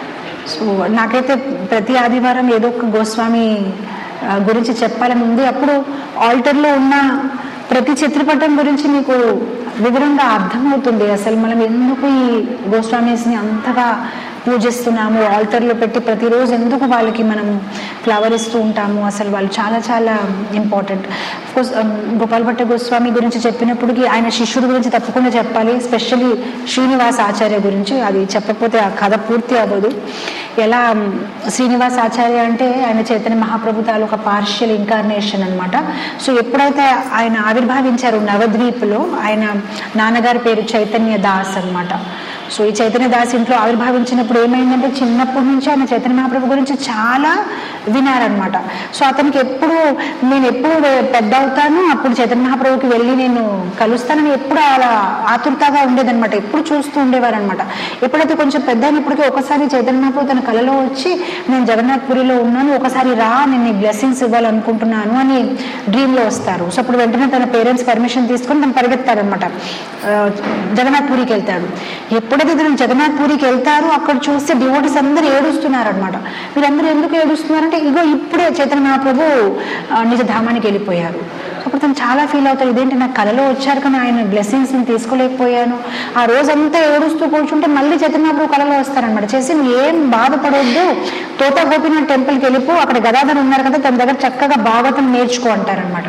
[SPEAKER 1] సో నాకైతే ప్రతి ఆదివారం ఏదో ఒక గోస్వామి గురించి చెప్పాలని ఉంది. అప్పుడు ఆల్టర్లో ఉన్న ప్రతి చిత్రపటం గురించి మీకు వివరంగా అర్థమవుతుంది, అసలు మనం ఎందుకు ఈ గోస్వామీస్ని అంతగా పూజిస్తున్నాము, ఆల్టర్లో పెట్టి ప్రతిరోజు ఎందుకు వాళ్ళకి మనం ఫ్లవర్ ఇస్తూ ఉంటాము, అసలు వాళ్ళు చాలా చాలా ఇంపార్టెంట్. అఫ్కోర్స్ గోపాల్ భట్ట గోస్వామి గురించి చెప్పినప్పటికీ ఆయన శిష్యుడి గురించి తప్పకుండా చెప్పాలి, ఎస్పెషల్లీ శ్రీనివాస్ ఆచార్య గురించి. అది చెప్పకపోతే ఆ కథ పూర్తి అవ్వదు. ఎలా శ్రీనివాస్ ఆచార్య అంటే ఆయన చైతన్య మహాప్రభు తాలూకా పార్షియల్ ఇన్కార్నేషన్ అనమాట. సో ఎప్పుడైతే ఆయన ఆవిర్భావించారు నవద్వీప్లో, ఆయన నాన్నగారి పేరు చైతన్య దాస్ అనమాట. సో ఈ చైతన్య దాస్ ఇంట్లో ఆవిర్భావించినప్పుడు ఏమైందంటే చిన్నప్పటి నుంచి ఆయన చైతన్య మహాప్రభు గురించి చాలా వినారనమాట. సో అతనికి ఎప్పుడు నేను ఎప్పుడు పెద్ద అవుతాను అప్పుడు చైతన్య మహాప్రభుకి వెళ్ళి నేను కలుస్తానని ఎప్పుడు అలా ఆతురతగా ఉండేదనమాట, ఎప్పుడు చూస్తూ ఉండేవారు అనమాట. ఎప్పుడైతే కొంచెం పెద్ద అయినప్పటికీ ఒకసారి చైతన్య మహాప్రభు తన కళలో వచ్చి నేను జగన్నాథ్పురిలో ఉన్నాను, ఒకసారి రా, నేను నీ బ్లెస్సింగ్స్ ఇవ్వాలనుకుంటున్నాను అని డ్రీమ్లో వస్తారు. సో అప్పుడు వెంటనే తన పేరెంట్స్ పర్మిషన్ తీసుకొని తను పరిగెత్తాడనమాట, జగన్నాథ్పురికి వెళ్తాడు. ఎప్పుడైతే తను జగన్నాథ్పురికి వెళ్తారో అక్కడ చూస్తే డివోటీస్ అందరూ ఏడుస్తున్నారు అనమాట. వీళ్ళందరూ ఎందుకు ఏడుస్తున్నారంటే ఇగో ఇప్పుడే చైతన్య మహాప్రభు నిజ ధామానికి వెళ్ళిపోయారు. అప్పుడు తను చాలా ఫీల్ అవుతాడు, ఇదేంటి నాకు కళలో వచ్చారు కానీ ఆయన బ్లెస్సింగ్స్ నేను తీసుకోలేకపోయాను. ఆ రోజంతా ఏడుస్తూ కూర్చుంటే మళ్ళీ చైతన్య మహాప్రభు కళలో వస్తారనమాట. చేసి ఏం బాధపడవద్దు, తోతా గోపీనాథ్ టెంపుల్కి వెళ్ళిపో, అక్కడ గదాధర్ ఉన్నారు కదా తన దగ్గర చక్కగా భాగవతం నేర్చుకో అంటారనమాట.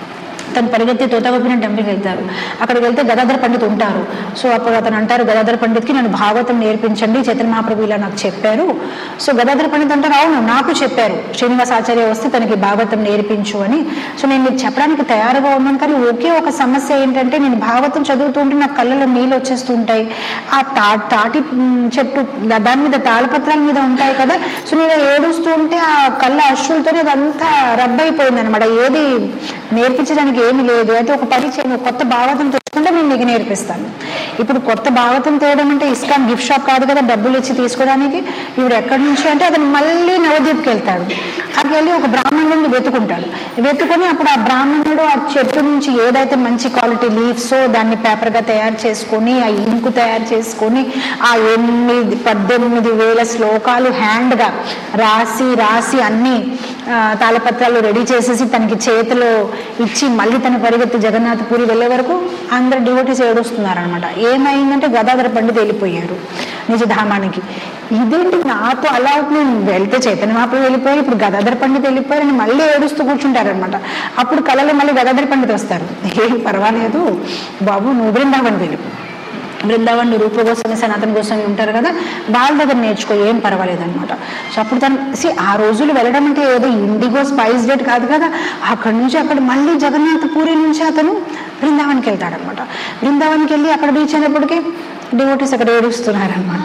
[SPEAKER 1] తను పరిగెత్తి తోతా గోపీనాథ్ టెంపుల్కి వెళ్తారు. అక్కడికి వెళ్తే గదాధర్ పండిత్ ఉంటారు. సో అప్పుడు అతను అంటారు, గదాధర్ పండిత్కి నన్ను భాగవతం నేర్పించండి, చైతన్య మహాప్రభు ఇలా నాకు చెప్పారు. సో గదాధర్ పండిత్ అంటారు, అవును నాకు చెప్పారు, శ్రీనివాస్ ఆచార్య వస్తే తనకి భాగవతం నేర్పించు అని. సో నేను మీకు చెప్పడానికి తయారుగా ఉన్నాను, కానీ ఒకే ఒక సమస్య ఏంటంటే నేను భాగవతం చదువుతుంటే నాకు కళ్ళలో నీళ్ళు వచ్చేస్తుంటాయి, ఆ తా తాటి చెట్టు దాని మీద తాళపత్రాల మీద ఉంటాయి కదా, సో నేను ఏడుస్తూ ఉంటే ఆ కళ్ళ అశ్రులతోనే అదంతా రబ్బైపోయింది అనమాట, ఏది నేర్పించడానికి ఏమి లేదు. అయితే ఒక పని చేయను, కొత్త భాగవతం తెచ్చుకుంటే నేను నీకు నేర్పిస్తాను. ఇప్పుడు కొత్త భాగవతం తేయడం అంటే ఇస్కాన్ గిఫ్ట్ షాప్ కాదు కదా డబ్బులు ఇచ్చి తీసుకోవడానికి. ఇప్పుడు ఎక్కడి నుంచి అంటే అతను మళ్ళీ నవద్వీప్కి వెళ్తాడు. అక్కడికి వెళ్ళి ఒక బ్రాహ్మణుడిని వెతుకుంటాడు. వెతుకొని అప్పుడు ఆ బ్రాహ్మణుడు ఆ చెట్టు నుంచి ఏదైతే మంచి క్వాలిటీ లీవ్స్ దాన్ని పేపర్గా తయారు చేసుకొని ఆ ఇంకు తయారు చేసుకొని ఆ ఎనిమిది పద్దెనిమిది వేల శ్లోకాలు హ్యాండ్గా రాసి రాసి అన్ని తాళపత్రాలు రెడీ చేసేసి తనకి చేతిలో ఇచ్చి మళ్ళీ తన పరిగెత్తి జగన్నాథ్పురి వెళ్ళే వరకు అందరు డివోటీస్ ఏడుస్తున్నారనమాట. ఏమైందంటే గదాధర పండిత్ వెళ్ళిపోయారు నిజధామానికి. ఇదేంటి నాతో అలా నేను వెళ్తే చైతన్య మహాప్రభు వెళ్ళిపోయారు, ఇప్పుడు గదాధర పండిత్ వెళ్ళిపోయారు అని మళ్ళీ ఏడుస్తూ కూర్చుంటారనమాట. అప్పుడు కళలో మళ్ళీ గదాధర పండిత్ వస్తారు, ఏం పర్వాలేదు బాబు నువ్వు బృందావన్ వెళ్ళిపో, బృందావన్ రూప గోస్వామి సనాతన గోస్వామి ఉంటారు కదా వాళ్ళ దగ్గర నేర్చుకో, ఏం పర్వాలేదు అనమాట. సో అప్పుడు తను సి ఆ రోజులు వెళ్ళడం అంటే ఏదో ఇండిగో స్పైస్ జెట్ కాదు కదా, అక్కడి నుంచి అక్కడ మళ్ళీ జగన్నాథ్ పూరి నుంచి అతను బృందావన్కి వెళ్తాడనమాట. బృందావన్కి వెళ్ళి అక్కడ రీచ్ అయినప్పటికీ డివోటీస్ అక్కడ ఏడుస్తున్నారనమాట,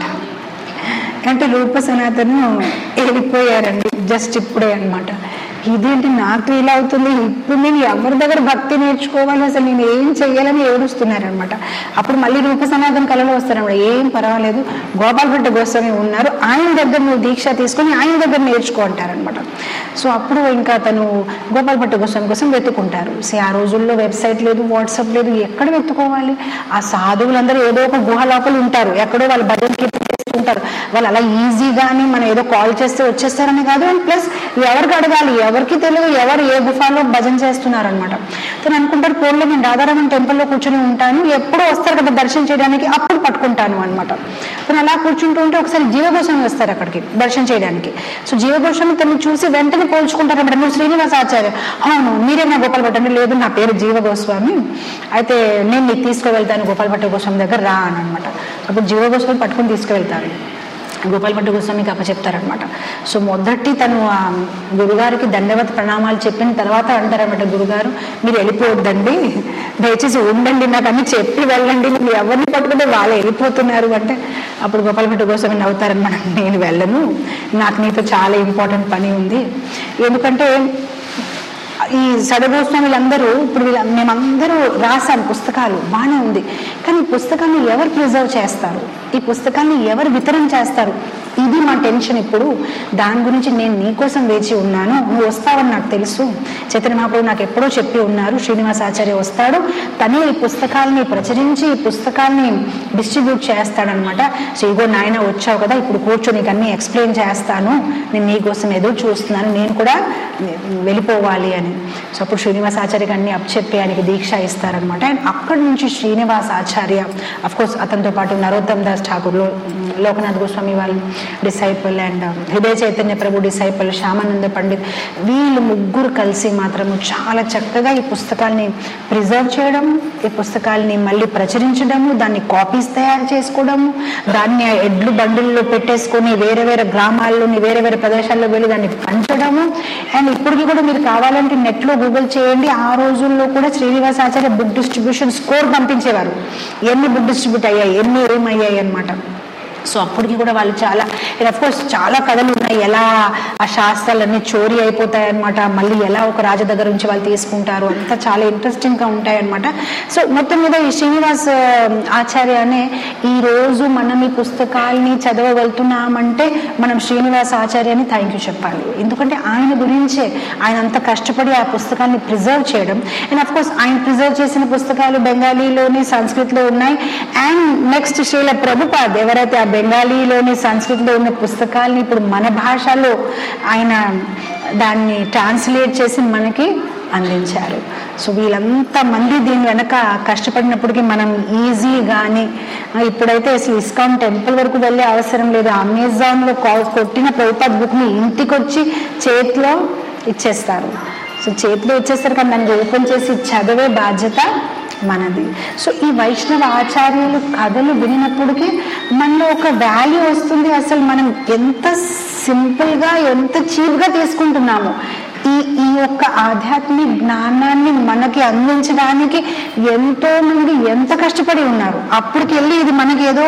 [SPEAKER 1] అంటే రూప సనాతను వెళ్ళిపోయారండి జస్ట్ ఇప్పుడే అనమాట. ఇదేంటి నాకు ఇలా అవుతుంది, ఇప్పుడు నేను ఎవరి దగ్గర భక్తి నేర్చుకోవాలి, అసలు నేను ఏం చెయ్యాలని ఏడుస్తున్నారనమాట. అప్పుడు మళ్ళీ రూప సనాతన కళలో వస్తారనమాట, ఏం పర్వాలేదు గోపాల్ భట్ట గోస్వామి ఉన్నారు, ఆయన దగ్గర నువ్వు దీక్ష తీసుకొని ఆయన దగ్గర నేర్చుకో అంటారనమాట. సో అప్పుడు ఇంకా తను గోపాల్ భట్ట గోస్వామి కోసం వెతుకుంటారు. సో ఆ రోజుల్లో వెబ్సైట్ లేదు, వాట్సాప్ లేదు, ఎక్కడ వెతుకోవాలి? ఆ సాధువులందరూ ఏదో ఒక గుహ లోపల ఉంటారు, ఎక్కడో వాళ్ళు భజన ఉంటారు. వాళ్ళు అలా ఈజీగాని మనం ఏదో కాల్ చేస్తే వచ్చేస్తారని కాదు, అండ్ ప్లస్ ఎవరికి అడగాలి, ఎవరికి తెలియదు ఎవరు ఏ గుఫాలో భజన చేస్తున్నారు అనమాట. తను అనుకుంటారు ఫోన్లో నేను రాధారమణ టెంపుల్లో కూర్చొని ఉంటాను, ఎప్పుడో వస్తారు కదా దర్శనం చేయడానికి, అప్పుడు పట్టుకుంటాను అనమాట. తను అలా కూర్చుంటూ ఉంటే ఒకసారి జీవగోస్వామి వస్తారు అక్కడికి దర్శనం చేయడానికి. సో జీవగోస్వామి తను చూసి వెంటనే పోల్చుకుంటారు అనమాట, నువ్వు శ్రీనివాస ఆచార్య, అవును మీరే నా గోపాల్ భట్ట అంటే, లేదు నా పేరు జీవగోస్వామి, అయితే నేను నీకు తీసుకువెళ్తాను గోపాల్ భట్ట గోస్వామి దగ్గర రా అని అనమాట. అప్పుడు జీవగోస్వామి పట్టుకుని తీసుకువెళ్తారు. గోపాల్ భట్ట గోస్వామికి అప్పచెప్తారనమాట. సో మొదటి తను ఆ గురుగారికి దండవత్ ప్రణామాలు చెప్పిన తర్వాత అంటారనమాట, గురుగారు మీరు వెళ్ళిపోవద్దండి, దయచేసి ఉండండి, నాకు అన్ని చెప్పి వెళ్ళండి, మీరు ఎవరిని పట్టుకుంటే వాళ్ళు వెళ్ళిపోతున్నారు అంటే అప్పుడు గోపాల్ భట్ట గోస్వామి నవ్వుతారనమాట, నేను వెళ్ళను, నాకు నీతో చాలా ఇంపార్టెంట్ పని ఉంది. ఎందుకంటే ఈ సడగోస్వాములందరూ ఇప్పుడు వీళ్ళ మేమందరూ రాసాం పుస్తకాలు, బాగానే ఉంది, కానీ ఈ పుస్తకాన్ని ఎవరు ప్రిజర్వ్ చేస్తారు, ఈ పుస్తకాన్ని ఎవరు వితరణ చేస్తారు, ఇది మా టెన్షన్. ఇప్పుడు దాని గురించి నేను నీకోసం వేచి ఉన్నాను, నువ్వు వస్తావని నాకు తెలుసు. చైతన్య మహాప్రభు నాకు ఎప్పుడో చెప్పి ఉన్నారు, శ్రీనివాస ఆచార్య వస్తాడు, తనే ఈ పుస్తకాలని ప్రచురించి ఈ పుస్తకాల్ని డిస్ట్రిబ్యూట్ చేస్తాడనమాట. సో ఇగో నాయన వచ్చావు కదా, ఇప్పుడు కూర్చో, నీకు అన్ని ఎక్స్ప్లెయిన్ చేస్తాను, నేను నీకోసం ఎదురు చూస్తున్నాను, నేను కూడా వెళ్ళిపోవాలి అని. సో అప్పుడు శ్రీనివాస ఆచార్యకి అన్ని అప్పచెప్పి ఆయనకి దీక్ష ఇస్తారనమాట. అండ్ అక్కడి నుంచి శ్రీనివాస ఆచార్య, అఫ్కోర్స్ అతనితో పాటు నరోత్తమ్ దాస్ ఠాకూర్, లోకనాథ్ గోస్వామి వాళ్ళు disciple, and Hridaya Chaitanya Prabhu disciple, Shyamananda Pandit, వీళ్ళు ముగ్గురు కలిసి మాత్రము చాలా చక్కగా ఈ పుస్తకాల్ని ప్రిజర్వ్ చేయడం, ఈ పుస్తకాల్ని మళ్ళీ ప్రచురించడము, దాన్ని కాపీస్ తయారు చేసుకోవడము, దాన్ని ఎడ్లు బండుల్లో పెట్టేసుకొని వేరే వేరే గ్రామాల్లోని వేరే వేరే ప్రదేశాల్లో వెళ్ళి దాన్ని పంచడము. అండ్ ఇప్పటికీ కూడా మీరు కావాలంటే నెట్లో గూగుల్ చేయండి, ఆ రోజుల్లో కూడా Srinivasa Acharya book distribution score పంపించేవారు, ఎన్ని బుక్ డిస్ట్రిబ్యూట్ అయ్యాయి, ఎన్ని ఏమయ్యాయి అనమాట. సో అప్పటికి కూడా వాళ్ళు చాలా, అఫ్ కోర్స్ చాలా కథలు ఉన్నాయి, ఎలా ఆ శాస్త్రాలన్నీ చోరీ అయిపోతాయి అనమాట, మళ్ళీ ఎలా ఒక రాజు దగ్గర నుంచి వాళ్ళు తీసుకుంటారు, అంతా చాలా ఇంట్రెస్టింగ్ గా ఉంటాయి అనమాట. సో మొత్తం మీద ఈ శ్రీనివాస్ ఆచార్య అనే ఈ రోజు మనం ఈ పుస్తకాల్ని చదవగలుగుతున్నామంటే మనం శ్రీనివాస్ ఆచార్యని థ్యాంక్ యూ చెప్పాలి. ఎందుకంటే ఆయన గురించే, ఆయన అంత కష్టపడి ఆ పుస్తకాన్ని ప్రిజర్వ్ చేయడం. అండ్ అఫ్ కోర్స్ ఆయన ప్రిజర్వ్ చేసిన పుస్తకాలు బెంగాలీలోని, సంస్కృతిలో ఉన్నాయి. అండ్ నెక్స్ట్ శ్రీల ప్రభుపాద్ ఎవరైతే ఆ బెంగాలీలోని, సంస్కృతిలో ఉన్న పుస్తకాలని ఇప్పుడు మన భాషలో ఆయన దాన్ని ట్రాన్స్లేట్ చేసి మనకి అందించారు. సో వీళ్ళంతా మంది దీని వెనక కష్టపడినప్పటికీ మనం ఈజీ కానీ ఇప్పుడైతే అసలు ఇస్కాన్ టెంపుల్ వరకు వెళ్ళే అవసరం లేదు, అమెజాన్లో కొట్టిన ప్రభుపాద్ బుక్ని ఇంటికి వచ్చి చేతిలో ఇచ్చేస్తారు. సో చేతిలో ఇచ్చేస్తారు కానీ దాన్ని ఓపెన్ చేసి చదివే బాధ్యత మనది. సో ఈ వైష్ణవ ఆచార్యులు కథలు వినినప్పటికీ మనలో ఒక వాల్యూ వస్తుంది, అసలు మనం ఎంత సింపుల్గా ఎంత చీప్గా తీసుకుంటున్నాము. ఈ ఈ యొక్క ఆధ్యాత్మిక జ్ఞానాన్ని మనకి అందించడానికి ఎంతో మంది ఎంత కష్టపడి ఉన్నారు. అప్పటికి వెళ్ళి ఇది మనకి ఏదో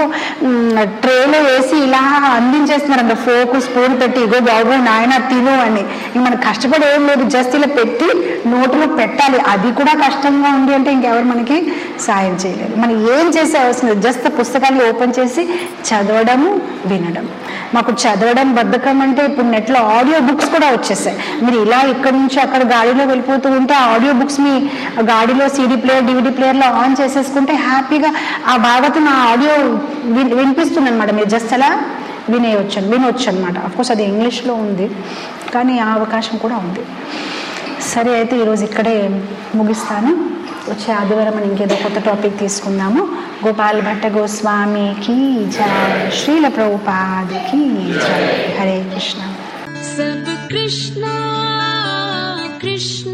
[SPEAKER 1] ట్రేలో వేసి ఇలా అందించేస్తున్నారు అంటే ఫోకు స్పూన్ పెట్టి, ఇగో బాబు నాయన తిను అని. ఇంక మనకు కష్టపడి ఏం లేదు, జస్ట్ ఇలా పెట్టి నోట్లో పెట్టాలి, అది కూడా కష్టంగా ఉంది అంటే ఇంకెవరు మనకి సాయం చేయలేరు. మనం ఏం చేసే అవసరం లేదు, జస్ట్ పుస్తకాన్ని ఓపెన్ చేసి చదవడము, వినడం. మాకు చదవడం బద్ధకం అంటే ఇప్పుడు నెట్లో ఆడియో బుక్స్ కూడా వచ్చేసాయి. మీరు ఇలా ఇక్కడ నుంచి అక్కడ గాడిలో వెళ్ళిపోతూ ఉంటే ఆ ఆడియో బుక్స్ మీ గాడిలో సీడీ ప్లేయర్ డివిడీ ప్లేయర్లో ఆన్ చేసేసుకుంటే హ్యాపీగా ఆ భాగవతం ఆ ఆడియో విన్ వినిపిస్తుంది అనమాట. మీరు జస్ట్ అలా వినేయచ్చు వినొచ్చు అనమాట. అఫ్కోర్స్ అది ఇంగ్లీష్లో ఉంది కానీ ఆ అవకాశం కూడా ఉంది. సరే అయితే ఈరోజు ఇక్కడే ముగిస్తాను. వచ్చే ఆదివారం మనం ఇంకేదో కొత్త టాపిక్ తీసుకుందాము. గోపాల్ భట్ట గోస్వామికి జై, శ్రీల ప్రభుపాదకి జై. హరే కృష్ణ.
[SPEAKER 2] सब कृष्णा कृष्ण